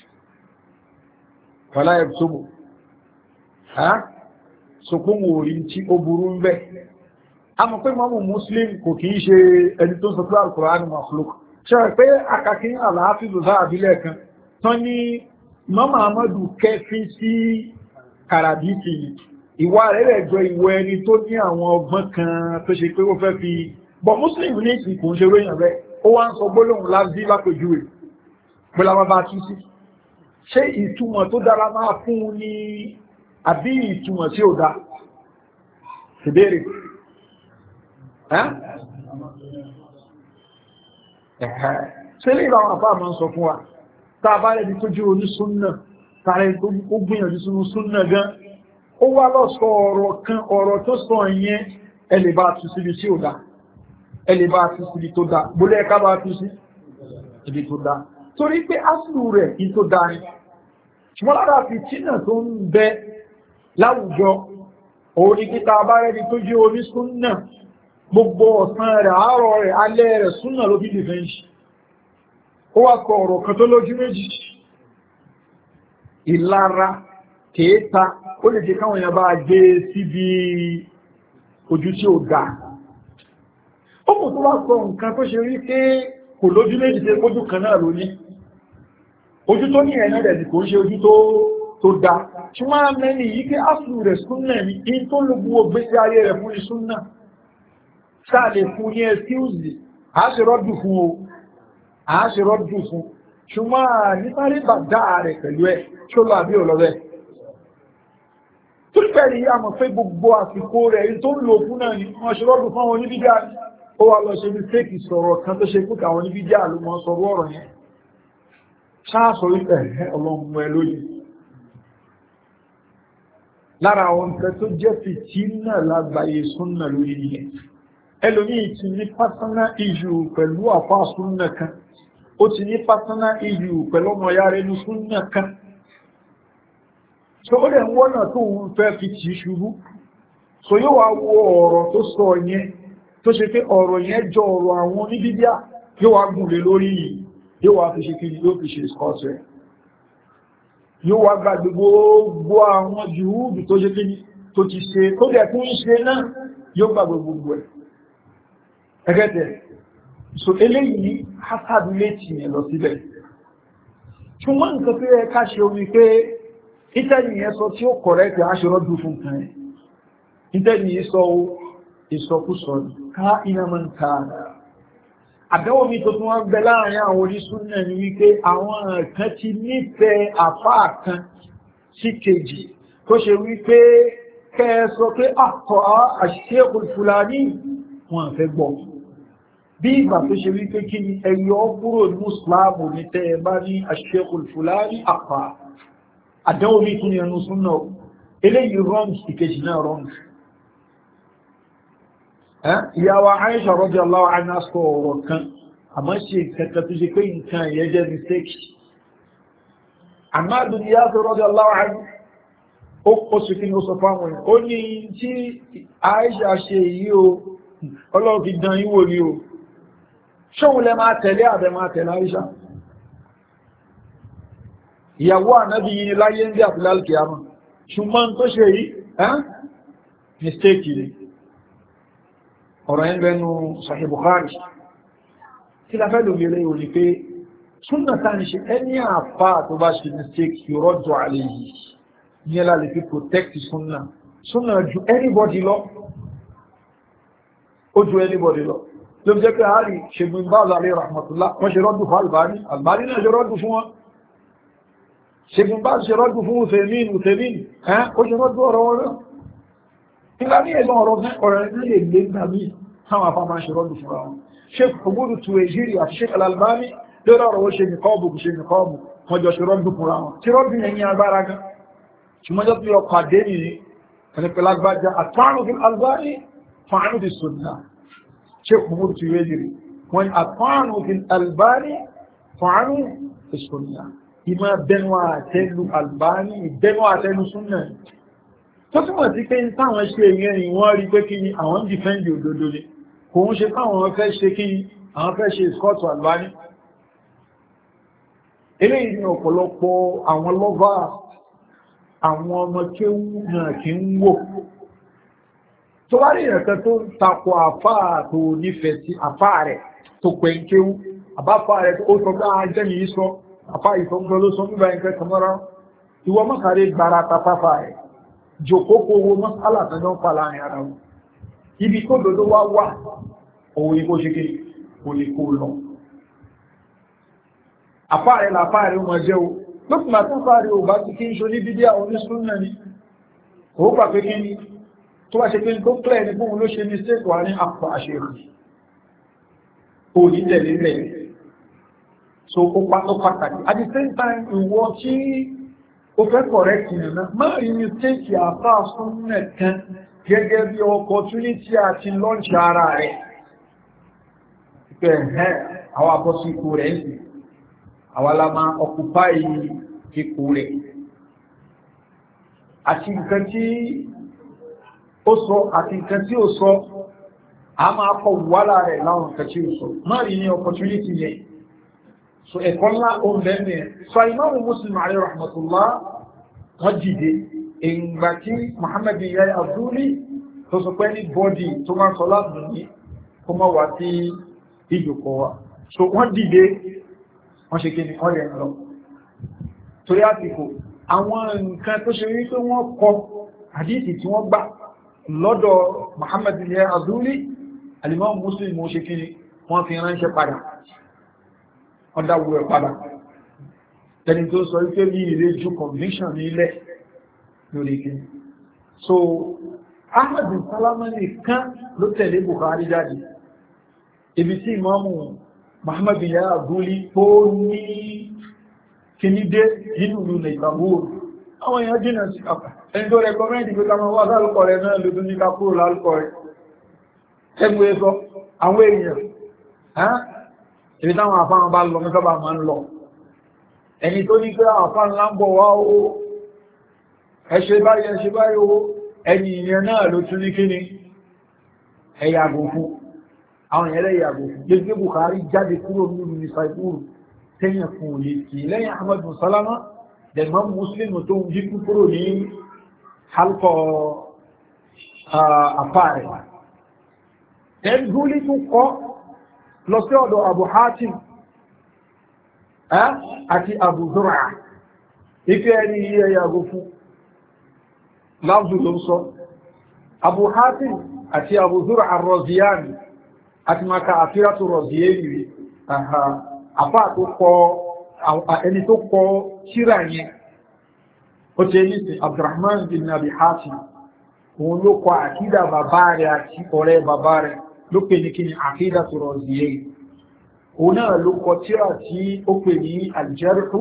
ولا يكتمه ها سقوم ورين تبرون به أما كل ما مسلم كوكيش أن تنسى القرآن المخلوق ṣe pé àkàkí àlàáfíà ló sáà bílẹ̀ kan tán ní mọ́mọ́ amadu kẹfí sí kàràbìtì ìwà rẹ̀ rẹ̀ jọ ìwọ ẹni tó ní àwọn ọgbọ́n kan tó ṣe pé ó fẹ́ fi bọ̀ muslim ní ìsìnkú ṣe ròyìn rẹ̀ ó wá ń sọ gbólóhùn lábí lápèjúwe pẹ̀lú àwọn bá tú sí ṣé ìtumọ̀ tó dára máa fún un ní àbí ìtumọ̀ tí ó dá ìbéèrè ṣe lè ra àwọn àfáà máa ń sọ fún wa tá a bá rẹ̀ di tó jẹ́ onísúnnà tààrẹ tó gbìyànjú sínú súnnà gan ó wá lọ sọ ọ̀rọ̀ kan ọ̀rọ̀ tó sọ ìyẹn ẹlẹ́ bá tú síbi tí ó dá ẹlẹ́ bá tú síbi tó dá bólẹ́ ẹ̀ká bá tú sí ibi tó dá torí pé áṣìlú rẹ̀ in tó dá ní ṣùgbọ́n lára fi tínà tó ń bẹ láwùjọ òun ni kíta bá rẹ̀ di tó jẹ́ onísúnnà gbogbo ọ̀sán rẹ̀ àárọ̀ rẹ̀ alẹ́ rẹ̀ súnnà ló bí dìfẹ́ǹṣì ó wá kọ ọ̀rọ̀ kan tó lójú méjì ìlara kéèta ó lè jẹ́ káwọn èèyàn bá gbé síbi ojú tí ó ga ó kò tó wá sọ nǹkan tó ṣe rí pé kò lójú méjì tẹ́ ojú kan náà ló ní ojú tó ní ẹ̀nà rẹ̀ kò ń ṣe ojú tó dá ṣùgbọ́n mẹ́ni yìí pé áṣù rẹ̀ súnnà ní in tó ló gbogbo gbésí ayé rẹ̀ fún ìsúnnà sáà lè fún ní ẹ̀síùsì àṣírọ́dù fún o àṣírọ́dù fún ṣùgbọ́n níparí bàdá rẹ̀ pẹ̀lú ẹ̀ ṣó lọ àbí ọlọ́rẹ́ tó pẹ̀lú yá mọ̀ pé gbogbo àsìkò rẹ̀ tó ń lò fún náà ni wọ́n ṣírọ́dù fún àwọn oníbídíà ó wà lọ ṣe mistake sọ̀rọ̀ kan tó ṣe kúkà àwọn oníbídíà ló mọ́ sọ̀rọ̀ ọ̀rọ̀ yẹn ṣáàsọ̀ wípẹ̀ ọlọ́mọ ẹ lóyìn lára àwọn nǹkan tó jẹ́ fìtínà lágbàáyé súnnà lórí nìyẹn ẹlòmíì ti ní personal issue pẹ̀lú àfáà súnnà kan ó ti ní personal issue pẹ̀lú ọmọ ya rẹ̀ ní súnnà kan so ó lè ń wọ́nà tó ń fẹ́ fi tì í ṣubú so yóò wá wo ọ̀rọ̀ tó sọ yẹn tó ṣe pé ọ̀rọ̀ yẹn jọ ọ̀rọ̀ àwọn oníbídíà yóò wá gùn lé lórí yìí yóò wá fi ṣe kí ni yóò fi ṣe ìskọ́sẹ̀ yóò wá gbàgbé gbogbo àwọn jùúdù tó ṣe kí ni tó ti ṣe tó dẹ̀ tún ṣe náà yóò gbàgbé gbogbo ẹ̀ ẹgẹ́tẹ̀ so eléyìí hasad létí yẹn lọ síbẹ̀ ṣùgbọ́n nǹkan tó yẹ ká ṣe omi pé ìtẹ́nìyàn sọ tí ó kọ̀rẹ́tì aṣọ́rọ́dù fún kan ẹ̀ ìtẹ́nìyàn sọ ìsọkúsọ ká iná mọ́ ń ká àbẹ́wò mi tó tún wọ́n bẹ láàrin àwọn onísúnnà ní wípé àwọn kan ti nífẹ̀ẹ́ àfáà kan sí kejì tó ṣe wípé kẹ́ ẹ sọ pé àkọ́ Sheikhul Fulani wọn fẹ́ gbọ́ bí ìgbà tó ṣe wípé kí ni ẹyọ kúrò ní mùsùlùmù ní tẹ́ ẹ bá ní Sheikhul Fulani àpá àdánwò mi tún ní ẹnu súnnà eléyìí wrong ìkejì náà wrong ìyàwó Aisha radiyallahu anha sọ ọ̀rọ̀ kan àmọ́ ṣe kẹta tó ṣe pé nǹkan ìyẹn jẹ́ mistake àmọ́ àdúgbò Yasir radiyallahu anhu ó kọ́ sí kí ni ó sọ fáwọn ẹ̀ ó ní tí Aisha ṣe yìí o ọlọ́run fi dán yín wò ní o ṣóhun lẹ máa tẹ̀lé àbẹ máa tẹ̀lé Aisha ìyàwó ànábì yìí láyé ń bí àfilálì kìámà ṣùgbọ́n tó ṣe yìí ẹ́ mistake ni ọ̀rọ̀ yẹn bẹnu Sahih Bukhari tí la fẹ́ lò lè rẹ̀ ní pé súnnà tàà ní ṣe ẹni àfá tó bá ṣe mistake yuradu alayhi ní ẹlá lè fi protect súnnà súnnà ju anybody lọ ó ju anybody lọ ló jẹ́ pé àárí ṣegun bá zàlẹ̀ rahmatullah wọ́n ṣe rọ́dù fún Albani Albani náà ṣe rọ́dù fún wọn ṣegun bá ṣe rọ́dù fún Uthaymin Uthaymin ó ṣe rọ́dù ọ̀rọ̀ wọn náà nígbà ní ẹ̀gbọ́n ọ̀rọ̀ ọ̀rọ̀ ẹ̀gbọ́n lè lè gbà mí táwọn afá máa ṣe rọ́dù fún wọn Sheikh Hubudu Tuwaijiri àti Sheikh Al-Albani lórí ọ̀rọ̀ ó ṣe nìkọ́ọ̀bù kò ṣe nìkọ́ọ̀bù wọ́n jọ ṣe rọ́dù fún wọn tí rọ́dù yẹn ní agbára gan ṣùgbọ́n jọ́ tí ó pàdé nìyí ẹni pẹ̀lú agbájá àtàrù fún Albani fàánù fi sunnah Sheikh Hubudu Tuwaijiri wọ́n àtàrù fún Albani fàánù fi sunnah ìmọ̀ bẹnu àtẹ́lu Albani ìbẹnu àtẹ́lu sunnah tó túnmọ̀ sí pé táwọn ṣe èyàn ni wọ́n rí pé kí ni àwọn dìfẹ́ndì òdodo ni kò ń ṣe táwọn fẹ́ ṣe kí ni àwọn fẹ́ ṣe ìskọ́tù Albani eléyìí ni ọ̀pọ̀lọpọ̀ àwọn lọ́và àwọn ọmọ kéwú náà kí ń wò tó wá rí ìrẹ̀kẹ́ tó ń takò àfáà tó nífẹ̀ẹ́ sí àfáà rẹ̀ tó pẹ̀ ń kéwú àbáfà rẹ̀ ó sọ pé àjẹ́ yìí sọ àfá ìsọ́gbọ́n ló sọ nígbà nǹkan kàmọ́ra ìwọ mọ́kàrí gbára tapáfà rẹ̀ jòkókò owó mọ́sálà tẹ́jọ́ ń pa láàrin ara wọn ibi tó dodo wá wà òun ni kó ṣe kí kò lè kó lọ àfá rẹ̀ làfá rẹ̀ wọn jẹ́ o lókùn àtúnfà rẹ̀ ò bá ti kí ń ṣo ní bídíà onísúnnà ni ó gbà pé kí ni tó wá ṣe pé tó pẹ́ ní fún ló ṣe ní stéèkù wá ní àpò àṣírí ó ní tẹ̀lé rẹ̀ so ó pàtó pàtàkì at the same time ìwọ tí ó fẹ́ correct nìyẹn má rí ní stéèkì àpá súnnà kan gẹ́gẹ́ bí opportunity àti launch ara rẹ̀ pẹ̀ ẹ̀ àwọn abọ́sí ikú rẹ̀ ń sì àwọn aláma occupy ikú rẹ̀ àti nǹkan tí ó sọ àti nǹkan tí ó sọ a máa kọ wàhálà rẹ̀ láwọn nǹkan tí ó sọ má rí ní opportunity yẹn so ẹ̀kọ́ ńlá ohun bẹ́ẹ̀ so Imam Muslim alayhi rahmatullah wọ́n dìde ìgbà tí Muhammad bin Yahya Abduli tó sọ pé ní bọ́dì tó máa sọ láàbùn ní kó mọ́ wá sí ìjòkó wa so wọ́n dìde wọ́n ṣe kí ni wọ́n rẹ̀ lọ torí àsìkò àwọn nǹkan tó ṣe wípé wọ́n kọ àdíìsì tí wọ́n gbà lọ́dọ̀ Muhammad bin Yahya Abduli al-Imam Muslim mo ṣe kí ni wọ́n fi ránṣẹ́ padà wọ́n dáwò ẹ̀ padà ẹni tó sọ wípé ní ilé ju conviction ní ilẹ̀ lórí kí so Ahmad bin Salama nìkan ló tẹ̀lé Bukhari jáde ibi tí Imamu Muhammad bin Yahya Abduli tó ní kíní dé nínú ìlú Naysabur àwọn èèyàn jìnà sí àpá ẹni tó rẹ̀kọ́mẹ́ndì pé kàmọ́ wá sálùkọ̀ rẹ̀ náà ló tún ní ká kúrò lálùkọ̀ rẹ̀ ẹgbẹ́ sọ àwọn èèyàn ibi táwọn àfáàn bá lọ mẹ́sọ́bà máa ń lọ ẹni tó ní pé àfáàn ńlá ń bọ̀ wá ó ẹṣẹ́ báyìí ẹṣẹ́ báyìí ó ẹni ìyẹn náà ló tún ní kíni ẹ̀yàgò fún àwọn ìyẹn lẹ́yàgò fún gbogbo Bukhari jáde kúrò nínú Naysabur tẹ́yìn fún òye kì lẹ́yìn Ahmad bin Salama dẹ̀mọ́ Muslim tó ń jí kúrò ní halkọ̀ àfáàrẹ̀ ẹgbúlí tún kọ́ lọ sí ọ̀dọ̀ Abu Hatim àti Abu Zur'a ike ẹni iye yàgò fún láàzù ló ń sọ Abu Hatim àti Abu Zur'a ar-Raziyani àti maka àfíràtù Raziyani àfá tó kọ ẹni tó kọ síra yẹn ó tẹ́ ní sí Abdurrahman bin Abi Hatim òun ló kọ àkídà bàbá rẹ̀ àti ọ̀rẹ́ bàbá rẹ̀ ló pè ní kí ni àkídà tó Raziyani òun náà ló kọ síra tí ó pè ní al-Jarh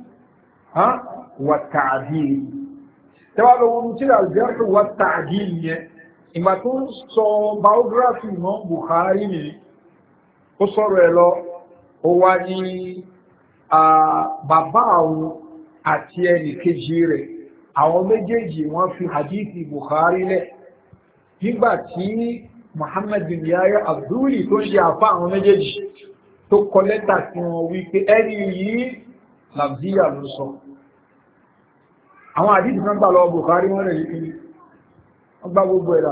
wa Ta'dil tẹ́wà lọ́wọ́n síra al-Jarh wa Ta'dil yẹn ìgbà tó ń sọ biography Imam Bukhari ni ó sọ̀rọ̀ ẹ̀ lọ ó wá ní bàbá àwọn àti ẹnì kejì rẹ̀ àwọn méjèèjì wọ́n fi hadithi Bukhari lẹ̀ nígbàtí Muhammad bin Yahya Abduli tó ṣe àfá àwọn méjèèjì tó kọ lẹ́tà tí wọ́n wí pé ẹni yìí làbíyà ló sọ àwọn hadithi náà gbà lọ Bukhari wọ́n rẹ̀ yìí wọ́n gbá gbogbo ẹ̀dà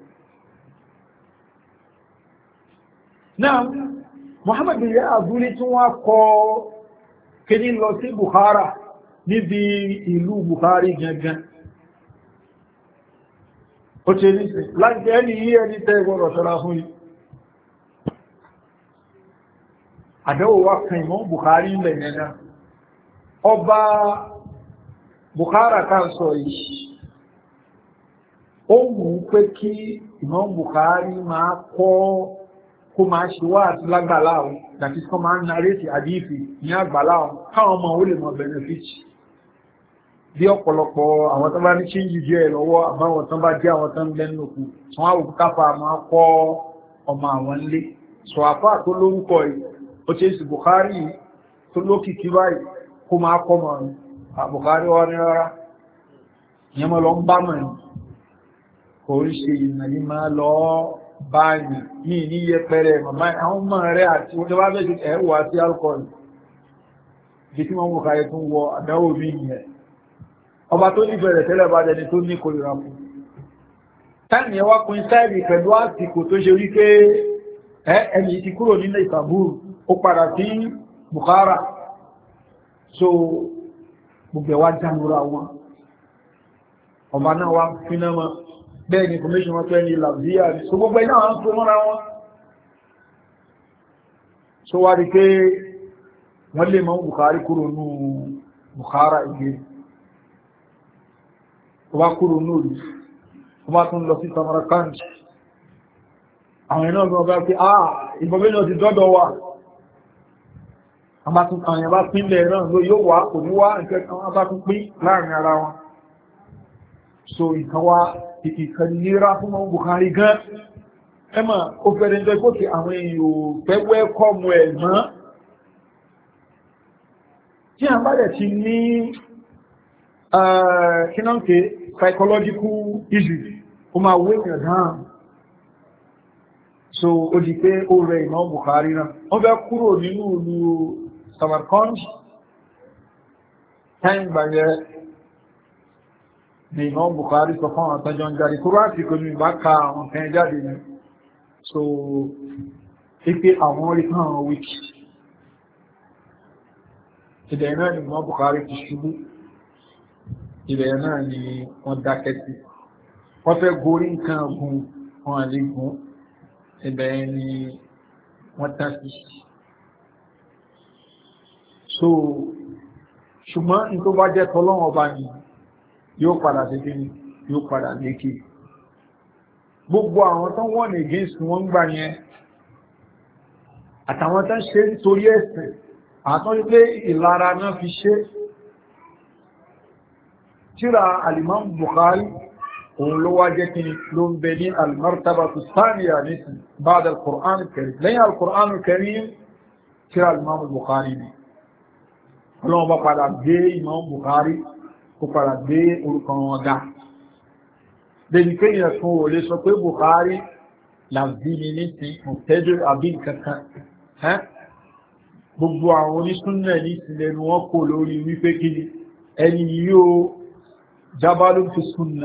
náà Muhammad bin Yahya Abduli tí wọ́n kọ kíní lọ sí Bukhara níbi ìlú Bukhari gangan ó tẹ́ ní sí láti ẹni yí ẹni tẹ́ ìgbọ́rọ̀ ṣọ́ra fún yí àdẹ́wò wá kan Imam Bukhari ilẹ̀ nẹ́nà ọba Bukhara kan sọ yìí ó wù pé kí Imam Bukhari máa kọ́ kó máa ṣe wá àti lágbàlá ọ̀ that is kọ́ máa ń narrate àdífì ní àgbàlá ọ̀ káwọn ọmọ ó lè mọ̀ benefit bí ọ̀pọ̀lọpọ̀ àwọn tó bá ní ṣíńjì jẹ́ ẹ̀ lọ́wọ́ àbáwọn tó bá jẹ́ àwọn tó ń lẹ́nu òkú wọ́n á òkú káfà máa kọ́ ọmọ àwọn ilé sọ àfá tó lórúkọ yìí ó ṣe sí Bukhari tó lókìkí báyìí kó máa kọ́ mọ̀ Bukhari wá ní rárá ìyẹn mọ́ lọ ń bá mọ̀ ní kò rí ṣe ìmọ̀ ní máa lọ báyìí ní ní yẹpẹrẹ màmá àwọn ọmọ rẹ̀ àti wọ́n tó bá bẹ́ẹ̀ ẹ̀wọ̀ àti alcohol bí tí wọ́n mú kàyẹ tún wọ àdáwò bí ìyẹn ọba tó ní bẹ̀rẹ̀ tẹ́lẹ̀ bá jẹni tó ní kòrìrà fún táìmì ẹwà kún sáìdì pẹ̀lú àsìkò tó ṣe wípé ẹni ti kúrò ní Naysabur ó padà sí Bukhara so gbogbo ẹwà jánúra wọn ọba náà wá fínà mọ́ bẹ́ẹ̀ ni information wọ́n pẹ́ ní làbíyà ní so gbogbo ẹ̀nà àwọn tó mọ́ra wọn so wá rí pé wọ́n lè mọ́ Bukhari kúrò ní Bukhara ìgbé wá kúrò ní òlù wọ́n tún lọ sí Samarkand àwọn ẹ̀nà ọgbọ̀n ọgbà pé ah information ti dọ́dọ̀ wa àwọn ẹ̀bá pínlẹ̀ náà ló yóò wá kò ní wá nǹkan bá tún pín láàrin ara wọn so ìkan wá ìkan nira fún ọmọ Bukhari gan ẹmà ó fẹ́rẹ̀ ń dẹ́gbó tí àwọn èèyàn fẹ́ wẹ́kọ́mù ẹ̀ mọ́ tí a bá dẹ̀ ti ní kínáǹkì psychological issue ó máa wé èèyàn dáhùn so ó di pé ó rẹ Imam Bukhari náà wọ́n fẹ́ kúrò nínú ìlú Samarkand time gbàyẹ ni Imam Bukhari sọ fún àtàjọ ń jáde kúrò àti kò ní ìbá ka àwọn kan jáde ní so ipé àwọn orí kan àwọn wíkì ìdẹ̀ náà ni Imam Bukhari ti ṣubú ìdẹ̀ náà ni wọ́n dákẹ́ sí wọ́n fẹ́ gorí nǹkan ọ̀gùn wọn àlégún ìbẹ̀ ni wọ́n tán sí so ṣùgbọ́n ní tó bá jẹ́ tọ́lọ́wọ́ ọba ni yóò padà sí kí ni yóò padà lékè gbogbo àwọn tán wọ́n ní against wọ́n ń gbà yẹn àtàwọn tán ṣe nítorí ẹ̀sìn àtọ́ ní pé ìlara náà fi ṣe tíra al-Imam Bukhari òun ló wá jẹ́ kí ni ló ń bẹ ní al-martabatu thaniya nísìn ba'da al-Qur'an al-Karim lẹ́yìn al-Qur'an al-Karim tíra al-Imam Bukhari ni ọlọ́wọ́ bá padà gbé Imam Bukhari kó padà gbé orúkọ wọn ga lẹ́ni pé ìyẹn fún òlé sọ pé Bukhari làbí ni ní ti mọ̀tẹ́jọ́ àbí kankan gbogbo àwọn onísúnnà ní ìsìnlẹ̀ ni wọ́n kò lórí wípé kí ni ẹni yóò jabalun fi súnnà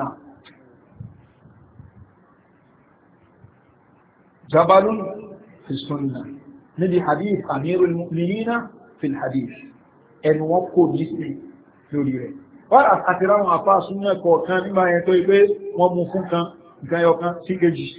jabalun fi súnnà níbi hadith amirul mu'minina fi hadith ẹni wọ́n kò ní sí lórí rẹ̀ wọ́n àti ráwọn àpá súnnà kọ̀ọ̀kan nígbà yẹn tó ipé wọ́n mú fún kan nǹkan yọkan sí kejì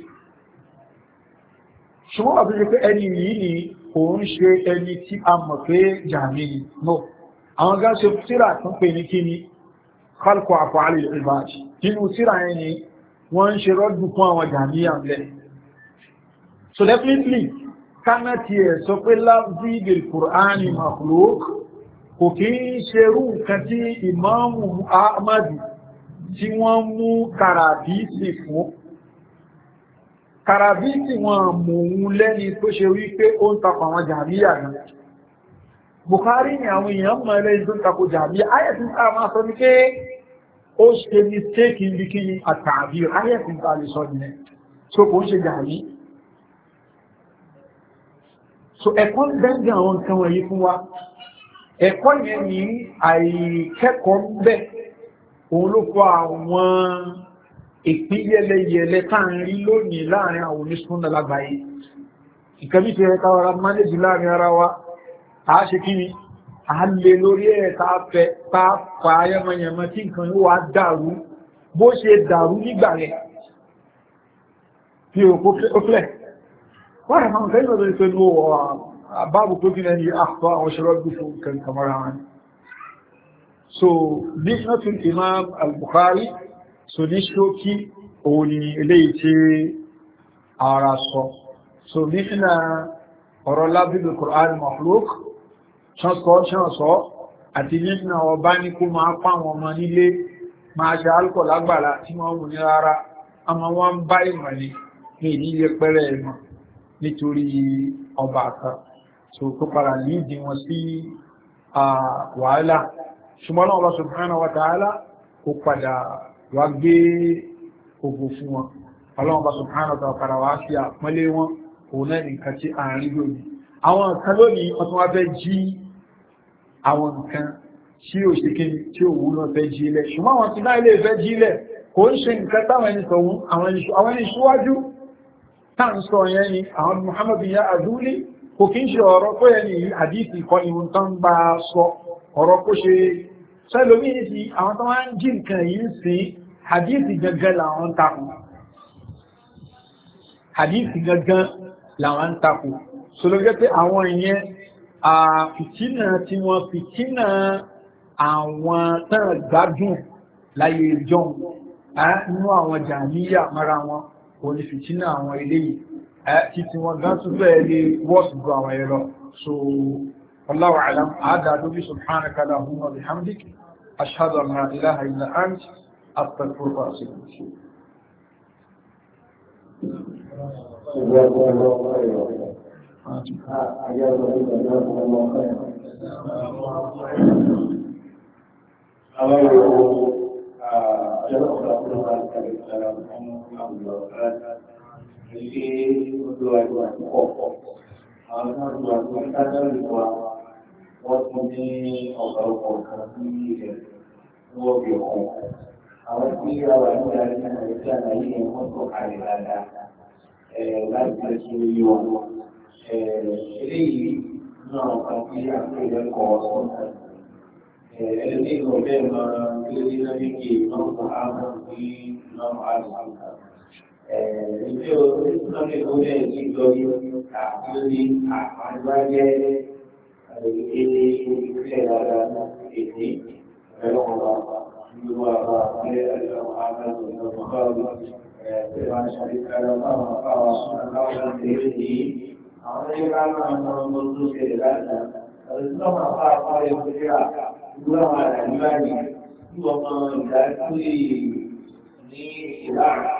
ṣùgbọ́n wà tó ṣe pé ẹni yìí ni òun ṣe ẹni tí a mọ̀ pé jàmí ni no àwọn gá ṣe tíra tún pè ní kí ni khalqu af'ali al-ibad nínú tíra yẹn ni wọ́n ń ṣe rọ́dù fún àwọn jàmí àmlẹ̀ so definitely kánà tí ẹ̀ sọ pé lafzi bil Qur'ani makhluq kò kí ń ṣe rú nǹkan tí Imamu Ahmadu tí wọ́n mú kàràbíìsì fún kàràbíìsì wọn mú un lẹ́ni tó ṣe wípé ó ń takò àwọn jàmíyà náà Bukhari ni àwọn èèyàn mọ̀ ẹlẹ́yìn tó ń takò jàmíyà ayẹ́sìn ká máa sọ ní pé ó ṣe mistake ní kí ni àtàbí ayẹ́sìn ká lè sọ nìyẹn so kò ń ṣe jàmí so ẹ̀kọ́ ń dẹ́gbẹ̀ àwọn nǹkan wọ̀nyí fún wa ẹ̀kọ́ yẹn ní àìkẹ́kọ̀ọ́ bẹ́ òun ló kọ́ àwọn ìpínyẹlẹyẹlẹ táàrí lónìí láàrin àwọn onísúnnà lágbàáyé ìkẹ́bí ti ẹ̀ka ọ̀rá mánéjì láàrin ara wa a ṣe kí ni a lè lórí ẹ̀ta fẹ́ pàápàá ayẹ́mọ̀yẹ̀mọ̀ tí nǹkan yóò wá dàrú bó ṣe dàrú nígbà rẹ̀ tí ó kílẹ̀ wọ́n rẹ̀ máa ń fẹ́ lọ́dọ̀ ìpẹ́lú báàbù tó kí lẹ́ni àpá àwọn ṣẹ́rọ́gbù fún kankamara wọn so Mihnatul Imam al-Bukhari so ní ṣókí òun ni eléyìí tí ara sọ so mihna ọ̀rọ̀ lábílù Qur'an makhluq ṣánsọ́ ṣánsọ́ àti mihna ọba ní kó máa pàwọn ọmọ nílé máa ṣe alkọ̀ lágbàlá tí wọ́n mú ní rárá ọmọ wọn bá ìmọ̀ ní ní ìnílé pẹ́rẹ́ ìmọ̀ nítorí ọba kan so tó padà ní ìdí wọn sí wàhálà ṣùgbọ́n Allah subhanahu wa ta'ala ó padà wá gbé ògbò fún wọn Allah subhanahu wa ta'ala wá sí àpọ́nlé wọn òun náà nìkan tí àárín lónìí àwọn nǹkan lónìí wọ́n tún wá fẹ́ jí àwọn nǹkan tí ó ṣe kíni tí ó wúlò fẹ́ jí ilẹ̀ ṣùgbọ́n àwọn tí náà ilé fẹ́ jí ilẹ̀ kò ń ṣe nǹkan táwọn ẹni sọ̀hún àwọn ẹni ṣíwájú táà ń sọ yẹn ni àwọn Muhammadu ya azuli kò kí ń ṣe ọ̀rọ̀ pé ẹni àdíìsì kọ ìwọ̀n tán bá sọ ọ̀rọ̀ kó ṣe sẹ́lómí ní sí àwọn tó wá ń jí nǹkan yìí ń sin àdíìsì gangan làwọn ń takò àdíìsì gangan làwọn ń takò sọlọ́jẹ́ pé àwọn ìyẹn fìtínà tí wọ́n fìtínà àwọn tán gbádùn láyé ìjọ nínú àwọn jàmíyà mara wọn kò ní fìtínà àwọn eléyìí títí wọn gán tún bẹ́ẹ̀ lè wọ́ọ̀sì gbọ́ àwọn ẹ̀rọ so wallahu a'lam àádáadó bí subhanaka allahumma wa bihamdik ashhadu an la ilaha illa ant astaghfiruka wa atubu ilayk. Jadi dua-dua pokok. Karena dua-dua kita dua waktu ini orang-orang kami dua biok. Awal ini awal dari Malaysia ini untuk hari raya. Eh, lagi bersiul. Eh, ini no kami yang tidak kosong. Eh, ini problem ini lagi no aman di no aman. Ìgbé orí náà lè kó lè ní lórí àkílórí àgbáyé èdè ìgbésẹ̀ dáadáa èdè ẹ̀rọ ọ̀rọ̀ ìlú àbá ilé ẹ̀rọ àgbàdo ìlọ́pàá ẹ̀rọ àṣàríkàrà fáwọn afáwọn aláwọ̀ ìrèlè yìí àwọn ẹgbẹ́ àwọn ọmọ ọmọ tó ṣẹlẹ̀ láti ọ̀rọ̀ tí wọ́n máa fà fà ẹ̀kọ́ sí à ìlú àwọn àdàlúwà yìí tí wọ́n mọ ìdásílẹ̀ ní ìlànà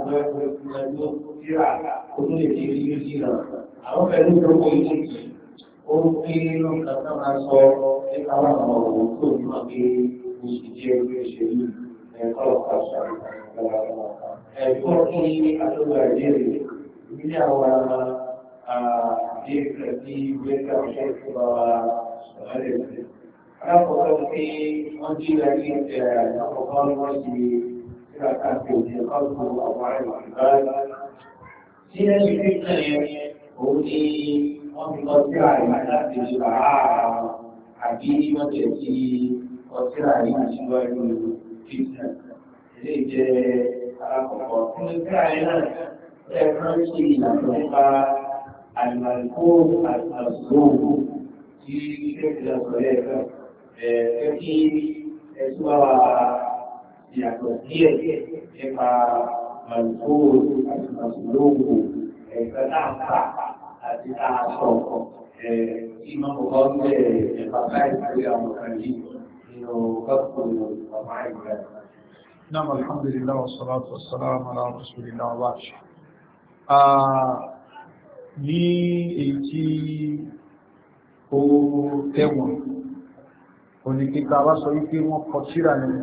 àwọn pẹ̀lú gbogbo ìlú ó ń pín nínú kàtà máa sọ nípa àwọn ọmọ òun tó ní wọ́n pé oṣù jẹ́ orí òṣèlú ẹ̀kọ́ ọ̀pàṣà ẹ̀kọ́ kí àtọ́gbà ìbéèrè ní àwọn àdéhùn tí gbẹ́gbẹ́ ọ̀ṣẹ́ ìfúnra wa sọ̀rọ̀ rẹ̀. alákọ̀ọ́kọ́ pé wọ́n jí láyé àkọ́kọ́ wọ́n ti في خلق الأضعاف والعباد سيدة الفتنة ودي ومقطع المنافذ الشرعاء حبيبي وتأتي وسرع المشوار الفتنة ليس على قوة الفعل يفرشي نطلق الملكوم المصروف في شكل صلاه كثير سواء yàtọ̀ díẹ̀ nípa mọ̀lúkúrò àti mọ̀lúkúrò ẹ̀fẹ́ náà fà àti náà sọ tí wọ́n kọ́ ń bẹ̀rẹ̀ nípa láìpẹ́ àwọn kan yìí nínú kọ́kùnrin ọmọ ìgbà. Naam, alhamdulillah wa salatu wa salam ala rasulillah wa ba'd. Ní èyí tí ó tẹ̀wọ̀n, oníkíkà wá sọ wípé wọ́n kọ síra nínú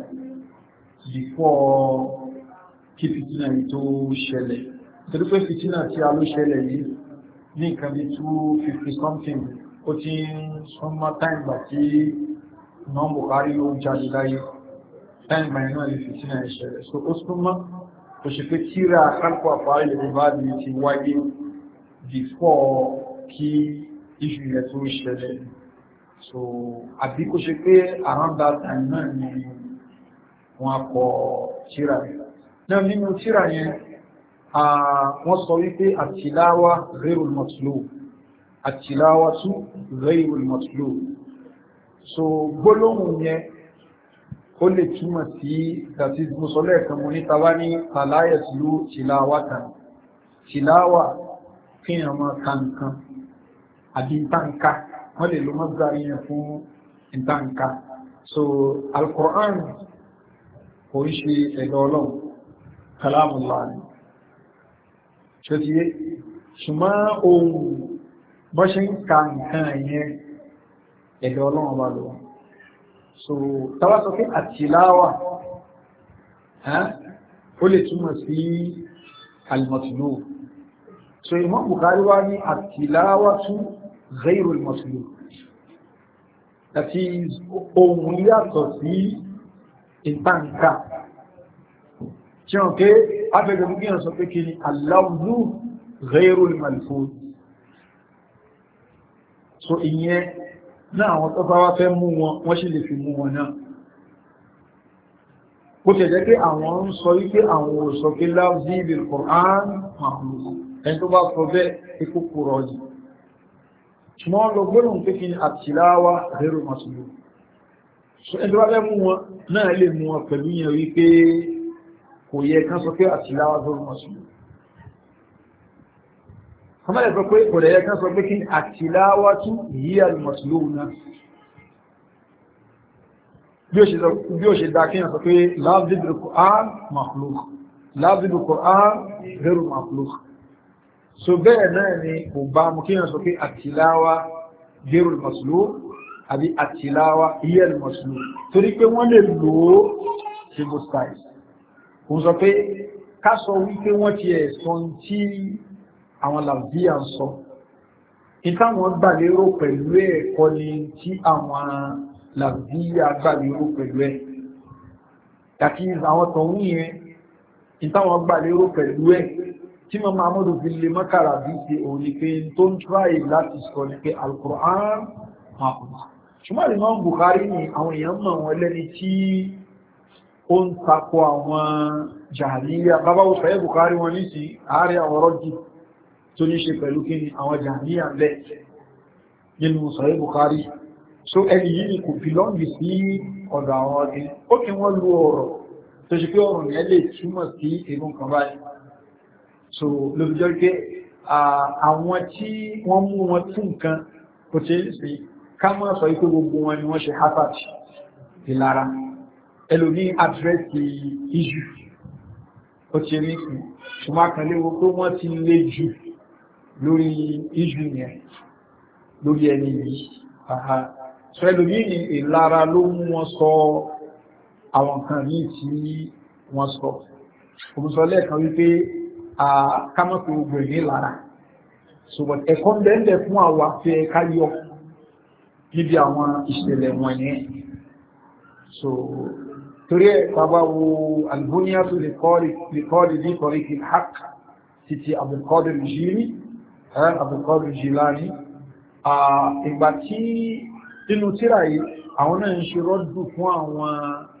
before kí fìtínà yìí tó ṣẹlẹ̀. Torí pé fìtínà tí a ló ṣẹlẹ̀ yìí ní nǹkan bí two fifty something ó ti ń súnmọ́ táìmù tí Imam Bukhari ó jáde láyé táìmù ẹ̀ náà lè fìtínà yìí ṣẹlẹ̀. So ó súnmọ́ kò ṣe pé tíra kálkọ̀ àfáà lè rí báyìí ti wáyé before kí iṣu yẹn tó ṣẹlẹ̀. So àbí kò ṣe pé around that time náà ni wọ́n kọ tírà yẹn. Náà nínú tírà yẹn wọ́n sọ wípé àtìláwà ghairul matlub àtìláwà tún ghairul matlub. So gbólóhùn yẹn ó lè túmọ̀ sí ìtàtí mùsọ̀lẹ̀ kan mú ní tàbá ní tàláyẹ̀ tìlú tìláwà kan tìláwà kíyàn mọ́ kankan àbí ìtànká wọ́n lè ló mọ́ gbà yẹn fún ìtànká. So Al-Qur'an kò ń ṣe ẹ̀dọ̀ ọlọ́run kalamullah ni ṣe ti yé ṣùgbọ́n ohun bọ́ ṣe ń ka nǹkan ẹ̀yẹn ẹ̀dọ̀ ọlọ́run bá lọ. So tàbá sọ pé àtìláwà ó lè túmọ̀ sí al-matlub. So Imam Bukhari wá ní àtìláwà tún ghairul matlub àti ohun yàtọ̀ sí ìtànkà tí wọ́n ké abẹ́gbẹ̀mú kí wọ́n sọ pé kí ni al-lafzu ghairul malfuz so ìyẹn náà àwọn tó bá wá fẹ́ mú wọn wọ́n sì lè fi mú wọn náà ó tẹ̀ jẹ́ pé àwọn ń sọ wípé àwọn ò sọ pé láwùjí bil Qur'an makhluq ẹni tó bá sọ bẹ́ẹ̀ ikú kúrọ̀ yìí ṣùgbọ́n lọ gbọ́nà pé kí ni àtìláwà ghayru makhluq so ẹni tó bá fẹ́ mú wọn náà lè mú wọn pẹ̀lú yẹn wípé kò yẹ kán sọ pé àtìláwà ghayru makhluq kọmọ́lẹ̀ sọ pé kò yẹ kán sọ pé kí ni àtìláwà tún hiya al-makhluq náà bí ó ṣe dá kí yàn sọ pé láàbìdì Qur'an makhluk láàbìdì Qur'an ghayru makhluk so bẹ́ẹ̀ náà ni kò bá mú kí yàn sọ pé àtìláwà ghayru makhluk àbí àtìláwà hiya al-makhluk torí pé wọ́n lè lò ó ṣe bó style kò sọ pé ká sọ wípé wọ́n ti ẹ̀sọ́ tí àwọn làbíyà ń sọ ìtàwọn gbàlérò pẹ̀lú ẹ̀kọ́ ni tí àwọn làbíyà gbàlérò pẹ̀lú ẹ̀ àti àwọn tọ̀hún yẹn ìtàwọn gbàlérò pẹ̀lú ẹ̀ tí mọ́ Muhammadu fi lè mọ́kàrà bí i òun ni pé tó ń tráì láti sọ ní pé Al-Qur'an makhluq ṣùgbọ́n Imam Bukhari ni àwọn èèyàn mọ̀ wọn lẹ́ni tí ó ń takọ àwọn Jahmiyya bàbá wo Sahih Bukhari wọn ní sí ààrẹ àwọn rọ́jì tó ní ṣe pẹ̀lú kí ni àwọn Jahmiyya bẹ́ nínú Sahih Bukhari so ẹni yìí kò fi lọ́nà sí ọ̀dọ̀ àwọn ọdún ó kí wọ́n lú ọ̀rọ̀ tó ṣe pé ọ̀rọ̀ yẹn lè túmọ̀ sí inú kan báyìí so ló fi jẹ́ pé àwọn tí wọ́n mú wọn tún nǹkan kò tí ń sí ká máa sọ pé gbogbo wọn ni wọ́n ṣe hasad ìlara ẹlòmí àdírẹ́sì iṣu ó ti rí sí ṣùgbọ́n àkànléwo pé wọ́n ti lé jù lórí iṣu yẹn lórí ẹni yìí so ẹlòmí ni ìlara ló mú wọn sọ àwọn nǹkan ní tí wọ́n sọ òmùsọ lẹ́ẹ̀kan wípé kámọ́pù gbogbo ní lára so but ẹ̀kọ́ ń bẹ́ẹ̀ fún àwọn afẹ́ káyọ níbi àwọn ìṣẹ̀lẹ̀ wọn yẹn so torí ẹ̀ bàbá wo al-Bunyatu li Talib Tariq al-Haqq títí Abdul Qadir Jilani Abdul Qadir Jilani ìgbà tí nínú tírà yìí àwọn náà ń ṣe rọ́dù fún àwọn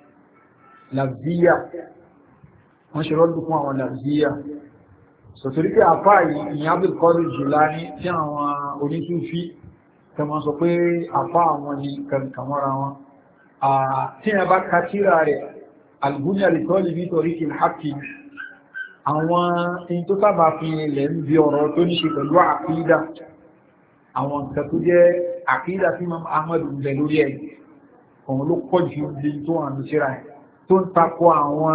làbíyà wọ́n ṣe rọ́dù fún àwọn làbíyà sọ̀tọ̀rí pé àfá yìí ìyìn Abdul Qadir Jilani tí àwọn onísúfí tẹ́mọ̀ sọ pé àfá àwọn ní kàmọ́ra wọn tí a bá ka tírà rẹ̀ al-Bunya li Talibi Tariq al-Haqq àwọn in tó sábà fi ilẹ̀ ń bí ọ̀rọ̀ tó ní ṣe pẹ̀lú àkídà àwọn nǹkan tó jẹ́ àkídà tí Imam Ahmad ń bẹ lórí ẹ̀ òun ló pọ̀ jù bí tó wà ní síra ẹ̀ tó ń takọ àwọn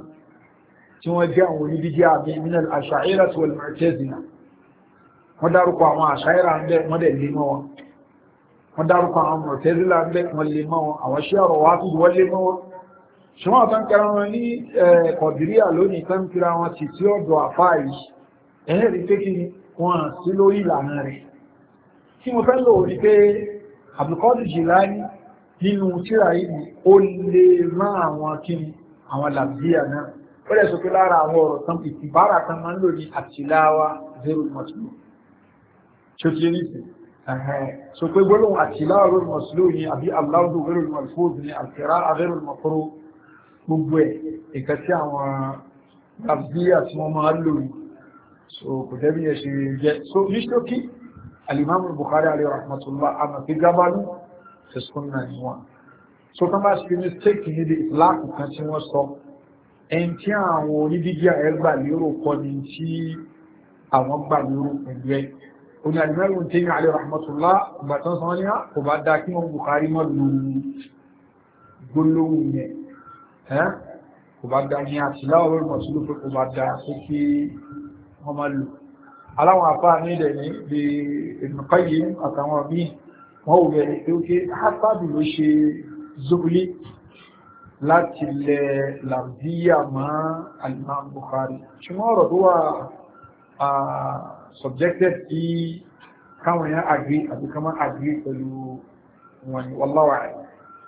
tí wọ́n jẹ́ àwọn oníbíjí àmì minal Asha'ira wal Mu'tazila wọ́n dárúkọ àwọn Asha'ira ń bẹ wọ́n dẹ̀ lé mọ́ wọn wọ́n dárúkọ àwọn Mu'tazila ń bẹ wọ́n lé mọ́ wọn àwọn Shia Rawafid wọ́n lé mọ́ wọn ṣùgbọ́n àtàn kẹra wọn ní Qadiriyya lónìí tán kira wọn ti tí ọ̀dọ̀ àfáà yìí ẹ̀yẹ́ rí pé kí wọ́n sí lórí ìlànà rẹ̀ tí mo fẹ́ lò ní pé Abdul Qadir Jilani nínú tírà yìí ó lè má àwọn kíni àwọn làbíyà náà ó lè sọ pé lára àwọn ọ̀rọ̀ tán ìtìbára tán máa ń lò ní àtìláwà zero mọ̀sílò tí ó ti rí sí so pé gbólóhùn àtìláwà zero mọ̀sílò ní àbí aláwùdó zero mọ̀sílò ní àtìrá zero mọ̀kúrò gbogbo ẹ̀ ìkẹ́ tí àwọn làbíyà tí wọ́n máa ń lò ní so kò tẹ́bí ẹ̀ ṣe jẹ́ so ní ṣókí الإمام البخاري عليه رحمة الله أما في قبل في السنة نوان so kan bá ṣe mistake ní di ìlàkù kan tí wọ́n sọ ẹni tí àwọn onídíjà ẹgbà lérò kọ́ ni tí àwọn gbà lérò pẹ̀lú ẹ̀ oní alimẹ́rùn tí ní alẹ́ rahmatullah ìgbàtán sọ ní kò bá dá kí wọ́n Bukhari mọ́ lu gbólóhùn yẹn kò bá dá ní àtìláwọ̀ lórí mọ̀sílù pé kò bá dá sí kí wọ́n máa lò aláwọn àfá ní ilẹ̀ ní bí Ibn Qayyim àtàwọn míì wọ́n ò bẹ̀rẹ̀ pé ó ké hátàbí ló ṣe Zuhli láti lẹ làbíyà mọ́ al-Imam Bukhari ṣùgbọ́n ọ̀rọ̀ tó wà subjected sí káwọn èèyàn agree àti kama agree pẹ̀lú wọn ni wallahu a'lam.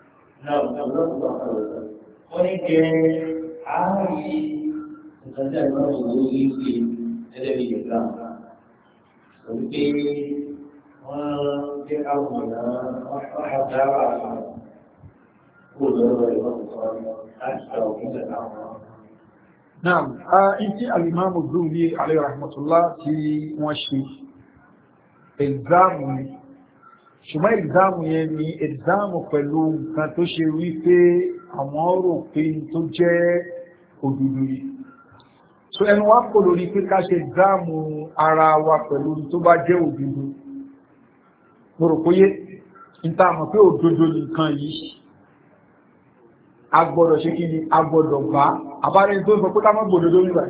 wọ́n ní kẹ́ ààrí ìtàjà ìwọ̀n ìwọ̀n ìwọ̀n ẹlẹ́bí Islam wípé wọ́n jẹ́ káwọn èèyàn ọ̀hàdára kó lọ́rọ̀ ìwọ̀n láti ṣe òkúta láwọn. Naam, ìtí alìmáàmù Zuhri alayhi rahmatullah tí wọ́n ṣe ẹ̀zámù ni. Ṣùgbọ́n ẹ̀zámù yẹn ni ẹ̀zámù pẹ̀lú nǹkan tó ṣe wípé àwọn rò pé tó jẹ́ òdodo yìí. So ẹnu wá kò lórí pé ká ṣe ẹ̀zámù ara wa pẹ̀lú tó bá jẹ́ òdodo. Mo rò pé níta mọ̀ pé òdodo nìkan yìí a gbọ́dọ̀ ṣe kí ni a gbọ́dọ̀ bá àbárẹ́ tó sọ pé ká má gbòdodo nígbà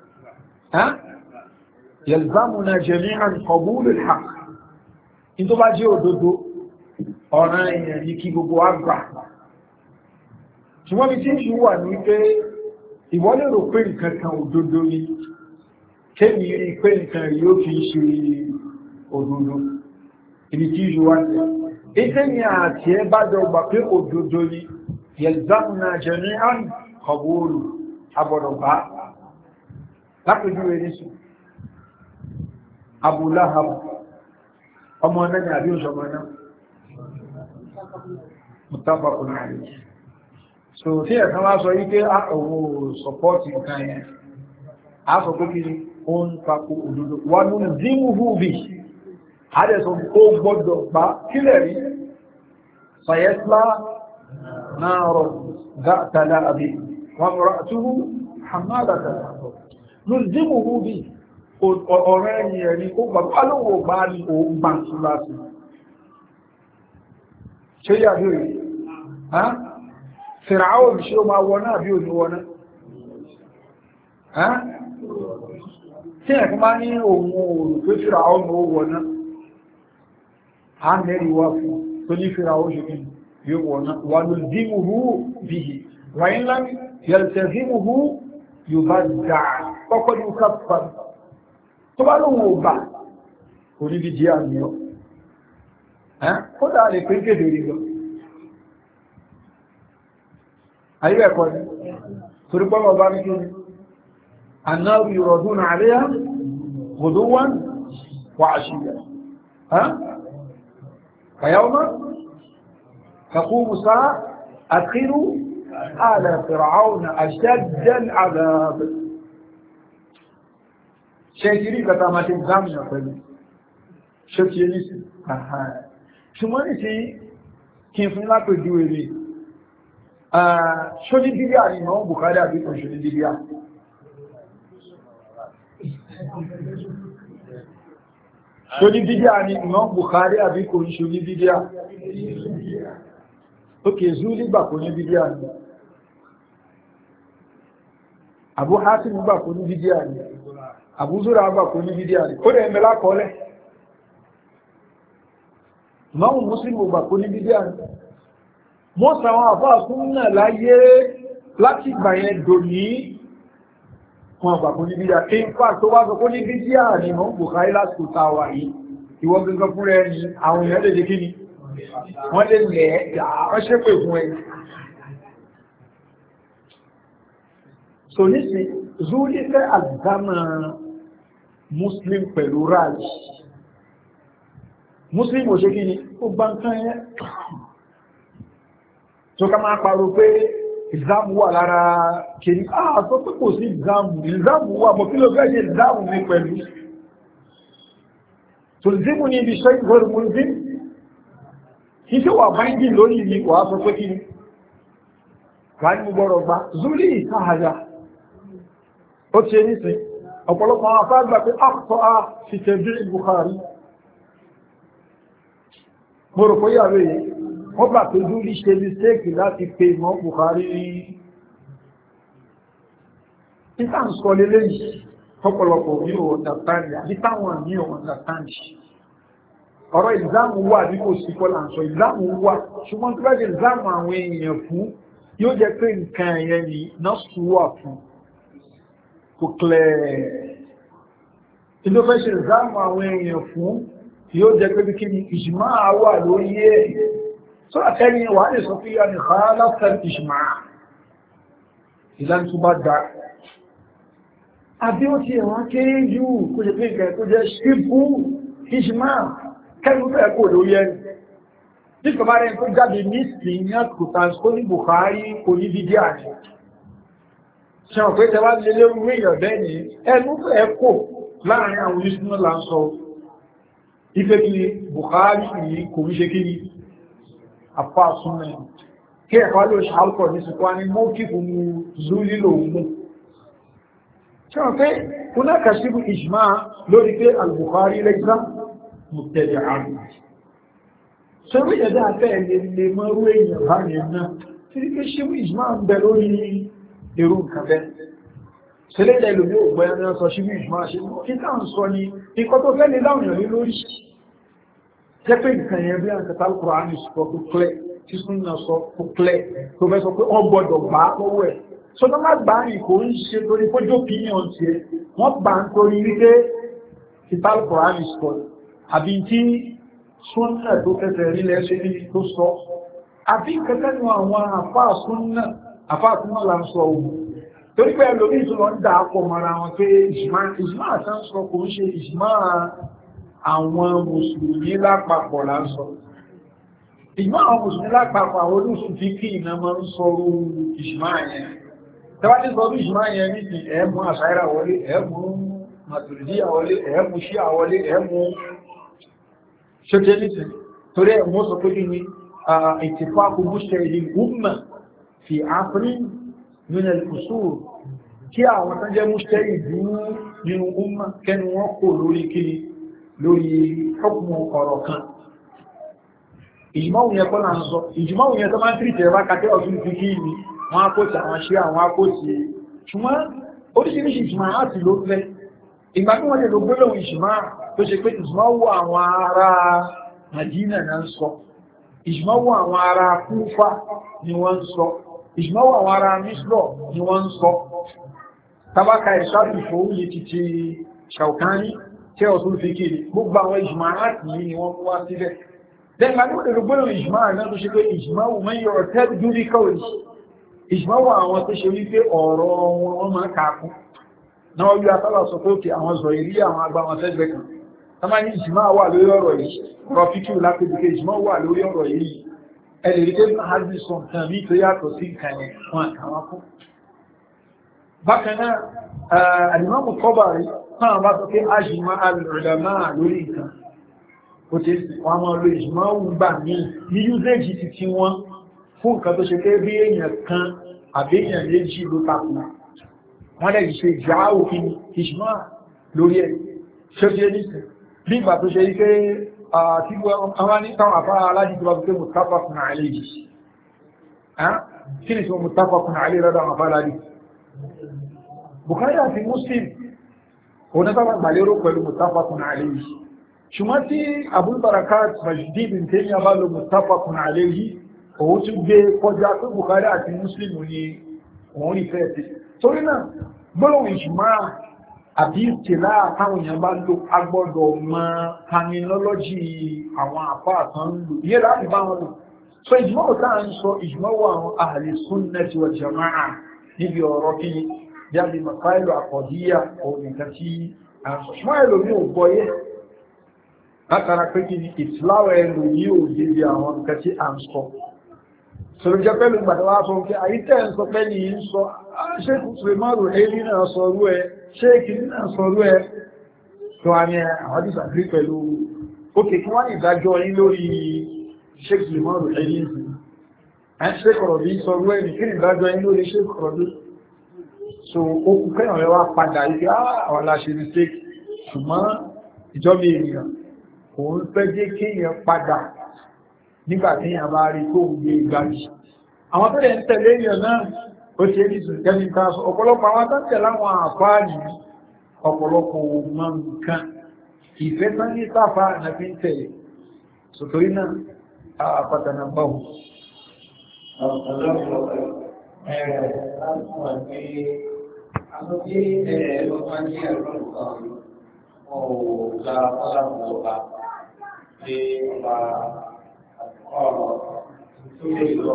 yalzamuna jami'an qabulul haqq in tó bá jẹ́ òdodo ọ̀ràn èèyàn ní kí gbogbo wa gbà ṣùgbọ́n bí tí ìṣù wà ní pé ìwọ lè rò pé nǹkan kan òdodo ni kéèmì rí pé nǹkan rí ó fi ṣe òdodo ibi tí ìṣù wà ní ìtẹ́yìn àti ẹ bá jọ gbà pé òdodo ni yalzamuna jami'an qabulu agbọ́dọ̀ bá lápẹjú ẹni sùn Abu Lahab ọmọ náà ni àbí òṣọmọ náà muttafaqun alayhi. So tí ẹ̀kan wá sọ wípé àwọn sọpọ́tì nǹkan yẹn a sọ pé kí ni ó ń takò òdodo wà ní zimuhu bí adẹ́sọ ó gbọ́dọ̀ bá kílẹ̀ rí sayasla نار ذات لهب وامرأته حمالة الحطب نلزمه به ọ̀rẹ́ ẹ̀yẹ̀ ni ó gbà alówó bá ní òun gbà sí láti ṣe yà bí rí Fìràáwò ṣe ó máa wọná bí òní wọná tí ẹ̀kú máa ní òun òòrùn pé Fìràáwò ní ó wọná a mẹ́rin wá fún tó ní Fìràáwò ṣe kí ونلزمه به وإن لم يلتزمه يبدع وقد يكفر طبعا هو بعد orí bí díà ní ọ́ kó dáa lè pín kéde rí lọ ayé ẹ̀kọ́ ni torí pọ́lọ̀ bá ní kí ni annáwó yuraduna alayha ghuduwan wa ashiya fayawma تقوم الساعة أدخلوا آل فرعون أشد العذاب شاكري كتامة الزامنة فلو شاكري نسي شما نسي كيف نلاقوا الدويري شو دي بيبيا نينو بخاري أبيكم شو دي بيبيا شو دي بيبيا نينو بخاري أبيكم شو دي بيبيا ókè Zúlì gbà kò ní bídíà ní Abu Hatim gbà kò ní bídíà ní Abu Zur'a gbà kò ní bídíà ní ó dẹ̀ mẹ́lá kọ́lẹ̀ Imam Muslim gbà kò ní bídíà ní mọ́ sàwọn àfáà fún náà láyé láti gbà yẹn dò ní wọn gbà kò ní bídíà kí n fà tó wá sọ kó ní bídíà ní mọ́ Bukhari lásìkò táwà yìí ìwọ́n gẹ́gẹ́ fún rẹ̀ ní àwọn èèyàn lè dé kí ni wọ́n lè lẹ̀ wọ́n ṣe pè fún ẹ. So nísìn Zúlì fẹ́ àdámà Muslim pẹ̀lú Raj. Muslim ò ṣe kí ni ó bá ń kán yẹn. Tó ká máa parọ́ pé ìzámù wà lára kìí. Ah, tó pé kò sí ìzámù. Ìzámù wà mọ̀ kí ló fẹ́ ṣe ìzámù ní pẹ̀lú. Tòlùsímù ní ibi ṣe ìgbọ́rù Muslim. Kí ṣe wà báyìí lórí ní wà sọ pé kí ní wà ní gbọ́rọ̀ gbá Zúlì ìsáhàjá ó ti ní sí ọ̀pọ̀lọpọ̀ àwọn afẹ́gbà pé àkọ́ á fi tẹ̀bí Bukhari mo rò pé yàwó yìí wọ́n gbà pé Zúlì ṣe mistake láti pe mọ́ Bukhari ní ìta ń sọ lélẹ́ yìí ọ̀pọ̀lọpọ̀ ní ọ̀dàtàndì àbí táwọn ní ọ̀dàtàndì ọ̀rọ̀ ìzámù wà ní kò sí kọ́lá ń sọ ìzámù wà ṣùgbọ́n tó bá jẹ́ ìzámù àwọn èèyàn fún yóò jẹ́ pé nǹkan ẹ̀yẹn ni nọ́ọ̀sù wà fún kò clear ìlú fẹ́ ṣe ìzámù àwọn èèyàn fún yóò jẹ́ pé kí ni ìjìmá wà lórí ẹ̀ tó àtẹ́ni wà lè sọ pé yàní khalafa ìjìmá ìlànà tó bá dá àbí ó ti ẹ̀wọ̀n kéré jù kó jẹ́ pé nǹkan tó jẹ́ ṣíbù ìjìmá kẹ́nu fẹ́ kò lórí ẹni ní kọ̀bá rẹ̀ tó jáde ní ìsìn àkùtàn kó ní Bukhari kò ní dídí àní ṣe ọ̀pẹ́ tẹwà lè lérú èèyàn bẹ́ẹ̀ ni ẹnu fẹ́ kò láàrin àwọn oníṣúná là ń sọ ife kí Bukhari yìí kò ní ṣe kí ni apá súnmọ́ kí ẹ̀kọ́ ló ṣe alkọ̀ ní sùkọ́ ní mọ́ kí fún mú zú lílò mú ṣe ọ̀pẹ́ kúnná kàṣíbù ìjìmá lórí pé al-Bukhari lẹ́gbà mùtẹ̀lẹ̀ àrùn sọ́rọ̀ ìyẹ̀dá afẹ́ ẹ̀lẹ́ lè mọ́rú èèyàn láàrin náà tí ní pé ṣíbù ìjìmá ń bẹ lórí èrò nǹkan bẹ́ sílẹ̀ ilẹ̀ ìlú yóò gbọ́ ẹni sọ ṣíbù ìjìmá ṣe kí náà ń sọ ní ikọ́ tó fẹ́ lè láwọn ìrìn lórí jẹ́ pé nǹkan yẹn bí àǹkàtà Al-Qur'ani sọ tó klẹ̀ tí súnà sọ tó klẹ̀ tó fẹ́ sọ pé wọ́n gbọ́dọ̀ gbà lọ́wọ́ ẹ̀ sọ́nà má gbà ní kò ń ṣe torí kójú opinion tiẹ̀ wọ́n gbà ń torí wípé ìtà Al-Qur'ani sọ àbí tí súnà tó fẹ́fẹ́ rí lẹ́ṣẹ́ ní tó sọ àbí kẹ́kẹ́ ní àwọn àfáà súnà àfáà súnà là ń sọ ohun torí pé ẹlòmí ìtùlọ ń dà pọ̀ mọ́ra wọn pé ìjìmá ìjìmá àtàn sọ kò ń ṣe ìjìmá àwọn mùsùlùmí lápapọ̀ là ń sọ ìjìmá àwọn mùsùlùmí lápapọ̀ àwọn olùsùfí kí iná máa ń sọ ìjìmá yẹn tẹ́wàá ní sọ ìjìmá yẹn ní ti ẹ̀mú àṣàírà wọlé ẹ̀mú màtùrìdíyà wọlé ẹ̀mú ṣíà wọlé ẹ̀mú ṣọ́jẹ́lìtì torí ẹ̀mọ́ sọ pé ní ìtìfàkù mujtahidil umma fi afrin min al-usul kí àwọn tán jẹ́ mujtahidi nínú umma kẹnu wọn kò lórí kiri lórí hukmu ọ̀rọ̀ kan ìjìmáwò yẹn kọ́ là ń sọ ìjìmáwò yẹn tó máa ń tìrìtì ẹ̀bá kàtẹ́ ọ̀tún fi kí ni wọ́n á kóòtù àwọn ṣe àwọn akóòtù ṣùgbọ́n oríṣiríṣi ìjìmá àti ló fẹ́ ìgbà tí wọ́n lè lo gbólóhùn ìjìmá tó ṣe pé ìjìmáwò àwọn ará Madina náà ń sọ ìjìmáwò àwọn ará Kúfà ni wọ́n ń sọ ìjìmáwò àwọn ará Misro ni wọ́n ń sọ tabaka ìṣàtì fòun yìí ti ti Ṣaukani tí ó tún fi kiri gbogbo àwọn ìjìmá láti yìí ni wọ́n wá síbẹ̀ lẹ́gbàá ní wọ́n lè lo gbólóhùn ìjìmá náà tó ṣe pé ìjìmáwò mẹ́yìn ọ̀rọ̀ tẹ́lú dúrí kọ́wé ìjìmáwò àwọn tó ṣe wípé ọ̀rọ̀ wọn wọ́n máa kàákún náà yóò atọ́lá sọ pé òkè àwọn zọ̀ ìrí àwọn agbá wọn tẹ́gbẹ́ kan tọ́mà ní ìjìmá wà lórí ọ̀rọ̀ yìí ọ̀rọ̀ fíkí lápẹ́jùkẹ́ ìjìmá wà lórí ọ̀rọ̀ yìí ẹni rí tẹ́lú hajjison kan ní tó yàtọ̀ sí nǹkan yẹn wọn àkàwọn fún bákan náà àdìmọ́mù kọ́bà rí náà bá sọ pé ajìmá al-ulama lórí nǹkan ó ti wọn máa lo ìjìmá wù gbà ní ní yúzéjì ti ti wọn fún nǹkan tó ṣe pé bí èèyàn kan àbí èèyàn méjì ló takùn wọ́n lè ṣe ìjà òfin ìṣmá lórí ẹ̀ ṣe tí é nìsẹ̀ bí ìgbà tó ṣe ike tí wọ́n ní táwọn àfá alájíjọba pé muttafaqun alayhi kí ni tí wọ́n muttafaqun alayhi rọ́dá àwọn àfá alájí Bukhari àti Muslim onátàbà gbàlérò pẹ̀lú muttafaqun alayhi ṣùgbọ́n tí Abul Barakat Majdi bin Taymiyyah bá lo muttafaqun alayhi òun tún gbé kọjá pé Bukhari àti Muslim ni òun rí fẹ́ sí torí náà gbọ́lọ̀wọ̀ ìṣùmá àbí ìtìlá àtàwọn èèyàn bá lò agbọ́dọ̀ mọ terminology àwọn àpá àtàn lò yé láti bá wọn lò so ìjùmọ̀ táà ń sọ ìjùmọ̀ àwọn ahli sunnati wal jama'a níbi ọ̀rọ̀ kí jáde masáìlú àkọ̀díyà òmìnkan tí a ń sọ ṣùgbọ́n ẹlòmí ò gbọ́yé látara pé kí ni ìtìláwọ̀ ẹlòmí ò débi àwọn nǹkan tí a ń sọ sọ̀rọ̀ jẹ́ pẹ́lú gbàdọ̀wà sọ pé àyítẹ́ ń sọ pẹ́ ní ń sọ ṣe kùsùrù márùn èrí náà sọ̀rọ̀ ẹ ṣe kìí náà sọ̀rọ̀ ẹ tó wà ní àwọn dìsàgrí pẹ̀lú ókè kí wọ́n ní ìdájọ́ yín lórí ṣe kùsùrù márùn èrí ìsìn ṣe kọ̀rọ̀ bí sọ̀rọ̀ ẹ ní kí ní ìdájọ́ yín lórí ṣe kọ̀rọ̀ bí so ó kú kẹ́yàn rẹ wá padà ibi àwọn aláṣẹ mistake ṣùgbọ́n ìjọba ènìyàn kò ń fẹ́ jẹ́ kéèyàn padà nígbà tí a bá rí tó ń gbé ìgbàjì àwọn tó lè ń tẹ̀lé èèyàn náà ó ṣe ní ìsìnkẹ́ni káàsọ ọ̀pọ̀lọpọ̀ àwọn tó ń tẹ̀lé àwọn àfáàní ọ̀pọ̀lọpọ̀ ọmọ nǹkan ìfẹ́ tán ní sáfà nàbí ń tẹ̀lé sòtòrí náà àpàtànà báwò ọ̀rọ̀ tó lè lọ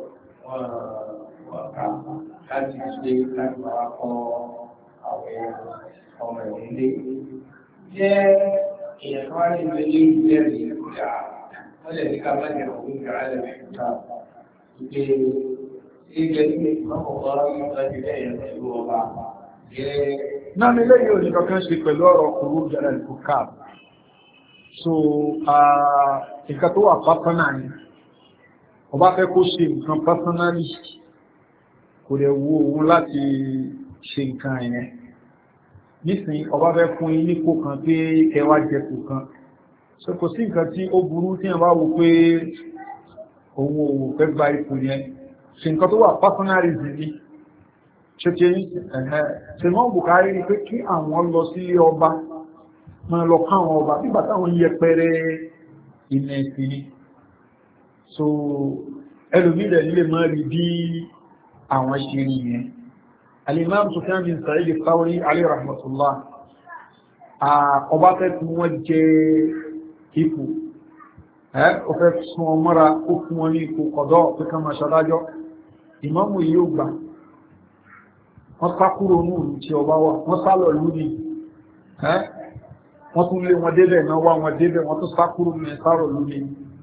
wọ̀ká láti ṣe láti máa kọ́ àwọn ọmọ ìdílé. Jẹ́ èèyàn kan wá ní ilé ní ìjẹ́rìí ìgbà wọ́n lè ní ká má jẹ́ òun ìgbà rẹ̀ mẹ́ta ìpè ìgbẹ́ ní ìmọ̀kọ̀kọ́ láti lẹ́yìn pẹ̀lú ọba jẹ́. náà ní lẹ́yìn òní kankan ṣe pẹ̀lú ọ̀rọ̀ kúrú jẹ́rẹ̀ ìlú káàb so nǹkan tó wà pásánà ni ọba fẹ́ kó ṣe nǹkan pásánálì kò lè wo òun láti ṣe nǹkan ẹ̀yẹn nísìn ọba fẹ́ fún yín ní kó kan pé ẹwà jẹ́kù kan so kò sí nǹkan tí ó burú tí wọ́n bá wo pé òun ò fẹ́ gba ipò yẹn ṣe nǹkan tó wà personalism ní ṣe tí ẹ̀hẹ́ ṣe mọ́ Buhari ni pé kí àwọn lọ sílé ọba máa lọ káwọn ọba nígbà táwọn yẹpẹrẹ ilẹ̀ ìsìn ni so ẹlòmílẹ̀ nílé máa rí bí àwọn ṣe rí yẹn Al-Imam Sufyan bin Sa'id al-Thawri alayhi rahmatullah ọba fẹ́ tí wọ́n jẹ ipò ẹ́ o fẹ́ sún ọmọ́ra ó fún wọn ní ipò kọ̀dọ̀ pé ká máa ṣadájọ́ ìmáàmù yìí ó gbà wọ́n sá kúrò ní òun tí ọba wà wọ́n sá lọ lórí ẹ́ wọ́n tún lé wọn débẹ̀ náà wá wọn débẹ̀ wọ́n tún sá kúrò ní ẹ̀sárọ̀ lórí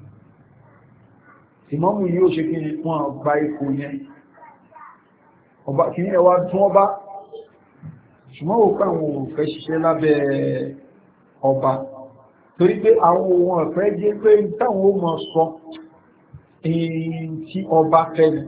ìmáàmù yìí ó ṣe kí ni wọ́n gba ipò yẹn ọba kì ní ẹwà tún ọba ṣùgbọ́n ò pẹ́ àwọn òfẹ́ ṣiṣẹ́ lábẹ́ ọba torí pé àwọn ohun ọ̀fẹ́ jẹ́ pé táwọn ó mọ̀ sọ èyí tí ọba fẹ́ ni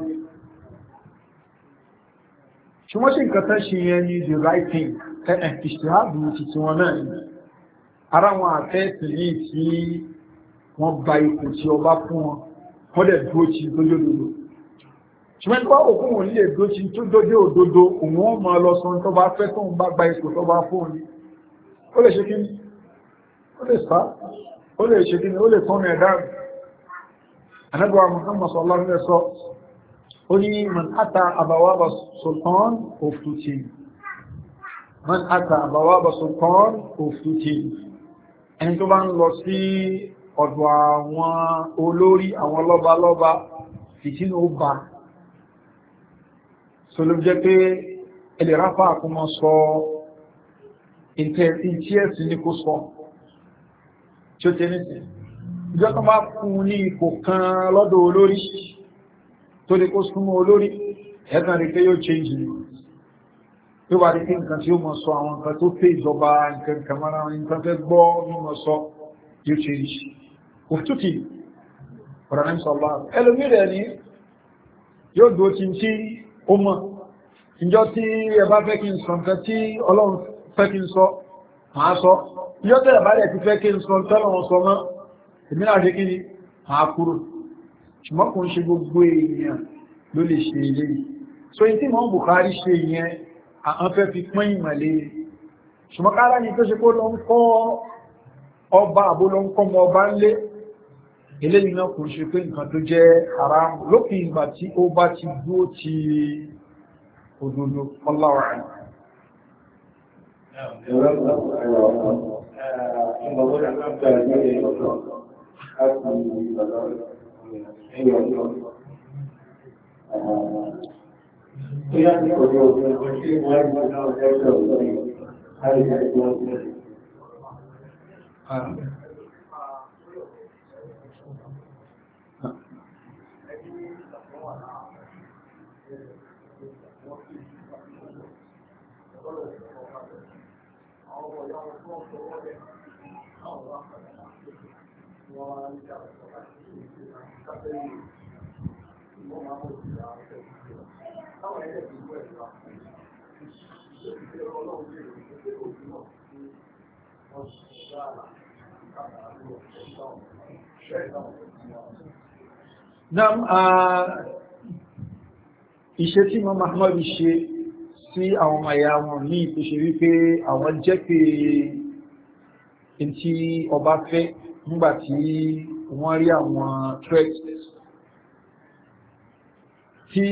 ṣùgbọ́n sí nǹkan tán ṣe yẹn ní the right thing ẹ̀ẹ̀ ìṣẹ́hàbù títí wọn náà ni ara wọn àfẹ́ẹ̀sì ní tí wọ́n gba ipò tí ọba fún wọn wọ́n dẹ̀ dúró tí lójódodo ṣùgbọ́n tó òkú wọn lè dúró tí tó dójú òdodo òun ó máa lọ sọ tó bá fẹ́ tó ń bá gba ipò tó bá fún òní ó lè ṣe kí ni ó lè sá ó lè ṣe kí ni ó lè tọ́nà ẹ̀dá rẹ̀ anábíwá Muhammad sallallahu alaihi wasallam ó ní man ata abawaba sultan òfútì man ata abawaba sultan òfútì ẹni tó bá ń lọ sí ọ̀dọ̀ àwọn olórí àwọn lọ́balọ́ba fìtínú ó bá so ló jẹ́ pé ẹlẹ̀ ráfà àkúmọ̀ sọ ìtẹ́ẹ̀sì ní kó sọ tí ó tẹ́ nìsí ìjọ tó bá fún ní ipò kan lọ́dọ̀ olórí tó lè kó súnmọ́ olórí ẹ̀kan rí pé yóò change ní tó wà rí pé nǹkan tí ó mọ̀ sọ àwọn nǹkan tó pé ìjọba nǹkan kàmàrà nǹkan fẹ́ gbọ́ mímọ̀ sọ yóò change òtútù ọ̀rọ̀ náà sọ bá ẹlòmí rẹ̀ ní yóò dó tí tí ó mọ̀ ìjọ tí ẹ bá fẹ́ kí n sọ nǹkan tí Ọlọ́run fẹ́ kí n sọ máa sọ ìjọ tẹ́ ẹ̀bá rẹ̀ ti fẹ́ kí n sọ tọ́lọ́run sọ mọ́ èmi náà ṣe kí ni máa kúrò ṣùgbọ́n kò ń ṣe gbogbo èèyàn ló lè ṣe eléyìí so yìí tí wọ́n Bukhari ṣe yẹn àwọn fẹ́ fi pín ìmọ̀lẹ́ ṣùgbọ́n kára ni tó ṣe kó lọ ń kọ́ ọba àbó lọ ń kọ́ ọmọ ọba ńlé eléyìí náà kò ṣe pé nǹkan tó jẹ́ haram lópin ìgbà tí ó bá ti dúó ti òdodo Allahu a'lam. Um, Nam iṣẹ́ tí mọ́ Muhammad ṣe sí àwọn ọmọ ẹ̀yà wọn ní ìpèsè wípé àwọn jẹ́ pé tí ọba fẹ́ nígbàtí wọ́n rí àwọn threats tí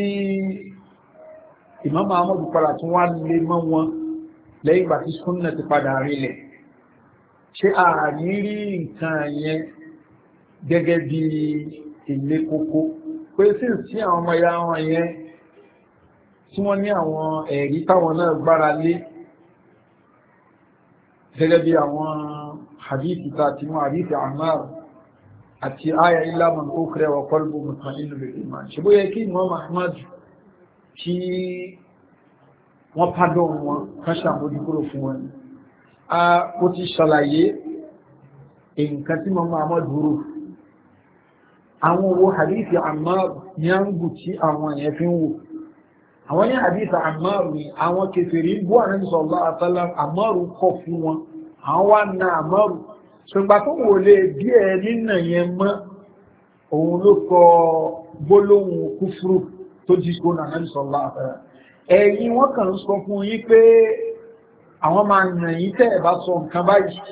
Imam Muhammad padà tún wá lè mọ́ wọn lẹ́yìn ìgbà tí súnnà ti padà rílẹ̀ ṣé ààrí rí nǹkan yẹn gẹ́gẹ́ bí ilé kókó pé sí sí àwọn ọmọ ya wọn yẹn tí wọ́n ní àwọn ẹ̀rí táwọn náà gbára lé gẹ́gẹ́ bí àwọn hadithi ta ti mú hadithi Ammar àti aya illa man ukriha wa qalbuhu mutma'innun bil iman ṣe bó yẹ kí Imam Ahmad kí wọ́n pardon wọn kan ṣàmójúkúrò fún wọn ó ti ṣàlàyé nǹkan tí Imam Ahmad dúró àwọn owó hadithi Ammar ní à ń gù tí àwọn èèyàn fi ń wò àwọn ní hadithi Ammar ní àwọn kèfèrí bú Ànábì sallallahu alaihi wasallam Ammar kọ̀ fún wọn àwọn wá na Ammar ṣùgbà tó wò lè bí ẹ nínà yẹn mọ́ òun ló kọ gbólóhùn kúfúrú tó jí kó nà Ànábì sallallahu alaihi wasallam ẹ̀yin wọ́n kàn ń sọ fún yín pé àwọn máa nà yín tẹ́ ẹ̀ bá sọ nǹkan báyìí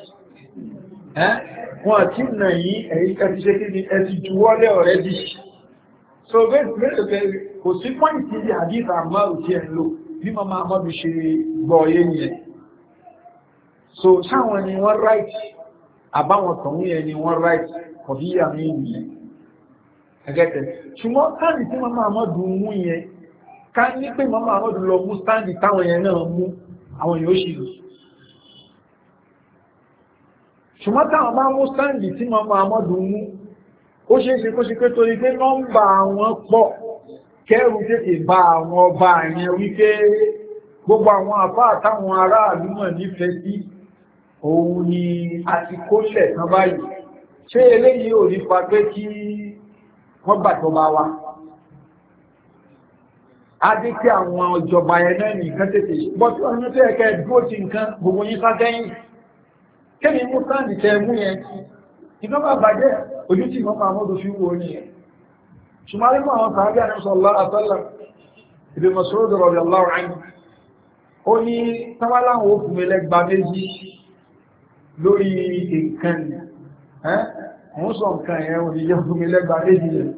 wọ́n àti nà yín ẹ̀yí ẹ̀tí ṣe kí ni ẹ̀tí juwọ́lẹ̀ already so bẹ́ẹ̀ kò sí pọ́ìntì ní àdífà àmárù tí ẹ̀ ń lò bí mama amadu ṣe gbọ́ yé yẹn so sáwọn ni wọ́n right àbáwọn tọ̀hún yẹn ni wọ́n right kọ̀bíyà mí yẹn ẹgẹ́tẹ̀ ṣùgbọ́n káàdì tí mama amadu mú yẹn ká ní pé mama amadu lọ mú stáǹdì táwọn yẹn náà mú àwọn yóò ṣì lò ṣùgbọ́n táwọn máa mú sáǹdì tí mama amadu mú ó ṣe é ṣe kó ṣe pé torí pé nọ́mbà àwọn pọ̀ kẹ́rù tètè bá àwọn ọba àyẹn wípé gbogbo àwọn àfá àtàwọn aráàlú mọ̀ nífẹ̀ẹ́ sí òun ni a ti kó lẹ̀ tán báyìí ṣé eléyìí ò ní fa pé kí wọ́n gbàjọba wa a dé kí àwọn ìjọba yẹn náà nìkan tètè bọ́ tí wọ́n ní tẹ́ ẹ̀kẹ́ dúró ti nǹkan gbogbo yín sá sẹ́yìn kémi mú sáǹdì tẹ mú yẹn ìkan bá bàjẹ́ ojú tí wọ́n máa mọ́dọ̀ fi wò ní ẹ̀ ṣùgbọ́n mọ́ àwọn sàábí àníṣọ́lá àtọ́lá Ibn Mas'ud radiyallahu anhu ó ní tábáláwọ̀ òfin mẹ́lẹ́gbà méjì lórí nǹkan ni wọ́n sọ nǹkan ẹ̀ ò ní yẹ òfin mẹ́lẹ́gbà méjì rẹ̀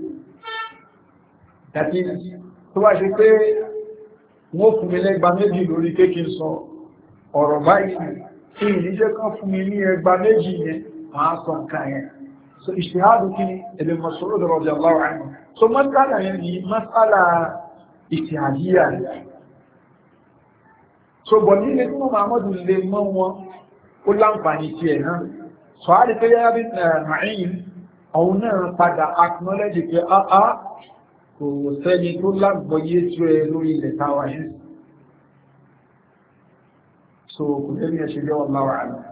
tàbí tó wá ṣe pé wọ́n fún mẹ́lẹ́gbà méjì lórí kéèkì sọ ọ̀rọ̀ báyìí tí ìníṣẹ́ kan fún mi ní ẹgbà méjì yẹn máa sọ nǹkan yẹn so ìṣẹ́hádù kí ni Ibn Mas'ud radiyallahu anhu so masala yẹn ni masala ìṣẹ́hàdíyà so bọ̀ nílé tí wọ́n Muhammadu lè mọ́ wọn ó láǹfààní tí ẹ̀ náà so á rí pé yára bí Ma'in ọ̀hún náà padà acknowledge pé áá kò sẹ́ni tó lágbọ́yé tó ẹ lórí ilẹ̀ táwa yìí so kò tẹ́lẹ̀ ẹ̀ ṣe jẹ́ wallahu a'lam.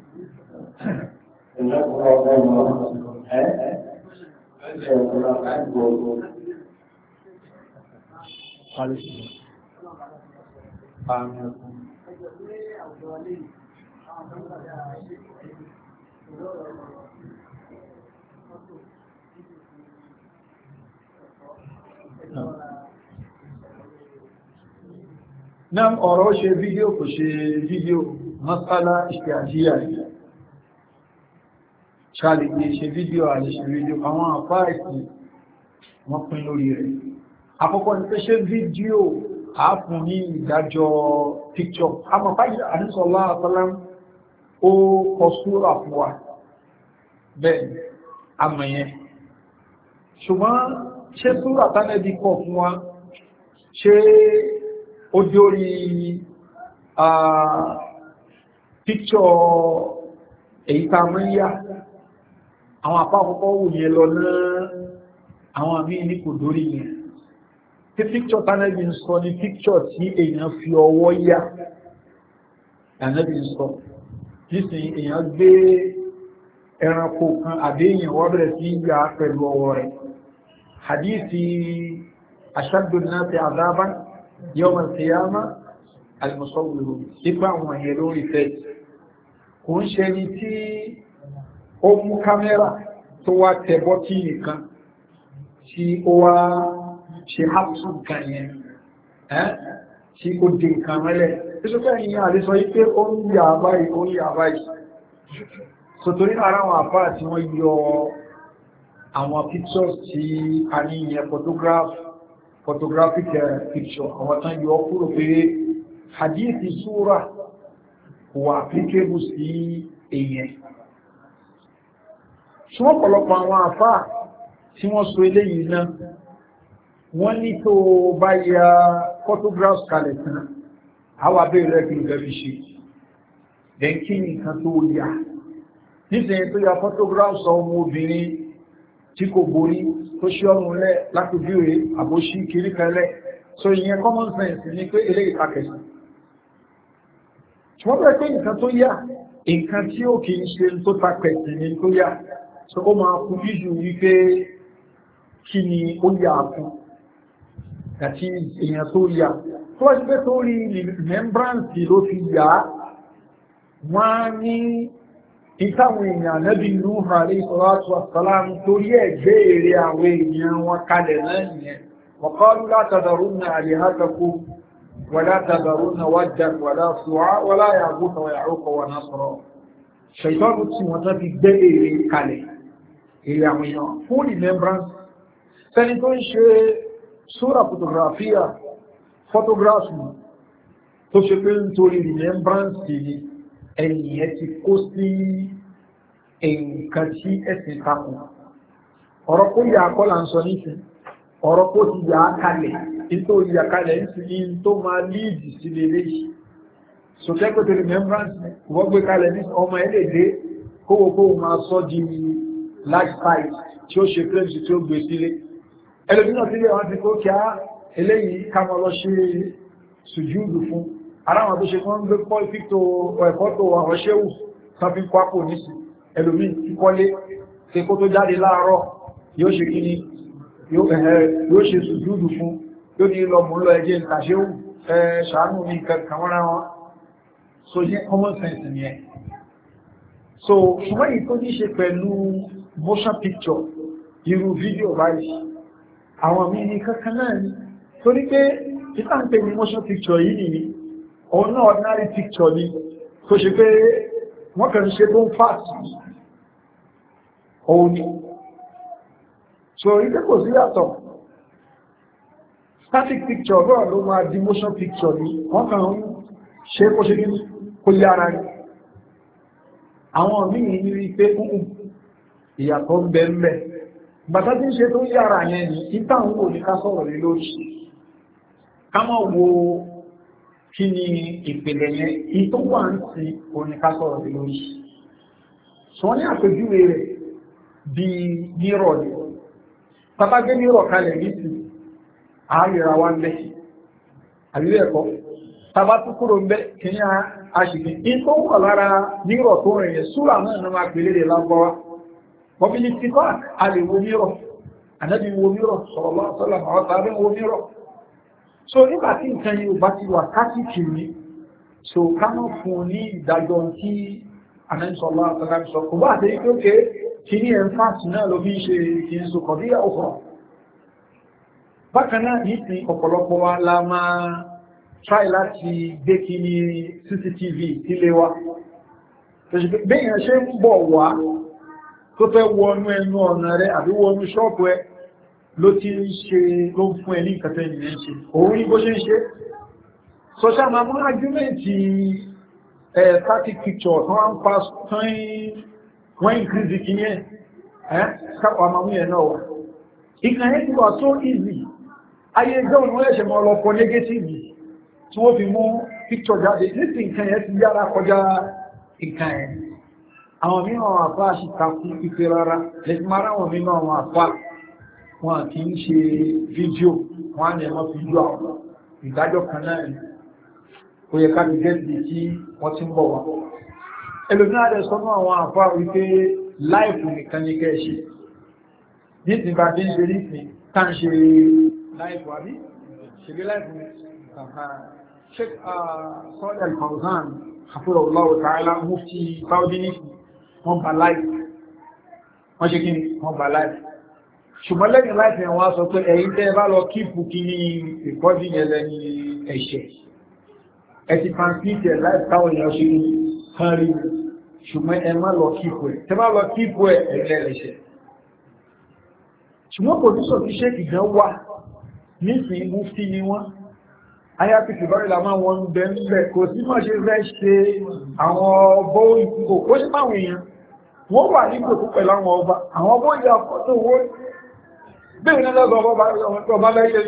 Náà ọ̀rọ̀ ṣe fídíò kò ṣe fídíò masala ìṣẹ́àjíyà yìí. Ṣàlìgbé ṣe fídíò àlè ṣe fídíò àwọn àfáà ìsìn wọ́n pín lórí rẹ̀. Àkọ́kọ́ ni pé ṣe fídíò àáfún ní ìdájọ́ picture. A mọ̀ fáyí àníṣọ́lá àtọ́lá ó kọ súrà fún wa. Bẹ́ẹ̀ àmọ̀ yẹn. Ṣùgbọ́n ṣe súrà tánẹ́bí kọ fún wa ṣe ó dórí picture èyí tá mọ́ yá àwọn àpá àkọ́kọ́ wù yẹn lọ náà àwọn àmì ní kò dórí yẹn tí picture tánẹ́bí ń sọ ní picture tí èèyàn fi ọwọ́ yá tánẹ́bí ń sọ nísìnyí èèyàn gbé ẹranko kan àbí èèyàn wọ́n bẹ̀rẹ̀ sí yá pẹ̀lú ọwọ́ rẹ̀ hadithi ashaddu an-nasi 'adhaban yawm al-qiyamah al-musawwir nípa àwọn èèyàn lórí fẹ́ kò ń ṣe ní tí ó mú kámẹ́rà tó wá tẹ bọ́tí nìkan tí ó wá ṣe hapsu nǹkan yẹn tí ó dé nǹkan mẹ́lẹ̀ ìṣòkè yìí àdísọ yí pé ó ń yà báyìí ó ń yà báyìí sòtòrí ara àwọn àfáà tí wọ́n yọ àwọn pictures tí a ní ìyẹn photograph photographic uh, picture àwọn tán yọ kúrò pé hadithi súra wà applicable sí èèyàn ṣùgbọ́n pọ̀lọpọ̀ àwọn àfáà tí wọ́n sọ eléyìí náà wọ́n ní tó bá ya photographs kalẹ̀ tán àwọn abẹ́rẹ́ kí n gẹ́bí ṣe then kí nìkan tó yà nísìnyí tó ya photographs ọmọ obìnrin tí kò borí tó ṣí ọrùn lẹ̀ lápòjúwe àbóṣí kiri kan lẹ̀ so ìyẹn common sense ni pé eléyìí takẹ̀sì ṣùgbọ́n bẹ́ẹ̀ pé nǹkan tó yá nǹkan tí ó kìí ṣe tó takẹ̀sì ni tó yá so ó máa kú jíjù wípé kí ni ó yá fún àti èèyàn tó yá tó wá sí pé tó rí remembrance ló fi yá wọ́n ní ìtàwọn èèyàn Nábì Nuh alayhi salatu wassalam torí ẹ̀gbẹ́ èrè àwọn èèyàn wọn kalẹ̀ náà nìyẹn wa qalu la tadharunna alihatakum wa la tadharunna waddan wa la su'a wa la yaghutha wa ya'uqa wa nasra ṣètọ́nù tí wọ́n tán fi gbé èrè kalẹ̀ èrè àwọn èèyàn fún remembrance sẹ́ni tó ń ṣe súra photography photography tó ṣe pé nítorí remembrance ni ẹ̀yìn ti kó sí nǹkan tí ẹ̀sìn takùn ọ̀rọ̀ kó yà kọ́lá ń sọ nísìn ọ̀rọ̀ kó ti yà á kalẹ̀ nítorí yà kalẹ̀ ní tó máa líìdì sí lélẹ́ yìí so kẹ́kọ̀ọ́ tó remembrance wọ́n gbé kalẹ̀ ní ọmọ ẹlẹ́dẹ́ kówó kówó máa sọ di large size tí ó ṣe claims tí ó gbé sílé ẹlòmínà sílé wọn ti kó kí á eléyìí ká máa lọ ṣe sùjúdù fún aláwọn tó ṣe kán gbé pọ́ ìfíktò ẹ̀kọ́ tó àwọn ṣéwù tán fi kwápò nísì ẹlòmí tí kọ́lé tí kó tó jáde láàárọ̀ yóò ṣe kíní yóò ṣe sùjúdù fún yóò ní lọ mú lọ ẹjẹ́ ìtàṣéwù ṣàánú ní kankan wọ́n wọn so yẹ common sense ni ẹ so ṣùgbọ́n yìí tó ní ṣe pẹ̀lú motion picture irú fídíò báyìí àwọn míì ní kankan náà ni torí pé títà ń pè ní motion picture yìí nìyí òun náà ordinary picture ni tó ṣe pé wọ́n kàn ṣe tó ń fàtí òun ni so ilé kò sí yàtọ̀ static picture náà ló máa di motion picture ni wọ́n kàn ń ṣe kó ṣe ní kó yára ní àwọn míì ní rí pé kúkú ìyàtọ̀ ń bẹ ń bẹ bàtà tí ń ṣe tó yára yẹn ni ìtàn wò ní ká sọ̀rọ̀ lé lórí ká mọ̀ wo kí ni ìpìlẹ̀ yẹn ìtò wà ń sí oníkásọ̀rọ̀ lórí sọ ní àpèjúwe rẹ̀ bí nírọ̀ ní tàbágé nírọ̀ kalẹ̀ nítì àárẹ̀ra wá ń bẹ́ àríwẹ̀ ẹ̀kọ́ tàbá tó kúrò ń bẹ́ kí ní aṣìkí ìtò wà lára nírọ̀ tó rẹ̀ yẹ súrà náà ní máa pèlè rẹ̀ lágbọ́wá wọ́n fi ní ti kọ́ a lè wo nírọ̀ ànábì wo nírọ̀ sallallahu alaihi wasallam àwọn tàbí wo nírọ̀ so nígbà tí nǹkan yìí bá ti wà káàkiri ní so ká mọ́ fún ní ìdájọ́ tí anẹ́sọ̀lá àtàlẹ́sọ̀ kò bá àti ìpókè kí ní ẹ̀fàṣì náà ló bí ṣe kí ń sọkọ̀ bí ọkọ̀ bákan náà ní ti ọ̀pọ̀lọpọ̀ wa la máa try láti gbé kí ní C C T V sílé wa bẹ́yàn ṣe ń bọ̀ wá tó fẹ́ wọnú ẹnu ọ̀nà rẹ̀ àbí wọnú ṣọ́ọ̀pù ẹ ló ti ń ṣe ló ń fún ẹni ìkàtẹ́ ìyẹn ṣe òun ní bó ṣe ń ṣe social mamú argumenti ẹ̀ static picture tó wọ́n ń pa wọ́n increase kí ní ẹ̀ kápọ̀ mamú yẹn náà wà ìkàn yẹn ti wà so easy ayé ẹgbẹ́ òun wọ́n ẹ̀ṣẹ̀ mọ́ ọlọ́pọ̀ negative tí wọ́n fi mú picture jáde nítorí nǹkan yẹn ti yára kọjá nǹkan yẹn àwọn mìíràn àpá àṣìkàkú pípẹ́ rárá lẹ́tí máa ráwọn mìíràn àwọn àpá wọn kì í ṣe fídíò wọn á ní ẹmọ fídíò àwọn ìdájọ́ kan náà ni ó yẹ ká ti gẹ́ẹ̀dì tí wọ́n ti ń bọ̀ wá ẹlòmíràn rẹ̀ sọ́nà àwọn àpá wípé láìpù nìkan ní kẹ́ẹ̀ṣe ní ti bá bí ń ṣe nísìn tá ń ṣe láìpù àbí ṣègbé láìpù Sheikh Salih Al-Fawzan hafidhahullahu ta'ala mufti Saudi nísìn wọ́n bá láìpù wọ́n ṣe kí ni wọ́n bá láìpù ṣùgbọ́n lẹ́yìn láti ẹ̀wọ̀n sọ pé ẹ̀yin tẹ́ bá lọ kíìpù kí ní ìkọ́dí yẹn lẹ́ni ẹ̀ṣẹ̀ ẹ ti transmit ẹ̀ láì táwọn èèyàn ṣe kan rí ṣùgbọ́n ẹ má lọ kíìpù ẹ̀ tẹ́ bá lọ kíìpù ẹ̀ ẹ̀rẹ́ ẹ̀ṣẹ̀ ṣùgbọ́n pòdúsọ̀ tí ṣéèkì gan wà nísìnyí mufti ni wọ́n ayápìtì bá ìlà máa wọn bẹ̀ ń bẹ̀ kò sí mọ̀ ṣe fẹ́ ṣe àwọn ọbọ̀ ìkò kó sí máwọn èèyàn wọ́n wà ní kòtò pẹ̀lú àwọn ọba àwọn ọbọ̀ ìyá fọ́tò owó bẹ́ẹ̀ ní lọ́gbọ̀ ọba lẹ́yẹ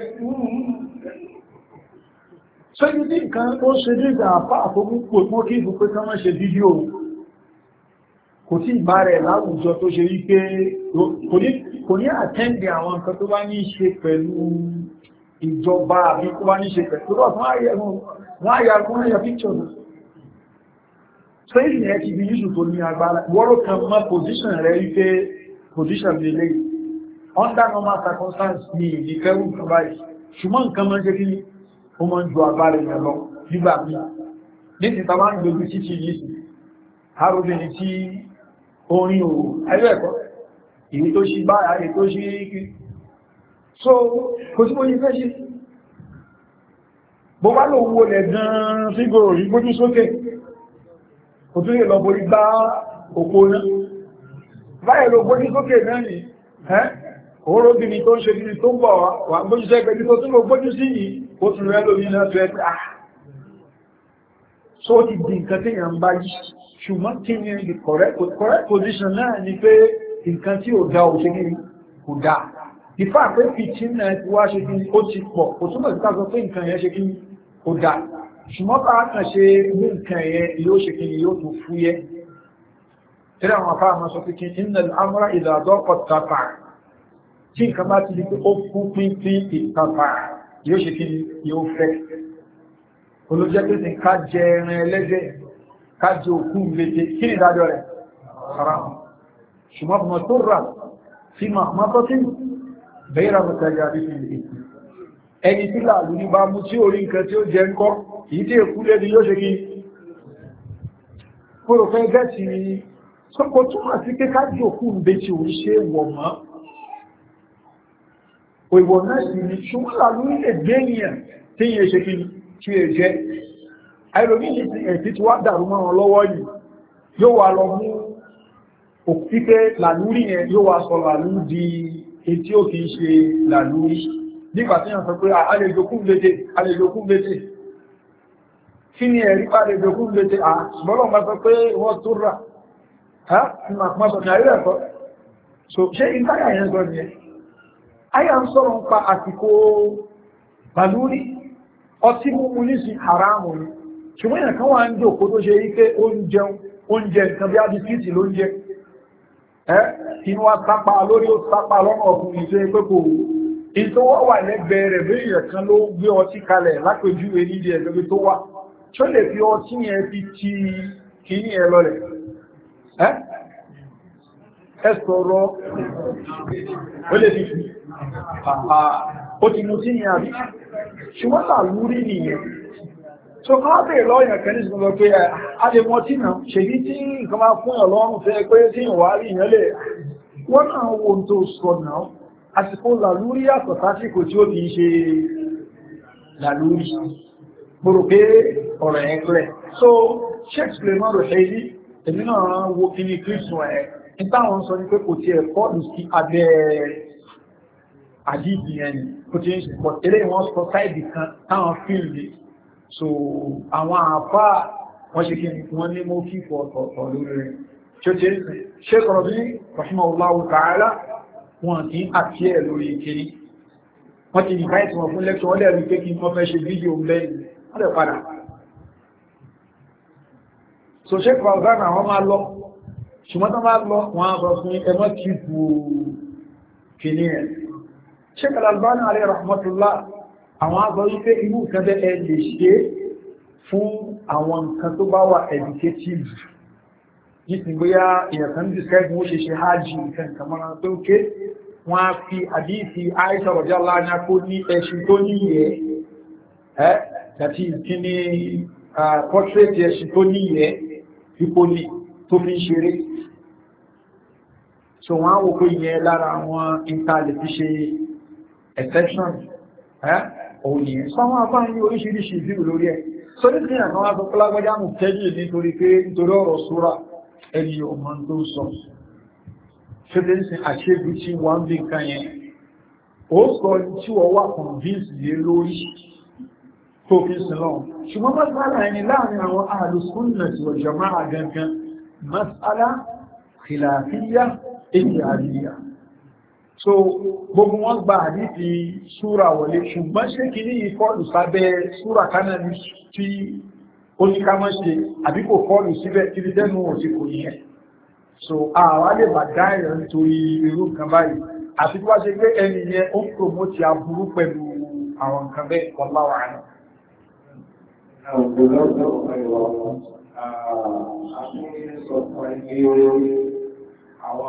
ṣe ní ní nǹkan tó ṣe ní ìgbà àpá àfókúpò mọ́ kí ìbùpé kan máa ṣe fídíò kò kò tí ìbá rẹ̀ láwùjọ tó ṣe rí pé kò ní àtẹ́ǹdì àwọn nǹkan tó bá ní ṣe pẹ̀lú ìjọba àbí tó bá ní ṣe pẹ̀lú wọ́n àyà fún àyà picture náà so ìsìn ẹ̀ ti bí yíṣù tó ní agbára wọ́rọ̀ kan mọ́ position rẹ̀ rí pé position lè lè under normal circumstance ní ìdíkẹ́rù nǹkan báyìí ṣùgbọ́n nǹkan mọ́ jẹ́ kí ó mọ́ ju agbára ìyẹn lọ nígbà míì ní ti ta máa ń gbogbo títí yìí sí arúbìnrin tí orin òwò ayọ́ ẹ̀kọ́ èyí tó ṣí bá ayé tó ṣí kí so kò tí mo yí fẹ́ ṣe bó bá lò wó lẹ̀ gan-an fígòrò rí gbójú sókè kò tó yẹ lọ borí gbá òkú náà báyẹ̀ lọ gbójú sókè náà ni orobìnrin tó ń ṣe bí tó ń bọ̀ wà gbójú sẹ́gbẹ̀ẹ́ tó tún lọ gbójú sí yìí ó tún rẹ́ lómi náà tó ẹ́ so ti di nǹkan tí yàn ń bá yí ṣùgbọ́n kí ni the correct, correct position náà ni pé nǹkan tí ò dá ò ṣe kí kò dá ìfà pé fìtí náà ti wá ṣe kí ó ti pọ̀ kò túnbọ̀ sí káàkiri pé nǹkan yẹn ṣe kí kò dá ṣùgbọ́n bá kàn ṣe mú nǹkan yẹn yóò ṣe kí yóò tún fúyẹ́ tẹ́lẹ̀ àwọn afá àmọ́ sọ pé kí innal amra idha daqa tafa tí nǹkan bá ti di pé ó fún pínpín ìtafà yóò ṣe kí yóò fẹ́ olójẹ́ pé ní ká jẹ ẹran ẹlẹ́dẹ̀ ká jẹ òkú méje kí ni ìdájọ́ rẹ̀ haram ṣùgbọ́n fún ọmọ tó rà sí ma tọ́ sí bẹ́ẹ̀rẹ̀ mọ́tàjá bí fi lè ẹni tí làlú ní bá mú tí orí nǹkan tí ó jẹ ńkọ́ èyí tí èkú lé ní yóò ṣe kí kúrò fẹ́ bẹ́ẹ̀ tí sọ́kò túnmọ̀ sí pé ká jẹ òkú méje ò ṣe wọ̀ mọ́ òìwọ̀ náà sì ni ṣùgbọ́n làlú lè gbé yẹn tí yẹn ṣe kí tí è jẹ́ àìlòmí ní ẹ̀tí tí wá dàrú mọ́ wọn lọ́wọ́ yìí yóò wà lọ mú òpípẹ́ làlúrí yẹn yóò wà sọ làlú di etí ó kìí ṣe làlúrí nígbà tí wọ́n sọ pé àlejòkún lédè àlejòkún lédè kí ni ẹ̀rí pa àlejòkún lédè àbọ́lọ̀ máa sọ pé wọ́n tó rà á máa sọ ní ayé ẹ̀kọ́ so ṣé ìtàyà yẹn sọ nìyẹn ayà ń sọ̀rọ̀ ń pa àsìkò làlúrí ọtí múmú ní sí haramu ni ṣùgbọ́n èèyàn kan wà ń jòkó tó ṣe wípé oúnjẹ nǹkan bí adìsíìtì ló ń jẹ ẹ́ inú wa sápa lórí ó sápa lọ́nà ọkùnrin tó yẹ pé kò in tó wọ́ wà lẹ́gbẹ̀ẹ́ rẹ̀ bí èèyàn kan ló gbé ọtí kalẹ̀ lápèjú èyí di ẹ̀gbẹ́ tó wà tó lè fi ọtí yẹn fi ti kìíní ẹ lọlẹ̀ ẹ́ ẹ sọ̀rọ̀ ó lè fi fi ó ti mú sí ní àbí ṣùgbọ́n làlúrí nìyẹn so ká bèèrè lọ́yìn kẹ́ ní ṣùgbọ́n pé a lè mọ́ tí náà ṣèbí tí nǹkan máa fún ọlọ́run fẹ́ pé tí ìwà rí ìyẹn lè wọ́n náà wo tó sọ náà àsìkò làlúrí yàtọ̀ sásìkò tí ó kìí ṣe làlúrí gbòrò pé ọ̀rọ̀ ẹ̀ pẹ́ so Shakespeare náà rẹ̀ ṣe yí èmi náà wo kí ní kírísùn ẹ̀ ní táwọn sọ ní pé kò tiẹ̀ kọ́ọ̀lù sí abẹ́ àdíjì yẹn ni kò tí ń ṣe pọ̀ tẹ́lẹ̀ wọ́n sọ sáìdì kan táwọn fíìlì so àwọn àfá wọ́n ṣe kí wọ́n ní mọ́ kí fọ́ ọ̀tọ̀ lórí rẹ̀ tí ó tí ń sìn ṣe kọ̀rọ̀ bí rahimahullahu ta'ala wọ́n tí ń àti ẹ̀ lórí ìkiri wọ́n ti nìkan ìtìmọ̀ fún lẹ́kṣọ́ wọ́n lẹ́rí pé kí wọ́n fẹ́ ṣe fídíò lẹ́yìn wọ́n lẹ́ padà so ṣe kọ̀rọ̀ bá àwọn máa lọ ṣùgbọ́n tó máa lọ wọ́n á sọ fún ẹmọ́ kí bu kìíní ẹ̀ Sheikh Al-Albani alayhi rahmatullah àwọn àgbọ̀ wípé inú nǹkan bẹ́ ẹ lè ṣe fún àwọn nǹkan tó bá wà educative yìí bóyá èèyàn kan describe wọ́n ṣe ṣe hajj nǹkan kàmọ́ra tó ké wọ́n á fi àdíìsì Aisha radiyallahu anha kó ní ẹṣin tó níyẹ ẹ́ àti ìkíní portrait ẹṣin tó níyẹ ìpolí tó fi ń ṣeré so wọ́n á wò pé ìyẹn lára àwọn intanet fi ṣe exception òun yẹn sọ́wọ́n àbá ní oríṣiríṣi ìdíwò lórí ẹ̀ so ní sí àwọn agbọ́gbọ́gbọ́gbọ́ mú tẹ́jì nítorí pé nítorí ọ̀rọ̀ súra ẹni ọmọ tó sọ ṣẹ́tẹ́ ní sí àṣẹ́bí tí wọ́n bí nǹkan yẹn ó sọ tí wọ́n wà convince lé lórí tó fi sí lọ́wọ́ ṣùgbọ́n masala ẹni láàrin àwọn ahlus sunnah wal jama'a gangan masala khilafiyya ijtihadiyya so gbogbo wọn gba àdífi súra wọlé ṣùgbọ́n ṣé kí ní ìfọ́lù sábẹ́ súra kánà ní tí ó ní ká mọ́ ṣe àbí kò fọ́lù síbẹ̀ tí dẹ́nu òsì kò yẹn so àwọn lè bá dá èèyàn nítorí irú nǹkan báyìí àti tí wọ́n ṣe pé ẹni yẹn ó ń promote aburú pẹ̀lú àwọn nǹkan bẹ́ẹ̀ wallahu a'lam. Àwọn ọ̀dọ́ ọ̀dọ́ ọ̀pọ̀ ìwà àwọn àfihàn sọ fún ẹgbẹ́